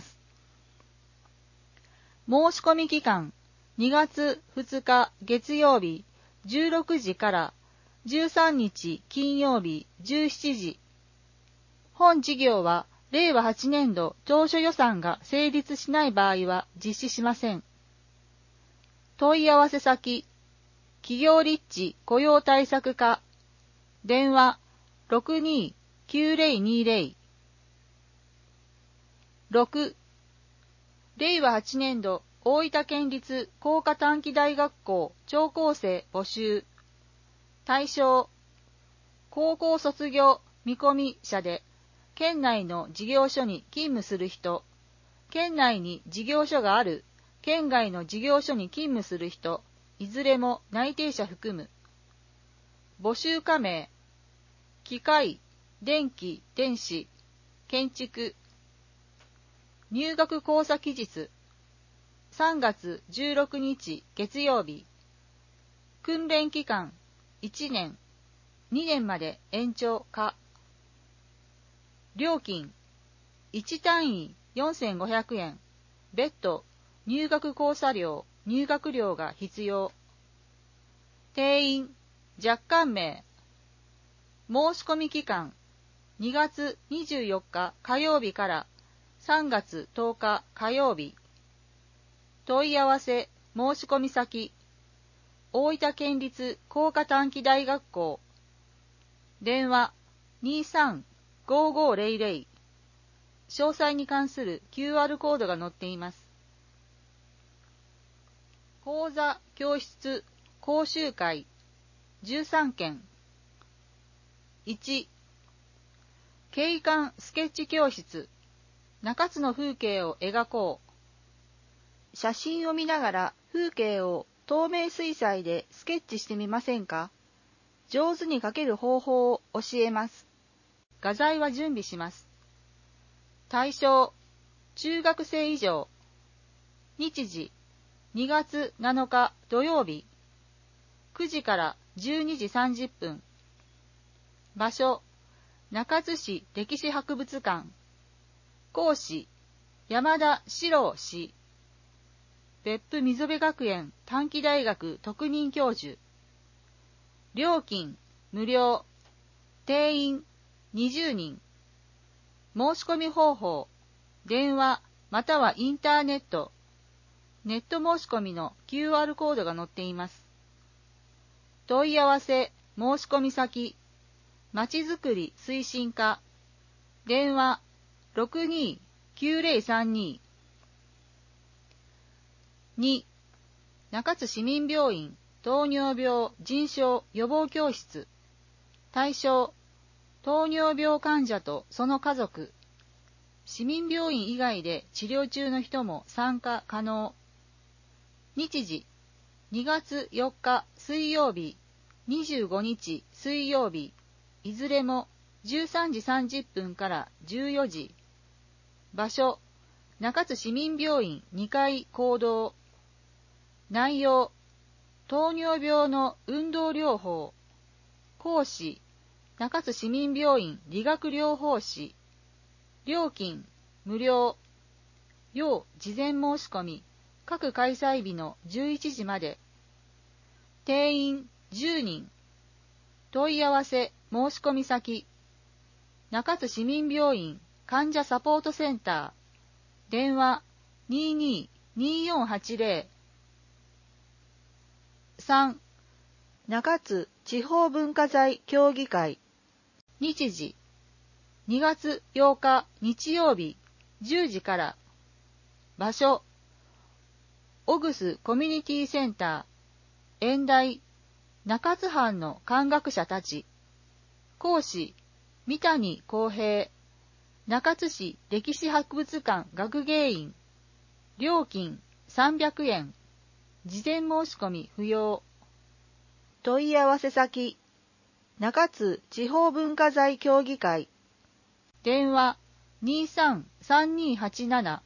申し込み期間にがつふつか月曜日じゅうろくじからじゅうさんにち金曜日じゅうしちじ本事業はれいわはちねんど当初予算が成立しない場合は実施しません。問い合わせ先企業立地雇用対策課電話 ろくにーきゅうぜろにぜろ ろく. れいわはちねんど大分県立工科短期大学校聴講生募集対象高校卒業見込み者で県内の事業所に勤務する人県内に事業所がある県外の事業所に勤務する人いずれも内定者含む募集加盟機械電気電子建築入学講座期日さんがつじゅうろくにち月曜日訓練期間いちねんにねんまで延長可料金いち単位よんせんごひゃくえん別途入学講座料入学料が必要定員若干名申し込み期間にがつにじゅうよっか火曜日からさんがつとおか火曜日問い合わせ申し込み先大分県立工科短期大学校電話 にさんごごぜろぜろ 詳細に関する キューアール コードが載っています。講座教室講習会じゅうさんけんいち景観スケッチ教室中津の風景を描こう写真を見ながら風景を透明水彩でスケッチしてみませんか上手に描ける方法を教えます。画材は準備します。対象中学生以上日時にがつなのか土曜日くじからじゅうにじさんじゅっぷん場所中津市歴史博物館講師山田史郎氏別府溝辺学園短期大学特任教授料金無料定員にじゅうにん申し込み方法電話またはインターネットネット申し込みの キューアール コードが載っています。問い合わせ申し込み先まちづくり推進課電話 ろくにーきゅうぜろさんに に中津市民病院糖尿病腎症予防教室対象、糖尿病患者とその家族。市民病院以外で治療中の人も参加可能。日時、にがつよっか水曜日、にじゅうごにち水曜日、いずれもじゅうさんじさんじゅっぷんからじゅうよじ。場所、中津市民病院にかい講堂。内容、糖尿病の運動療法。講師、中津市民病院理学療法士。料金、無料。要事前申し込み、各開催日のじゅういちじまで。定員じゅうにん。問い合わせ申し込み先。中津市民病院患者サポートセンター。電話 にーにーにーよんはちぜろ。さん. 中津地方文化財協議会。日時、にがつようか日曜日じゅうじから。場所、オグスコミュニティセンター。演題、中津藩の漢学者たち。講師、三谷公平。中津市歴史博物館学芸員。料金さんびゃくえん。事前申し込み不要。問い合わせ先、中津地方文化財協議会。電話 にーさんさんにーはちなな。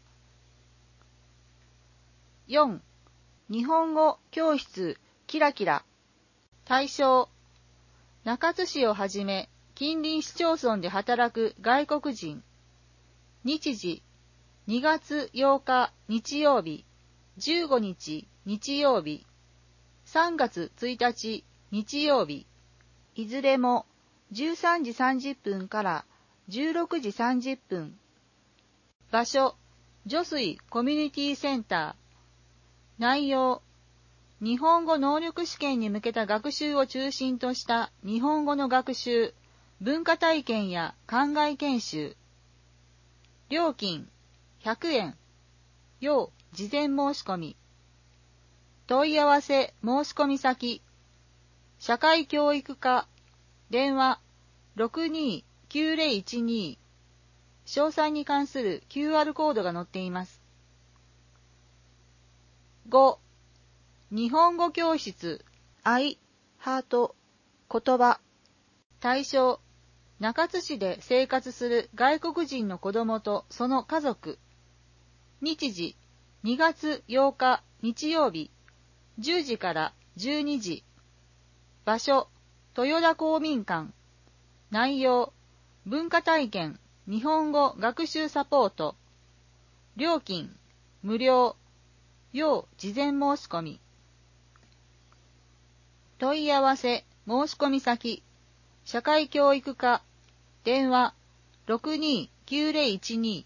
よん. 日本語教室キラキラ。対象、中津市をはじめ近隣市町村で働く外国人。日時、にがつようか日曜日、じゅうごにち日曜日、さんがつついたち日曜日、いずれもじゅうさんじさんじゅっぷんからじゅうろくじさんじゅっぷん。場所、女水コミュニティセンター。内容、日本語能力試験に向けた学習を中心とした日本語の学習、文化体験や考え研修。料金ひゃくえん。要事前申し込み。問い合わせ申し込み先、社会教育課。電話 ろくにーきゅうぜろいちに。詳細に関する キューアール コードが載っています。ご. 日本語教室愛ハート言葉。対象、中津市で生活する外国人の子供とその家族。日時、にがつようか日曜日、じゅうじからじゅうにじ。場所、豊田公民館。内容、文化体験、日本語学習サポート。料金、無料。要事前申し込み。問い合わせ申し込み先、社会教育課。電話 ろくにーきゅうぜろいちに。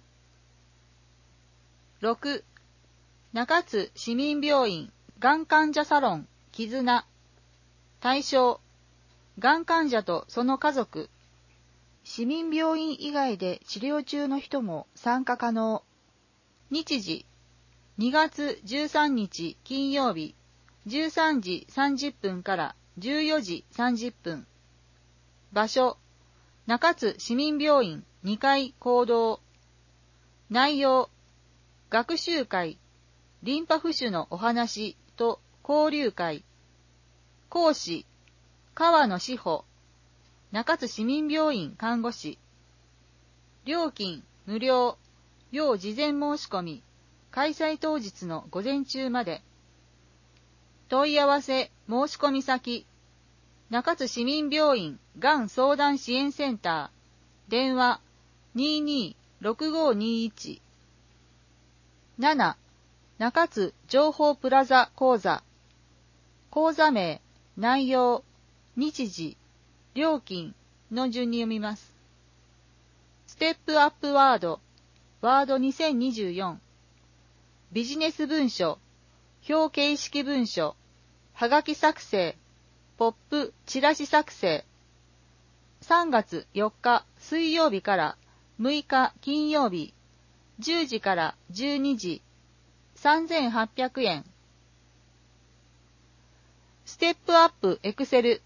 ろく. 中津市民病院がん患者サロン絆。対象、がん患者とその家族。市民病院以外で治療中の人も参加可能。日時、にがつじゅうさんにち金曜日、じゅうさんじさんじゅっぷんからじゅうよじさんじゅっぷん。場所、中津市民病院にかい講堂。内容、学習会、リンパ浮腫のお話と交流会。講師、川野志保。中津市民病院看護師。料金無料。要事前申し込み。開催当日の午前中まで。問い合わせ申し込み先、中津市民病院がん相談支援センター。電話 にーにーろくごーにーいち。なな. 中津情報プラザ講座。講座名、内容、日時、料金の順に読みます。ステップアップワード、ワードにせんにじゅうよん。ビジネス文書、表形式文書、はがき作成、ポップチラシ作成。さんがつよっか水曜日からむいか金曜日、じゅうじからじゅうにじ、さんぜんはっぴゃくえん。ステップアップエクセル、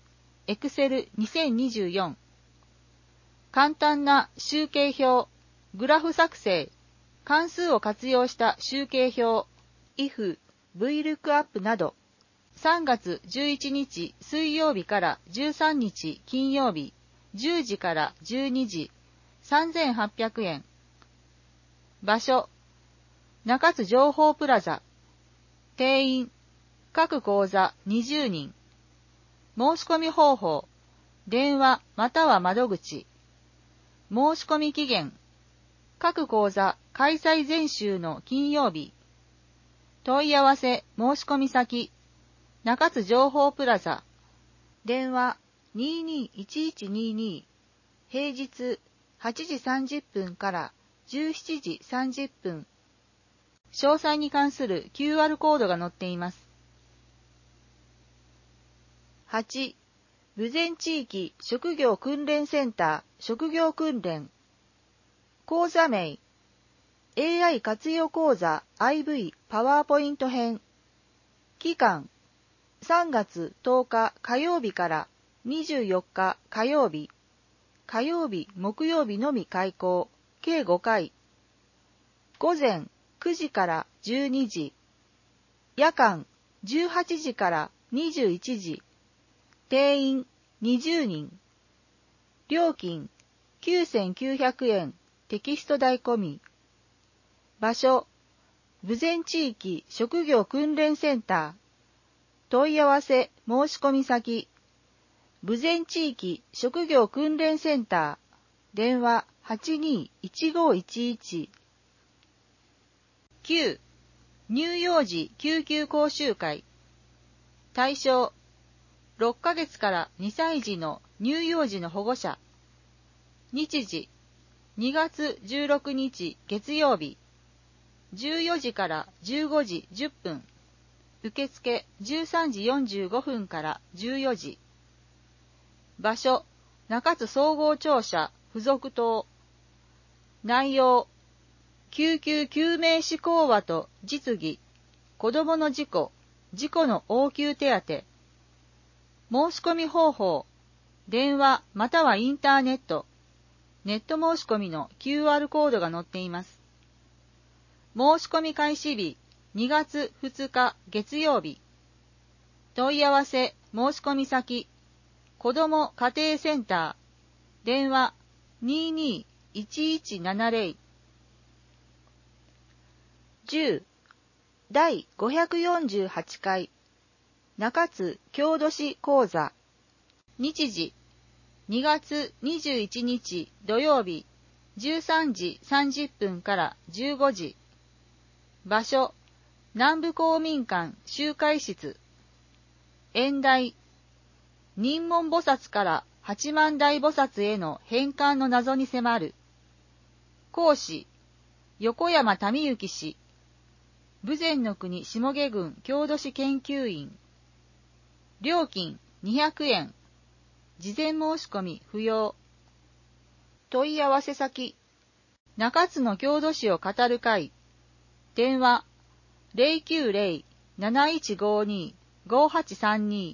エクセルにせんにじゅうよん。簡単な集計表、グラフ作成、関数を活用した集計表、イフ、ブイルックアップなど、さんがつじゅういちにち水曜日からじゅうさんにち金曜日、じゅうじからじゅうにじ、さんぜんはっぴゃくえん。場所、中津情報プラザ。定員、各講座にじゅうにん。申し込み方法、電話または窓口。申し込み期限、各講座開催前週の金曜日。問い合わせ申し込み先、中津情報プラザ。電話にーにーいちいちにーにー。平日はちじさんじゅっぷんからじゅうしちじさんじゅっぷん。詳細に関する キューアール コードが載っています。はち. 豊前地域職業訓練センター職業訓練。講座名 エーアイ 活用講座 アイブイ パワーポイント編。期間さんがつとおか火曜日からにじゅうよっか火曜日。火曜日、木曜日のみ開講。計ごかい。午前くじからじゅうにじ。夜間じゅうはちじからにじゅういちじ。定員にじゅうにん。料金きゅうせんきゅうひゃくえん。テキスト代込み。場所豊前地域職業訓練センター。問い合わせ申し込み先豊前地域職業訓練センター。電話 はちにーいちごいちいち。きゅう. 乳幼児救急講習会。対象ろっかげつからにさい児の乳幼児の保護者。日時にがつじゅうろくにち月曜日。じゅうよじからじゅうごじじゅっぷん。受付じゅうさんじよんじゅうごふんからじゅうよじ。場所中津総合庁舎付属棟。内容救急救命士講話と実技、子どもの事故、事故の応急手当。申し込み方法、電話またはインターネット。ネット申し込みの キューアール コードが載っています。申し込み開始日にがつふつか月曜日。問い合わせ申し込み先、子ども家庭センター。電話にーにーいちいちななぜろ。じゅう. だいごひゃくよんじゅうはちかい中津郷土史講座。日時にがつにじゅういちにち土曜日じゅうさんじさんじゅっぷんからじゅうごじ。場所南部公民館集会室。演題任門菩薩から八幡大菩薩への返還の謎に迫る。講師横山民之氏。豊前の国下毛郡郷土史研究員。料金にひゃくえん。事前申し込み不要。問い合わせ先中津の郷土史を語る会。電話 ゼロきゅうゼロ なないちごに ごはちさんに。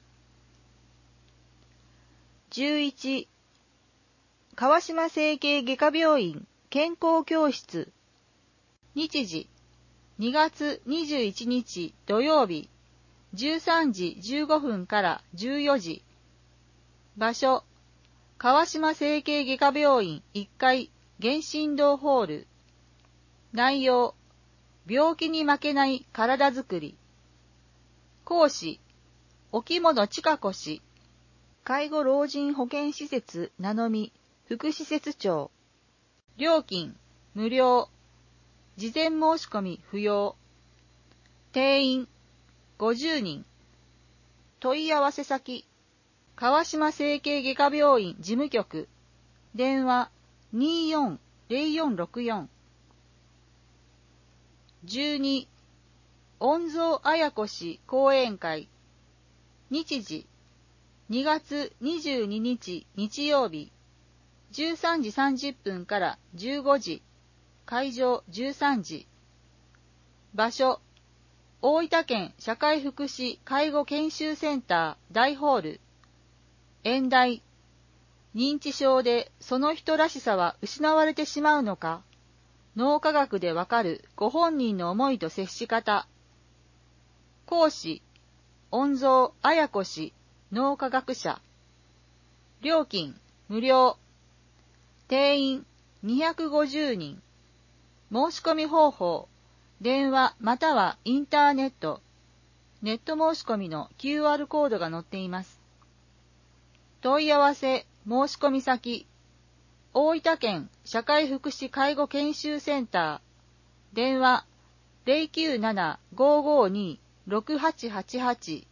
じゅういち. 川島整形外科病院健康教室。日時にがつにじゅういちにち土曜日じゅうさんじじゅうごふんからじゅうよじ。場所川島整形外科病院いっかい原神堂ホール。内容病気に負けない体づくり。講師沖本千佳子氏。介護老人保健施設名のみ副施設長。料金無料。事前申し込み不要。定員ごじゅうにん。問い合わせ先川島整形外科病院事務局。電話にーよんゼロよんろくよん。じゅうに. 恩蔵綾子氏講演会。日時にがつにじゅうににち日曜日じゅうさんじさんじゅっぷんからじゅうごじ。会場じゅうさんじ。場所大分県社会福祉介護研修センター大ホール。 演題。認知症でその人らしさは失われてしまうのか。脳科学でわかるご本人の思いと接し方。講師、恩蔵綾子氏、脳科学者。料金、無料。定員、にひゃくごじゅうにん。申し込み方法、電話またはインターネット。ネット申し込みの キューアール コードが載っています。問い合わせ、申し込み先。大分県社会福祉介護研修センター。電話 ゼロきゅうなな ごーごーにー ろくはちはちはち。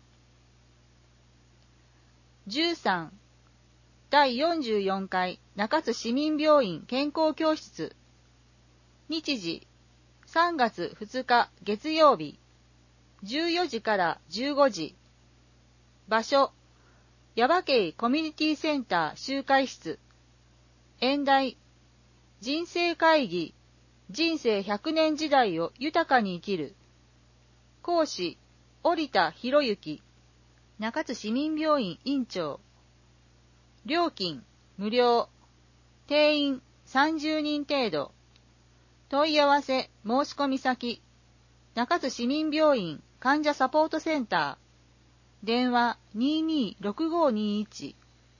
じゅうさんだいよんじゅうよんかい中津市民病院健康教室。日時さんがつふつか月曜日じゅうよじからじゅうごじ。場所耶馬渓コミュニティセンター集会室。演題人生会議人生ひゃくねん時代を豊かに生きる。講師織田博之中津市民病院院長。料金無料。定員さんじゅうにん程度。問い合わせ申し込み先中津市民病院患者サポートセンター。電話 にーにーろくごーにーいち。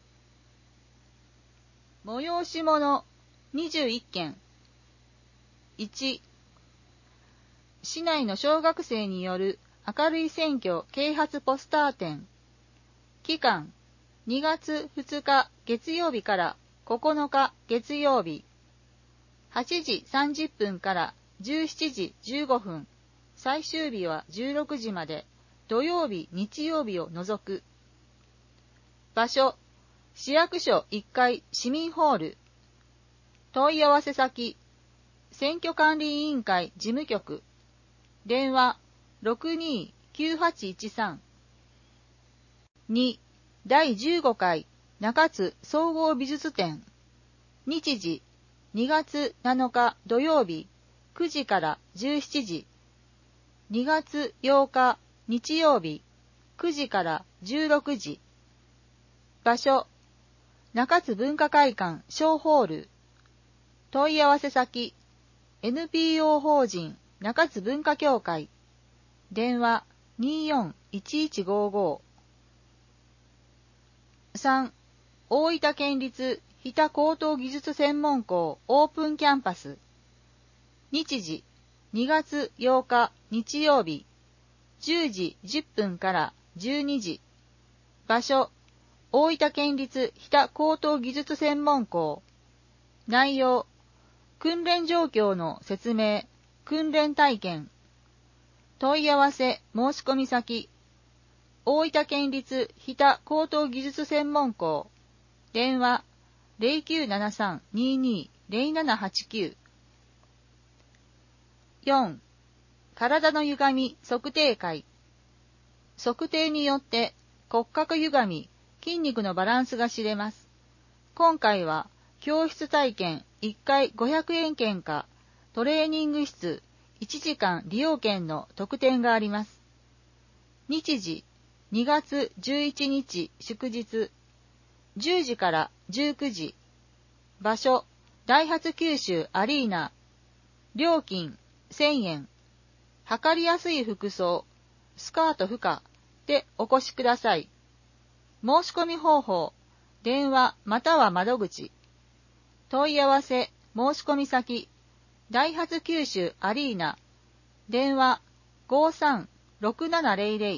催し物にじゅういっけん。いち、市内の小学生による明るい選挙啓発ポスター展。期間にがつふつか月曜日からここのか月曜日はちじさんじゅっぷんからじゅうしちじじゅうごふん、最終日はじゅうろくじまで、土曜日日曜日を除く。場所市役所いっかい市民ホール。問い合わせ先選挙管理委員会事務局。電話 ろくにーきゅうはちいちさん。に、だいじゅうごかい中津総合美術展。日時にがつなのか土曜日くじからじゅうしちじ。にがつようか日曜日くじからじゅうろくじ。場所中津文化会館小ホール。問い合わせ先 エヌピーオー 法人中津文化協会。電話 にーよんいちいちごーごー。さん、大分県立日田高等技術専門校オープンキャンパス。日時にがつようか日曜日じゅうじじゅっぷんからじゅうにじ。場所大分県立日田高等技術専門校。内容訓練状況の説明、訓練体験。問い合わせ申し込み先大分県立日田高等技術専門校。電話 ゼロきゅうななさん にーにー ゼロななはちきゅう。よん、体の歪み測定会。測定によって骨格歪み、筋肉のバランスが知れます。今回は教室体験いっかいごひゃくえん券かトレーニング室いちじかん利用券の特典があります。日時にがつじゅういちにち祝日じゅうじからじゅうくじ。場所ダイハツ九州アリーナ。料金せんえん。測りやすい服装スカート不可でお越しください。申し込み方法電話または窓口。問い合わせ申し込み先ダイハツ九州アリーナ。電話 ごーさんろくななゼロゼロ。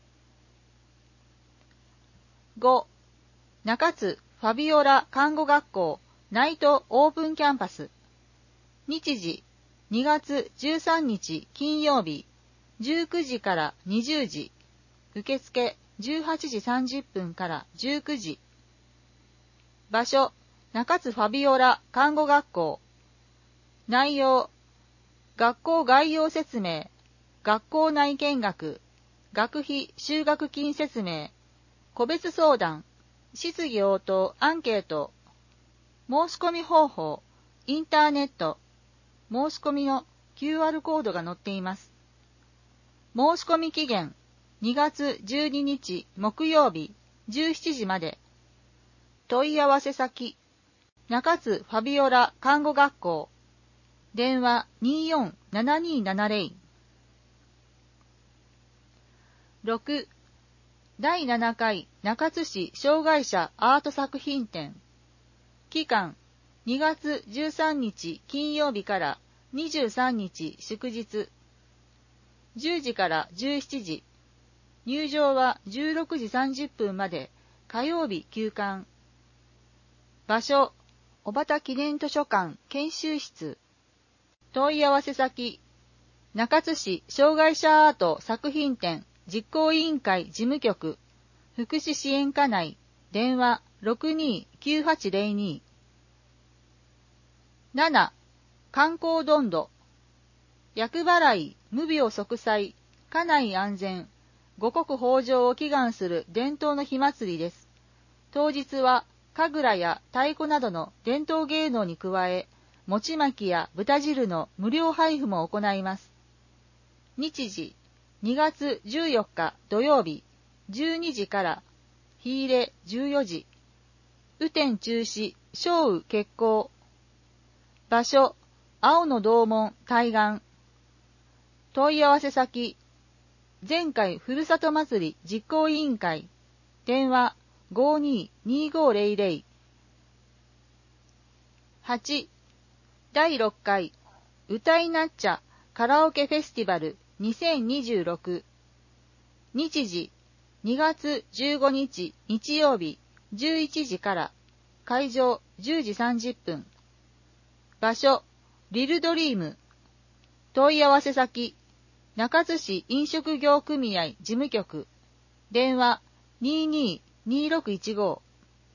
ご、中津ファビオラ看護学校ナイトオープンキャンパス。日時にがつじゅうさんにち金曜日じゅうくじからにじゅうじ。受付じゅうはちじさんじゅっぷんからじゅうくじ。場所中津ファビオラ看護学校。内容学校概要説明、学校内見学、学費修学金説明、個別相談、質疑応答アンケート。申し込み方法インターネット。申し込みの キューアール コードが載っています。申し込み期限にがつじゅうににち木曜日じゅうしちじまで。問い合わせ先、中津ファビオラ看護学校。電話 にーよんななにーななぜろ。ろく. だいななかい中津市障害者アート作品展。期間にがつじゅうさんにち金曜日からにじゅうさんにち祝日。じゅうじからじゅうしちじ。入場はじゅうろくじさんじゅっぷんまで、火曜日休館。場所、小畑記念図書館研修室。問い合わせ先、中津市障害者アート作品展実行委員会事務局、福祉支援課内、電話 ろくにーきゅうはちぜろに。なな. 観光どんど。厄払い、無病息災、家内安全、五穀豊穣を祈願する伝統の火祭りです。当日は、神楽や太鼓などの伝統芸能に加え、餅巻きや豚汁の無料配布も行います。日時、にがつじゅうよっか土曜日、じゅうにじから、日入れじゅうよじ。雨天中止、小雨決行。場所、青の洞門海岸。問い合わせ先、前回ふるさと祭り実行委員会。電話 ごーにーにーごーぜろぜろ。はち. だいろっかい歌いなっちゃカラオケフェスティバルにせんにじゅうろく。日時、にがつじゅうごにち日曜日じゅういちじから。会場じゅうじさんじゅっぷん。場所、リルドリーム。問い合わせ先、中津市飲食業組合事務局。電話 にーにーにーろくいちご。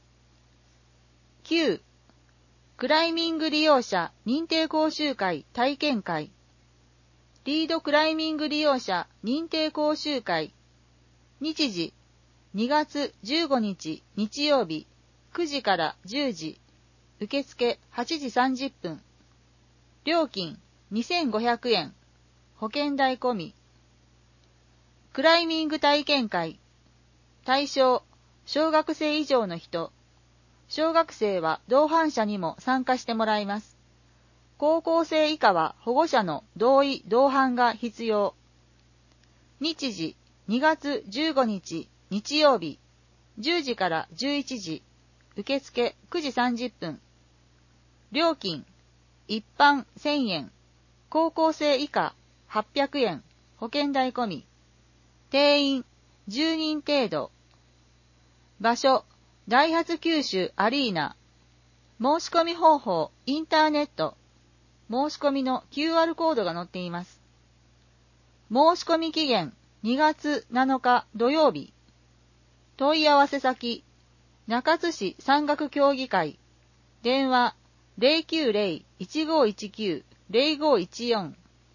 きゅう. クライミング利用者認定講習会体験会。リードクライミング利用者認定講習会。日時、にがつじゅうごにち日曜日くじからじゅうじ。受付はちじさんじゅっぷん。料金にせんごひゃくえん。保険代込み。クライミング体験会。対象、小学生以上の人。小学生は同伴者にも参加してもらいます。高校生以下は保護者の同意同伴が必要。日時、にがつじゅうごにち日曜日じゅうじからじゅういちじ。受付くじさんじゅっぷん。料金、一般せんえん。高校生以下はっぴゃくえん。保険代込み。定員じゅうにん程度。場所、ダイハツ九州アリーナ。申し込み方法、インターネット。申し込みの キューアール コードが載っています。申し込み期限にがつなのか土曜日。問い合わせ先、中津市山岳協議会。電話 ゼロきゅうゼロ いちごいちきゅう ゼロごいちよん。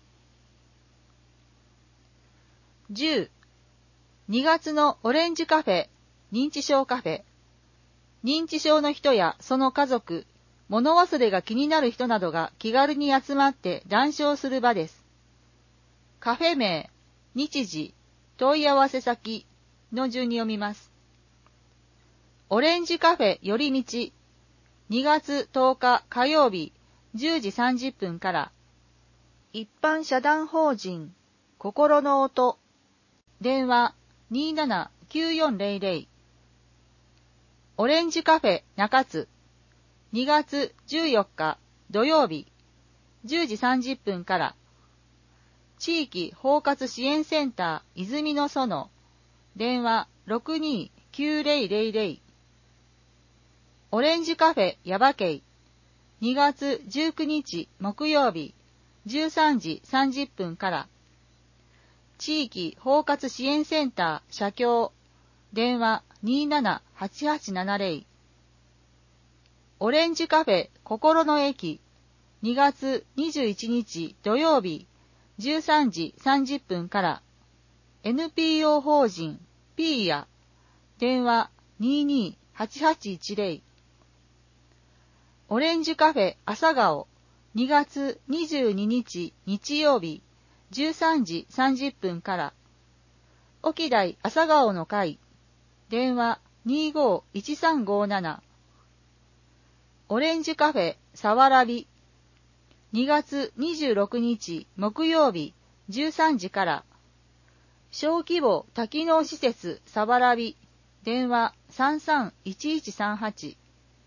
じゅう. にがつのオレンジカフェ、認知症カフェ。認知症の人やその家族、物忘れが気になる人などが気軽に集まって談笑する場です。カフェ名、日時、問い合わせ先の順に読みます。オレンジカフェ寄り道、にがつとおか火曜日じゅうじさんじゅっぷんから。一般社団法人心の音。電話 にーななきゅうよんゼロゼロ。オレンジカフェ中津。にがつじゅうよっか土曜日じゅうじさんじゅっぷんから。地域包括支援センター泉の園。電話 ろくにーきゅうゼロゼロゼロ。オレンジカフェ耶馬渓。にがつじゅうくにち木曜日じゅうさんじさんじゅっぷんから。地域包括支援センター社協。電話 にーななはちはちななゼロ。オレンジカフェ心の駅。にがつにじゅういちにち土曜日じゅうさんじさんじゅっぷんから。エヌピーオー 法人ピーヤ。電話 にーにーはちはちいちゼロ。オレンジカフェ朝顔。にがつにじゅうににち日曜日じゅうさんじさんじゅっぷんから。沖大朝顔の会。電話にーごーいちさんごーなな。オレンジカフェさわらびにがつにじゅうろくにち木曜日じゅうさんじから小規模多機能施設さわらび電話 さんさんいちいちさんはち。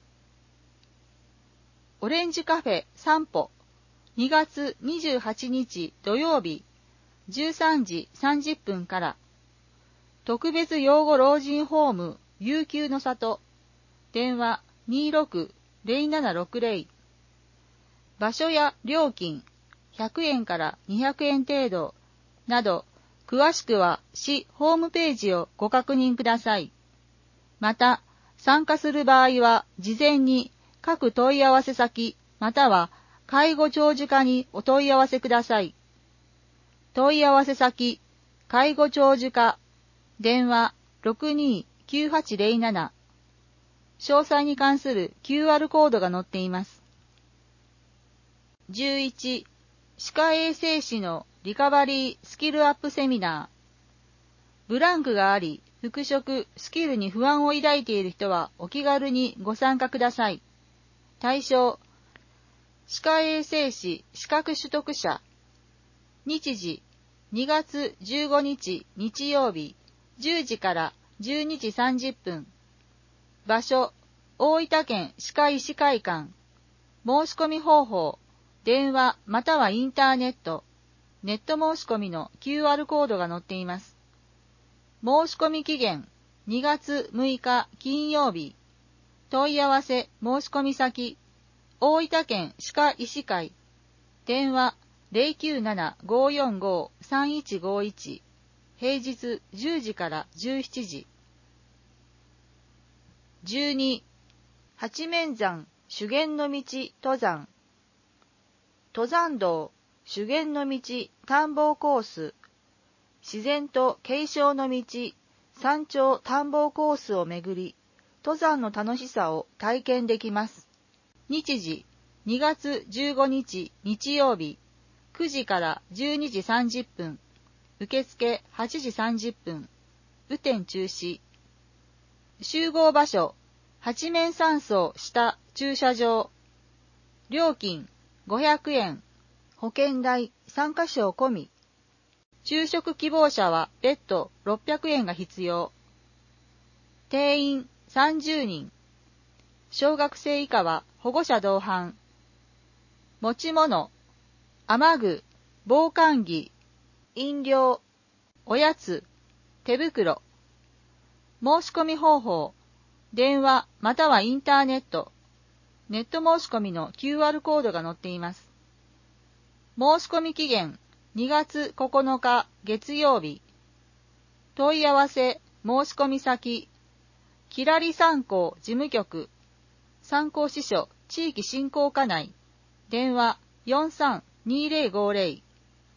オレンジカフェ散歩にがつにじゅうはちにち土曜日じゅうさんじさんじゅっぷんから特別養護老人ホーム悠久の里電話 にーろくぜろななろくぜろ。場所や料金ひゃくえんからにひゃくえん程度など詳しくは市ホームページをご確認ください。また参加する場合は事前に各問い合わせ先または介護長寿課にお問い合わせください。問い合わせ先介護長寿課電話 ろくにーきゅうはちぜろなな。詳細に関する キューアール コードが載っています。じゅういち. 歯科衛生士のリカバリースキルアップセミナー。ブランクがあり、復職、スキルに不安を抱いている人はお気軽にご参加ください。対象、歯科衛生士資格取得者。日時、にがつじゅうごにち日曜日、じゅうじからじゅうにじさんじゅっぷん。場所、大分県歯科医師会館。申し込み方法、電話またはインターネット。ネット申し込みの キューアール コードが載っています。申し込み期限、にがつむいか金曜日。問い合わせ申し込み先、大分県歯科医師会。電話 ぜろきゅうななごーよんごーさんいちごいち。平日じゅうじからじゅうしちじ。じゅうに. 八面山修験の道登山。登山道修験の道探訪コース。自然と景勝の道山頂探訪コースをめぐり、登山の楽しさを体験できます。日時、にがつじゅうごにち日曜日、くじからじゅうにじさんじゅっぷん。受付はちじさんじゅっぷん。雨天中止。集合場所、八面山荘下駐車場。料金ごひゃくえん。保険代参加賞込み。昼食希望者は別途ろっぴゃくえんが必要。定員さんじゅうにん。小学生以下は保護者同伴。持ち物、雨具、防寒着、飲料、おやつ、手袋。申し込み方法、電話またはインターネット。ネット申し込みの キューアール コードが載っています。申し込み期限、にがつここのか月曜日。問い合わせ、申し込み先、きらり参考事務局、参考支所地域振興課内。電話よんさんにぜろごぜろ。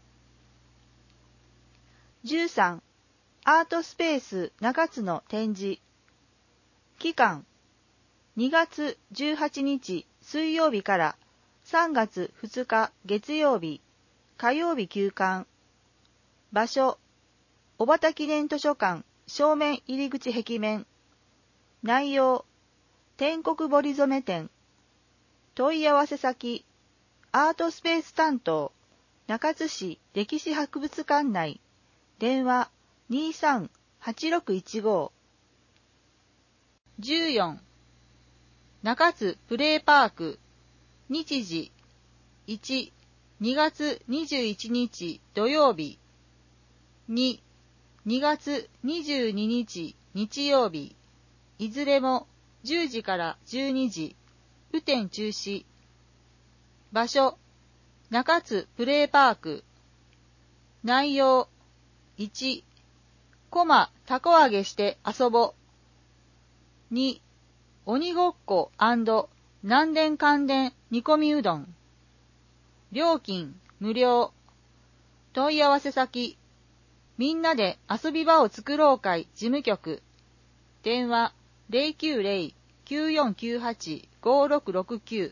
じゅうさん. アートスペース中津の展示。期間、にがつじゅうはちにち水曜日からさんがつふつか月曜日、火曜日休館。場所、小畑記念図書館正面入り口壁面。内容、天国彫り染め展。問い合わせ先、アートスペース担当、中津市歴史博物館内。電話にさんはちろくいちご。じゅうよん. 中津プレイパーク。日時、いち. にがつにじゅういちにち土曜日。に. にがつにじゅうににち日曜日。いずれもじゅうじからじゅうにじ。雨天中止。場所、中津プレイパーク。内容、いち. コマたこ揚げして遊ぼ。に. 鬼ごっこ&南田関田煮込みうどん。料金無料。問い合わせ先、みんなで遊び場を作ろう会事務局。電話 ぜろきゅうぜろ きゅうよんきゅうはち ごろくろくきゅう。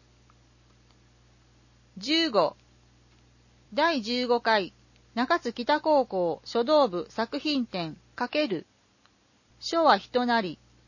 じゅうご. だいじゅうごかい中津北高校書道部作品展×書は人なり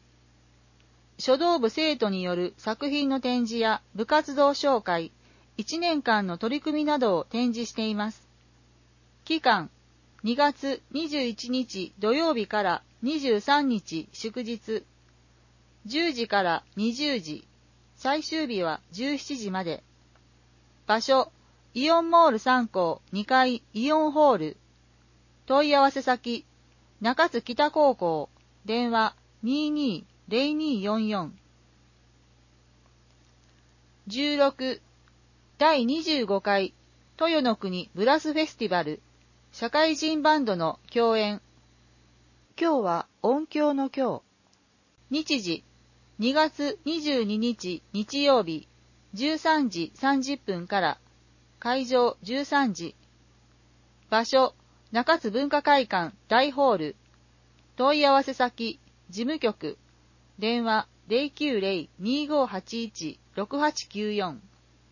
書道部生徒による作品の展示や部活動紹介、いちねんかんの取り組みなどを展示しています。期間、にがつにじゅういちにち土曜日からにじゅうさんにち祝日、じゅうじからにじゅうじ、最終日はじゅうしちじまで。場所、イオンモールさんこうにかいイオンホール。問い合わせ先、中津北高校、電話 にーにーぜろにーよんよん。じゅうろく、だいにじゅうごかい豊の国ブラスフェスティバル、社会人バンドの共演。今日は音響の今日。日時、にがつにじゅうににち日曜日、じゅうさんじさんじゅっぷんから、会場じゅうさんじ。場所、中津文化会館大ホール。問い合わせ先、事務局。電話 ゼロきゅうゼロ にーごーはちいち ろくはちきゅうよん。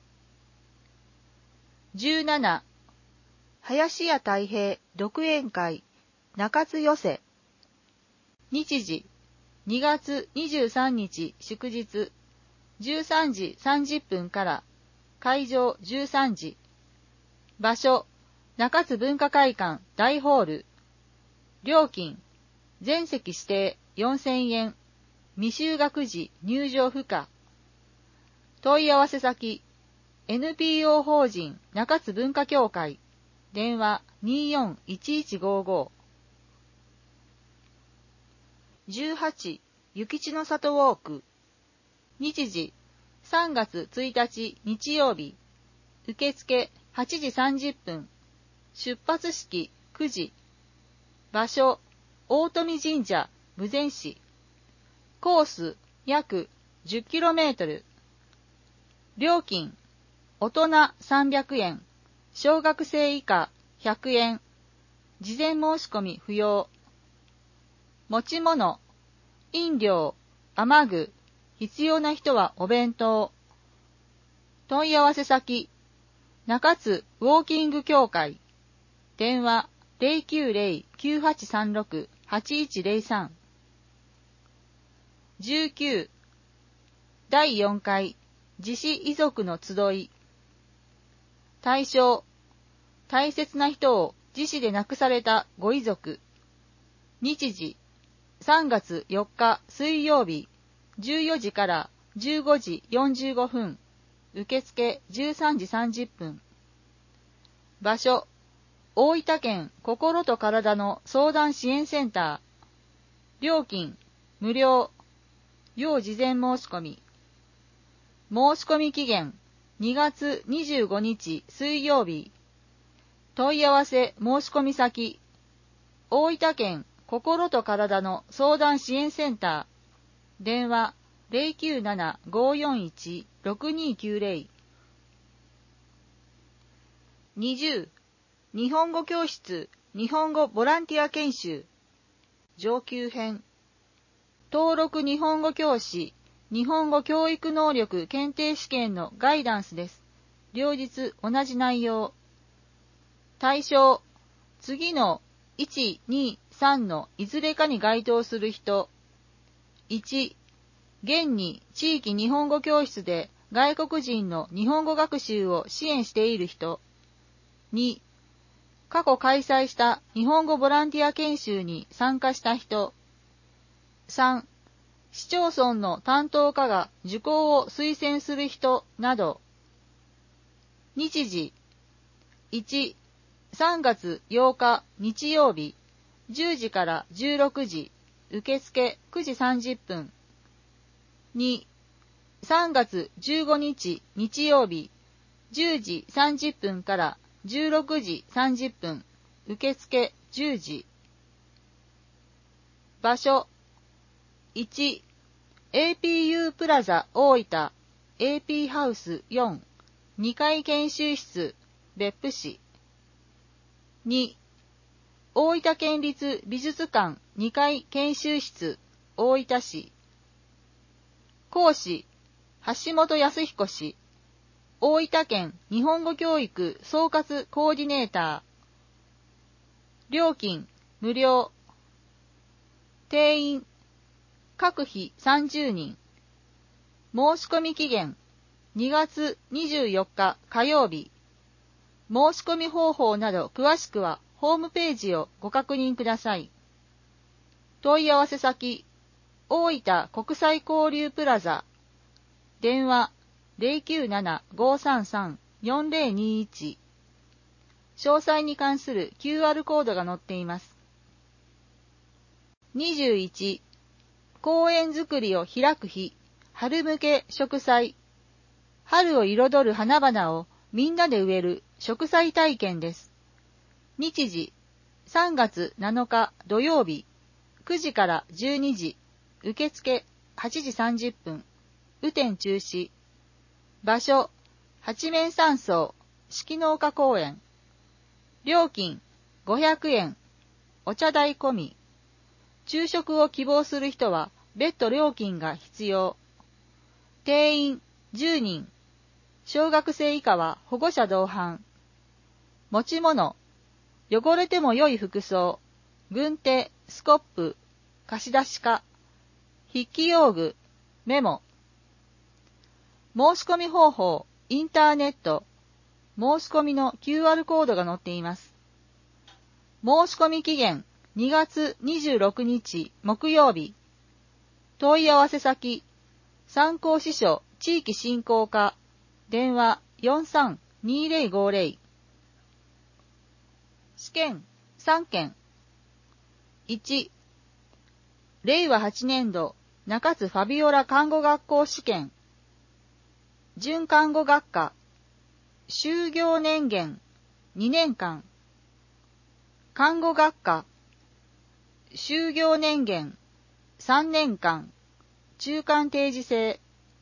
じゅうなな、林家たい平独演会中津寄せ。日時、にがつにじゅうさんにち祝日、じゅうさんじさんじゅっぷんから、会場じゅうさんじ。場所、中津文化会館大ホール。料金、全席指定よんせんえん。未就学児入場不可。問い合わせ先、エヌピーオー 法人中津文化協会。電話 にーよんいちいちごーごー。じゅうはち、諭吉の里ウォーク。日時、さんがつついたち日曜日。受付はちじさんじゅっぷん。出発式くじ。場所、大富神社、豊前市。コース、約 じゅっキロメートル。料金、大人さんびゃくえん。小学生以下ひゃくえん。事前申し込み不要。持ち物、飲料、雨具、必要な人はお弁当。問い合わせ先、中津ウォーキング協会。電話 ゼロきゅうゼロ きゅうはちさんろく はちいちゼロさん。じゅうきゅう、だいよんかい自死遺族の集い。対象、大切な人を自死で亡くされたご遺族。日時、さんがつよっか水曜日、じゅうよじからじゅうごじよんじゅうごふん。受付じゅうさんじさんじゅっぷん。場所、大分県心と体の相談支援センター。料金、無料。要事前申し込み。申し込み期限、にがつにじゅうごにち水曜日。問い合わせ申し込み先、大分県心と体の相談支援センター。電話 ゼロきゅうなな ごーよんいち ろくにーきゅうゼロ。にじゅう、日本語教室日本語ボランティア研修上級編。登録日本語教師日本語教育能力検定試験のガイダンスです。両日同じ内容。対象、次のいち、に、さんのいずれかに該当する人。いち、現に地域日本語教室で外国人の日本語学習を支援している人。に、過去開催した日本語ボランティア研修に参加した人。さん、市町村の担当課が受講を推薦する人など。日時、いち、さんがつようか日曜日、じゅうじからじゅうろくじ、受付くじさんじゅっぷん。に、さんがつじゅうごにち日曜日、じゅうじさんじゅっぷんからじゅうろくじさんじゅっぷん、受付じゅうじ。場所、いち、エーピーユー プラザ大分 エーピー ハウスよん、にかい研修室別府市。に、大分県立美術館にかい研修室大分市。講師、橋本康彦氏。大分県日本語教育総括コーディネーター。料金、無料。定員、各日さんじゅうにん。 申し込み期限にがつにじゅうよっか火曜日。申し込み方法など詳しくはホームページをご確認ください。問い合わせ先、大分国際交流プラザ。電話 ゼロきゅうなな ごさんさん よんゼロにいち。詳細に関する キューアール コードが載っています。にじゅういち、公園づくりを開く日、春向け植栽。春を彩る花々をみんなで植える植栽体験です。日時、さんがつなのか土曜日、くじからじゅうにじ、受付はちじさんじゅっぷん、雨天中止。場所、八面山荘、四季農家公園。料金、ごひゃくえん、お茶代込み。昼食を希望する人は別途料金が必要。定員じゅうにん。小学生以下は保護者同伴。持ち物、汚れても良い服装、軍手、スコップ、貸し出し家、筆記用具、メモ。申し込み方法、インターネット。申し込みの キューアール コードが載っています。申し込み期限にがつにじゅうろくにち木曜日。問い合わせ先、参考支所地域振興課。電話 よんさんにゼロごゼロ。試験さんけん。いち、れいわはちねんど中津ファビオラ看護学校試験。準看護学科。就業年限にねんかん。看護学科。就業年限さんねんかん。中間定時制。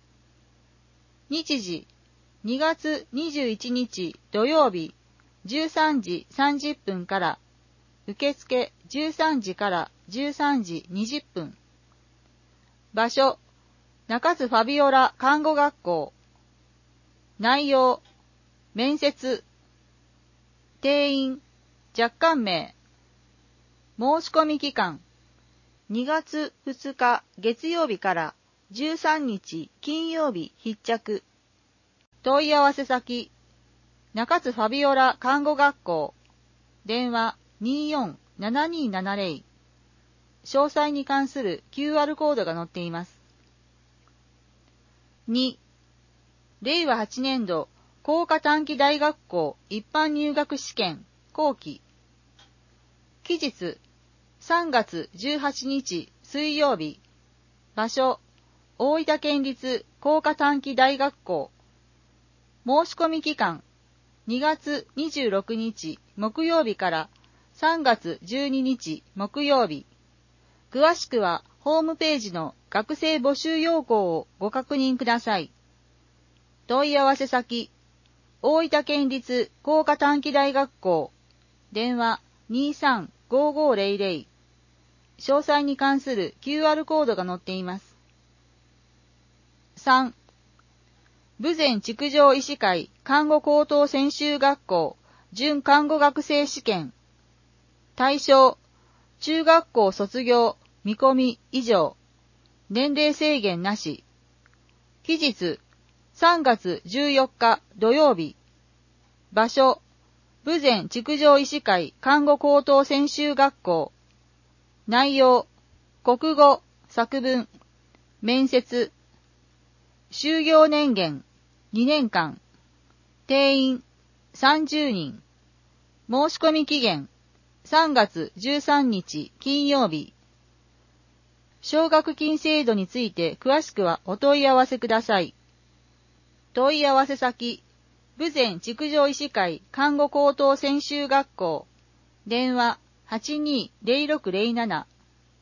日時にがつにじゅういちにち土曜日じゅうさんじさんじゅっぷんから、受付じゅうさんじからじゅうさんじにじゅっぷん。場所、中津ファビオラ看護学校。内容、面接。定員、若干名。申し込み期間、にがつふつか月曜日からじゅうさんにち金曜日必着。問い合わせ先、中津ファビオラ看護学校。電話によんななにななゼロ。詳細に関する キューアール コードが載っています。に、れいわはちねんど工科短期大学校一般入学試験後期。期日、さんがつじゅうはちにち水曜日。場所、大分県立工科短期大学校。申し込み期間、にがつにじゅうろくにち木曜日からさんがつじゅうににち木曜日。詳しくはホームページの学生募集要項をご確認ください。問い合わせ先、大分県立工科短期大学校。電話にさんごごゼロゼロ。詳細に関する キューアール コードが載っています。さん、豊前築城医師会看護高等専修学校準看護学生試験。対象、中学校卒業見込み以上。年齢制限なし。期日、さんがつじゅうよっか土曜日。場所、豊前築城医師会看護高等専修学校。内容、国語、作文、面接。就業年限にねんかん。定員さんじゅうにん。申し込み期限さんがつじゅうさんにち金曜日。奨学金制度について詳しくはお問い合わせください。問い合わせ先、豊前築城医師会看護高等専修学校。電話はちにーゼロろくゼロなな。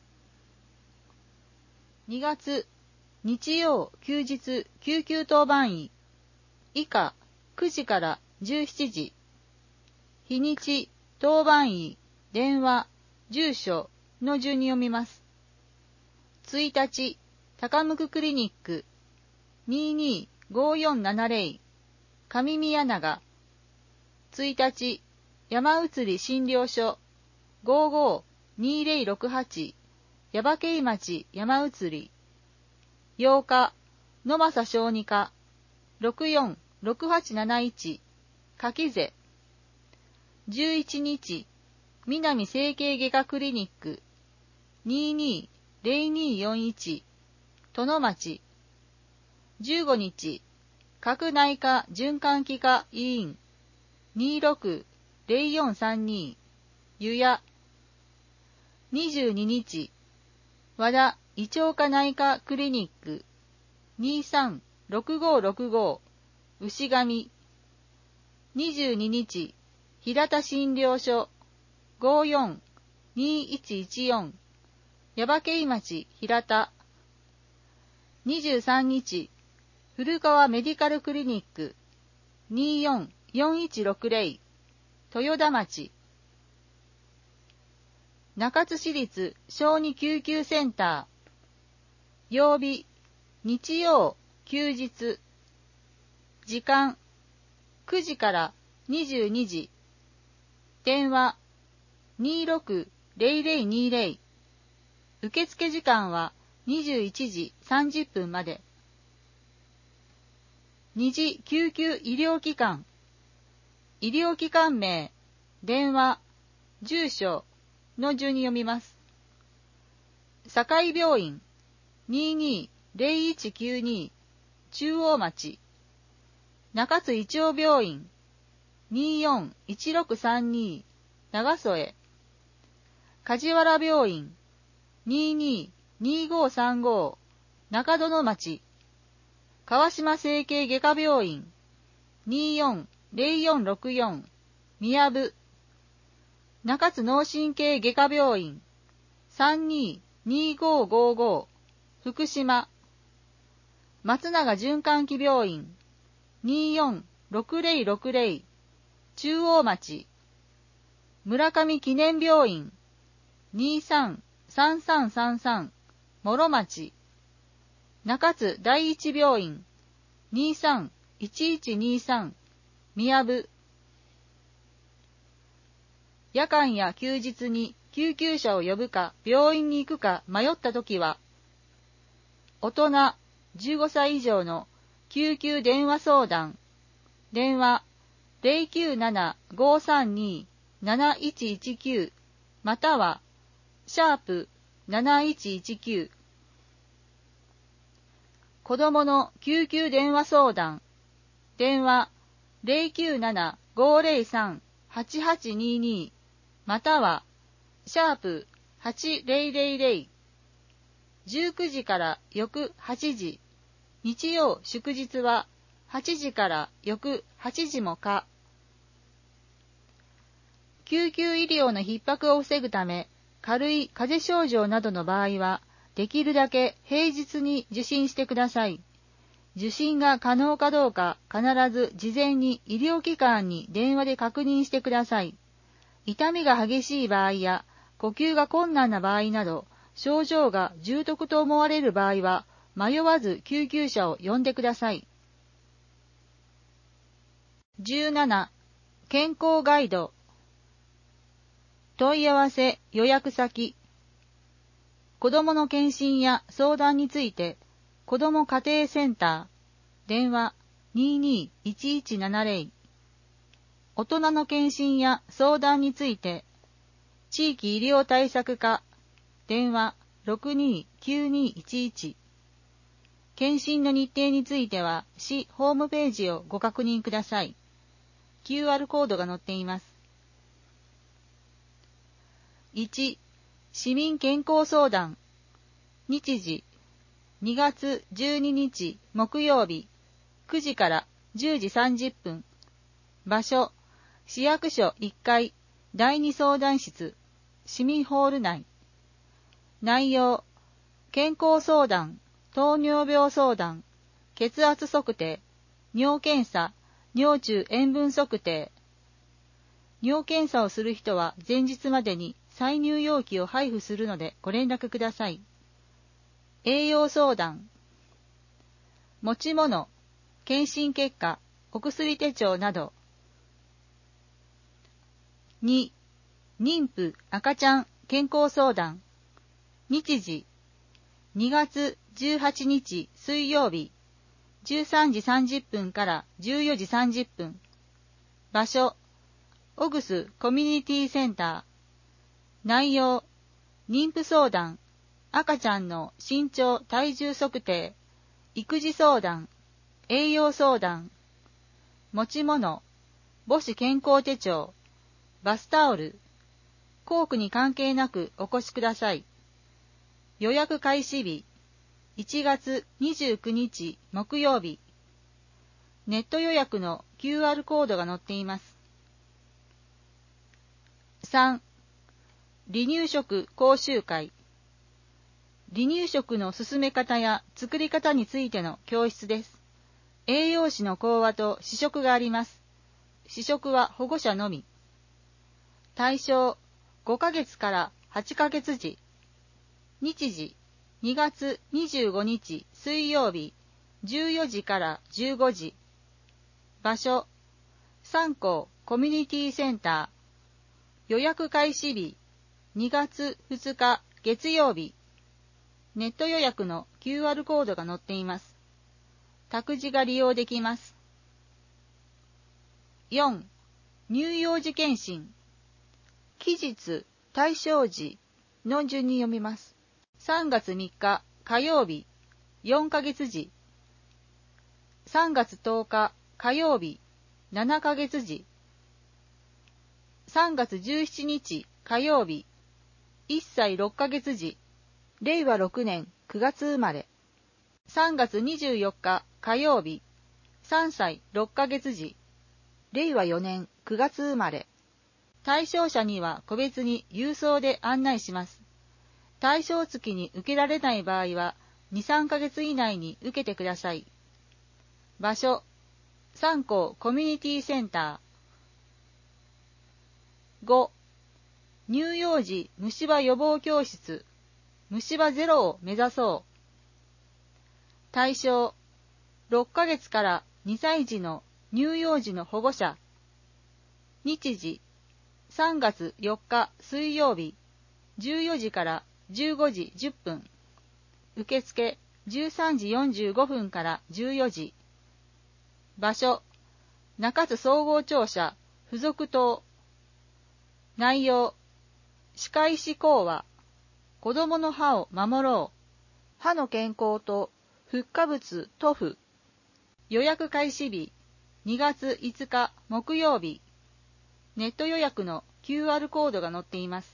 にがつ、日曜休日救急当番医。以下くじからじゅうしちじ。日にち、当番医、電話、住所の順に読みます。いちにち、高向クリニック。ににーごよんななゼロ。上宮永。いちにち、山移り診療所。ごごにゼロろくはち。耶馬渓町山移り。ようか、 野正小児科、ろくよんろくはちなないち、柿瀬。じゅういちにち、南整形外科クリニック、ににーぜろにーよんいち、殿町。じゅうごにち、各内科循環器科医院、にろくぜろよんさんに、湯屋。にじゅうににち、和田胃腸科内科クリニック、にさんろくごろくご、牛上。にじゅうににち、平田診療所、ごよんにいちいちよん、耶馬渓町平田。にじゅうさんにち、古川メディカルクリニック、によんよんいちろくぜろ、豊田町。中津市立小児救急センター、曜日、日曜、休日。時間、くじからにじゅうにじ。電話、にろくぜろぜろにぜろ。受付時間はにじゅういちじさんじゅっぷんまで。二次救急医療機関。医療機関名、電話、住所の順に読みます。堺病院、ににーぜろいちきゅうに、中央町。中津医長病院、によんいちろくさんに、長添。梶原病院、ににーにごさんご、中園町。川島整形外科病院、によんぜろよんろくよん、宮部。中津脳神経外科病院、さんにーにごごご、福島。松永循環器病院、によんろくぜろろくぜろ、中央町。村上記念病院、にさんさんさんさんさん、諸町。中津第一病院、にさんいちいちにさん、宮部。夜間や休日に救急車を呼ぶか病院に行くか迷ったときは、大人じゅうごさい以上の救急電話相談、電話 ゼロきゅうななごさんになないちいちきゅう またはシャープなないちいちきゅう。子供の救急電話相談、電話 ゼロきゅうななごぜろさんはちはちにに、またはシャープはちぜろぜろぜろ。じゅうくじから翌はちじ、日曜祝日ははちじから翌はちじも可。救急医療の逼迫を防ぐため、軽い風邪症状などの場合は、できるだけ平日に受診してください。受診が可能かどうか必ず事前に医療機関に電話で確認してください。痛みが激しい場合や呼吸が困難な場合など、症状が重篤と思われる場合は、迷わず救急車を呼んでください。じゅうなな、健康ガイド。問い合わせ予約先。子どもの検診や相談について、子ども家庭センター、電話 ににーいちいちななぜろ。大人の検診や相談について、地域医療対策課、電話ろくにーきゅうにーいちいち。検診の日程については、市ホームページをご確認ください。キューアール コードが載っています。いち、市民健康相談。日時、にがつじゅうににち木曜日、くじからじゅうじさんじゅっぷん。場所、市役所いっかい、だいに相談室、市民ホール内。内容、健康相談、糖尿病相談、血圧測定、尿検査、尿中塩分測定。尿検査をする人は前日までに再入容器を配布するのでご連絡ください。栄養相談。持ち物、検診結果、お薬手帳など。に、妊婦赤ちゃん健康相談。日時、にがつじゅうはちにち水曜日、 じゅうさんじさんじゅっぷんからじゅうよじさんじゅっぷん。場所、オグスコミュニティセンター。内容、妊婦相談、赤ちゃんの身長体重測定、育児相談、栄養相談。持ち物、母子健康手帳、バスタオル、校区に関係なくお越しください。予約開始日、いちがつにじゅうくにち木曜日。ネット予約の キューアール コードが載っています。さん. 離乳食講習会。離乳食の進め方や作り方についての教室です。栄養士の講話と試食があります。試食は保護者のみ。対象、ごかげつからはちかげつ児。日時、にがつにじゅうごにち水曜日、じゅうよじからじゅうごじ。場所、三校コミュニティセンター。予約開始日、にがつふつか月曜日。ネット予約の キューアール コードが載っています。託児が利用できます。よん. 乳幼児検診。期日、対象時の順に読みます。さんがつみっか火曜日、よんかげつ児。さんがつとおか火曜日、ななかげつ児。さんがつじゅうしちにち火曜日、いっさいろっかげつ児。れいわろくねんくがつ生まれ。さんがつにじゅうよっか火曜日、さんさいろっかげつ児。れいわよねんくがつ生まれ。対象者には個別に郵送で案内します。対象月に受けられない場合は、にさんかげつ以内に受けてください。場所、三校コミュニティセンター。ご. 乳幼児虫歯予防教室、虫歯ゼロを目指そう。対象、ろっかげつからにさい児の乳幼児の保護者。日時、さんがつよっか水曜日、じゅうよじからじゅうごじじゅっぷん。受付、じゅうさんじよんじゅうごふんからじゅうよじ。場所、中津総合庁舎、附属棟。内容、歯科医師講話、子どもの歯を守ろう。歯の健康とフッ化物塗布。予約開始日、にがついつか木曜日。ネット予約の キューアール コードが載っています。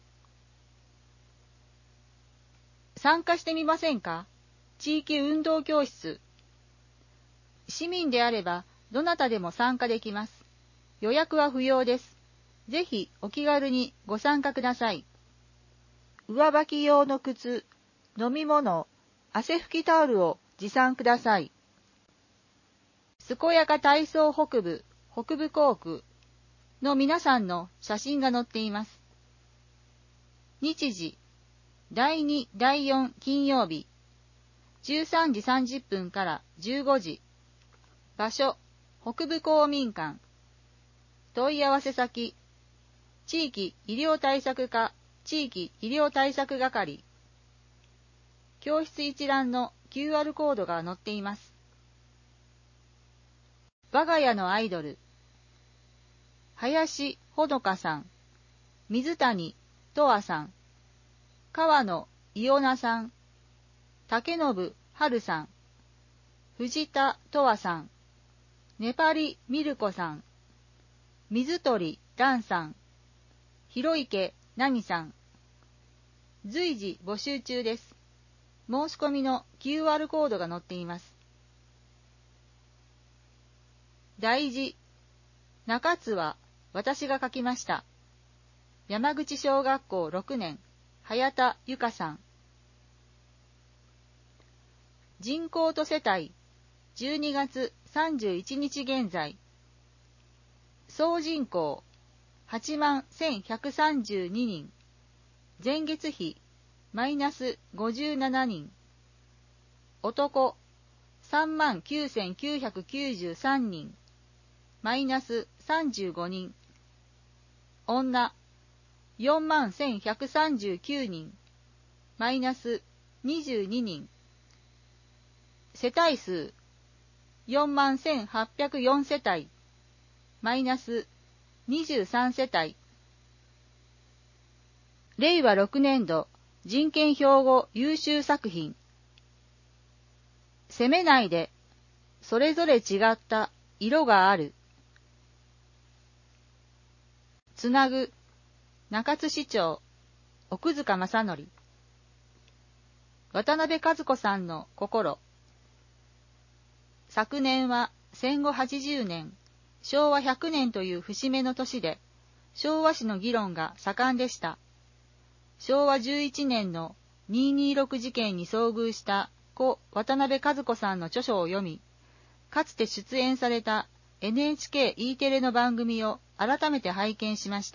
参加してみませんか？地域運動教室。市民であればどなたでも参加できます。予約は不要です。ぜひお気軽にご参加ください。上履き用の靴、飲み物、汗拭きタオルを持参ください。健やか体操北部、北部校区の皆さんの写真が載っています。日時、だいに、だいよん金曜日、じゅうさんじさんじゅっぷんからじゅうごじ。場所、北部公民館。問い合わせ先、地域医療対策課、地域医療対策係。教室一覧の キューアール コードが載っています。我が家のアイドル、林ほのかさん、水谷とわさん、川野伊代菜さん、竹信春さん、藤田とわさん、ネパリミルコさん、水鳥蘭さん、広池何さん。随時募集中です。申し込みの キューアール コードが載っています。大事、中津は私が書きました。山口小学校ろくねん、早田由香さん。人口と世帯、じゅうにがつさんじゅういちにち現在。総人口、はちまんせんひゃくさんじゅうににん。前月比、マイナスごじゅうななにん。男、さんまんきゅうせんきゅうひゃくきゅうじゅうさんにん。マイナスさんじゅうごにん。女、よんまんせんひゃくさんじゅうきゅうにん。マイナスにじゅうににん。世帯数、 よんまんせんはっぴゃくよんせたい、マイナスにじゅうさんせたい。れいわろくねんど人権標語優秀作品。責めないで、それぞれ違った色がある。つなぐ、中津市長、奥塚正則。渡辺和子さんの心。昨年は戦後はちじゅうねん、しょうわひゃくねんという節目の年で、昭和史の議論が盛んでした。しょうわじゅういちねんのにひゃくにじゅうろく事件に遭遇した故渡辺和子さんの著書を読み、かつて出演された エヌエイチケー E テレの番組を改めて拝見しました。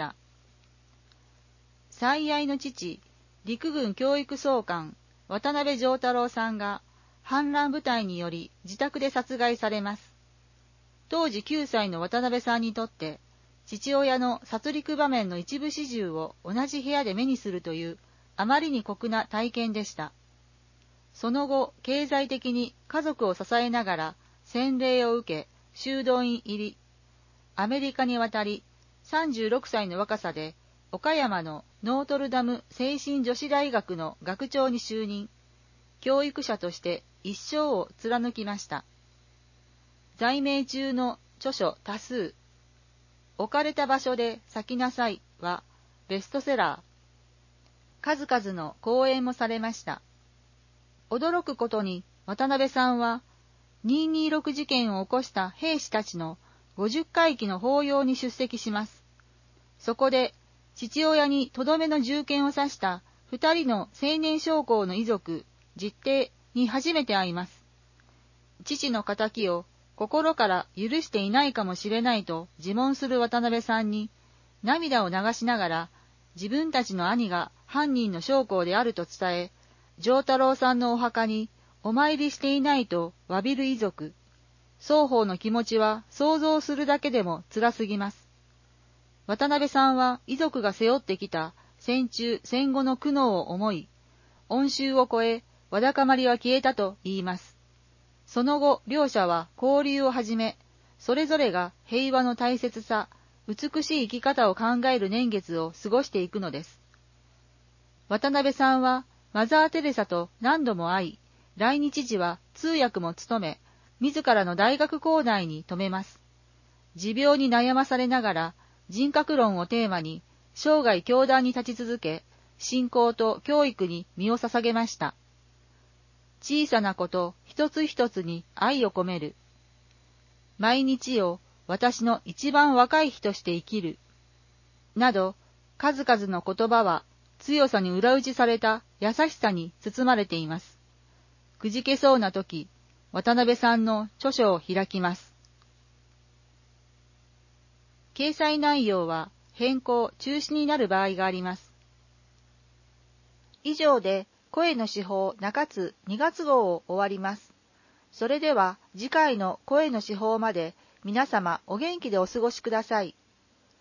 最愛の父、陸軍教育総監、渡辺丈太郎さんが反乱部隊により自宅で殺害されます。当時きゅうさいの渡辺さんにとって、父親の殺戮場面の一部始終を同じ部屋で目にするというあまりに酷な体験でした。その後、経済的に家族を支えながら洗礼を受け、修道院入り、アメリカに渡り、さんじゅうろくさいの若さで岡山のノートルダム精神女子大学の学長に就任、教育者として一生を貫きました。在名中の著書多数、置かれた場所で咲きなさいはベストセラー。数々の講演もされました。驚くことに渡辺さんはにひゃくにじゅうろく事件を起こした兵士たちのごじゅっかいきの法要に出席します。そこで父親にとどめの銃剣を刺した二人の青年将校の遺族、実弟に初めて会います。父の仇を心から許していないかもしれないと自問する渡辺さんに、涙を流しながら自分たちの兄が犯人の将校であると伝え、丈太郎さんのお墓にお参りしていないと詫びる遺族。双方の気持ちは想像するだけでも辛すぎます。渡辺さんは遺族が背負ってきた戦中戦後の苦悩を思い、恩衆を超え、わだかまりは消えたと言います。その後、両者は交流を始め、それぞれが平和の大切さ、美しい生き方を考える年月を過ごしていくのです。渡辺さんはマザー・テレサと何度も会い、来日時は通訳も務め、自らの大学構内に留めます。持病に悩まされながら、人格論をテーマに、生涯教壇に立ち続け、信仰と教育に身を捧げました。小さなこと一つ一つに愛を込める。毎日を私の一番若い日として生きる。など、数々の言葉は強さに裏打ちされた優しさに包まれています。くじけそうな時、渡辺さんの著書を開きます。掲載内容は変更・中止になる場合があります。以上で声の司法中津にがつ号を終わります。それでは次回の声の司法まで皆様お元気でお過ごしください。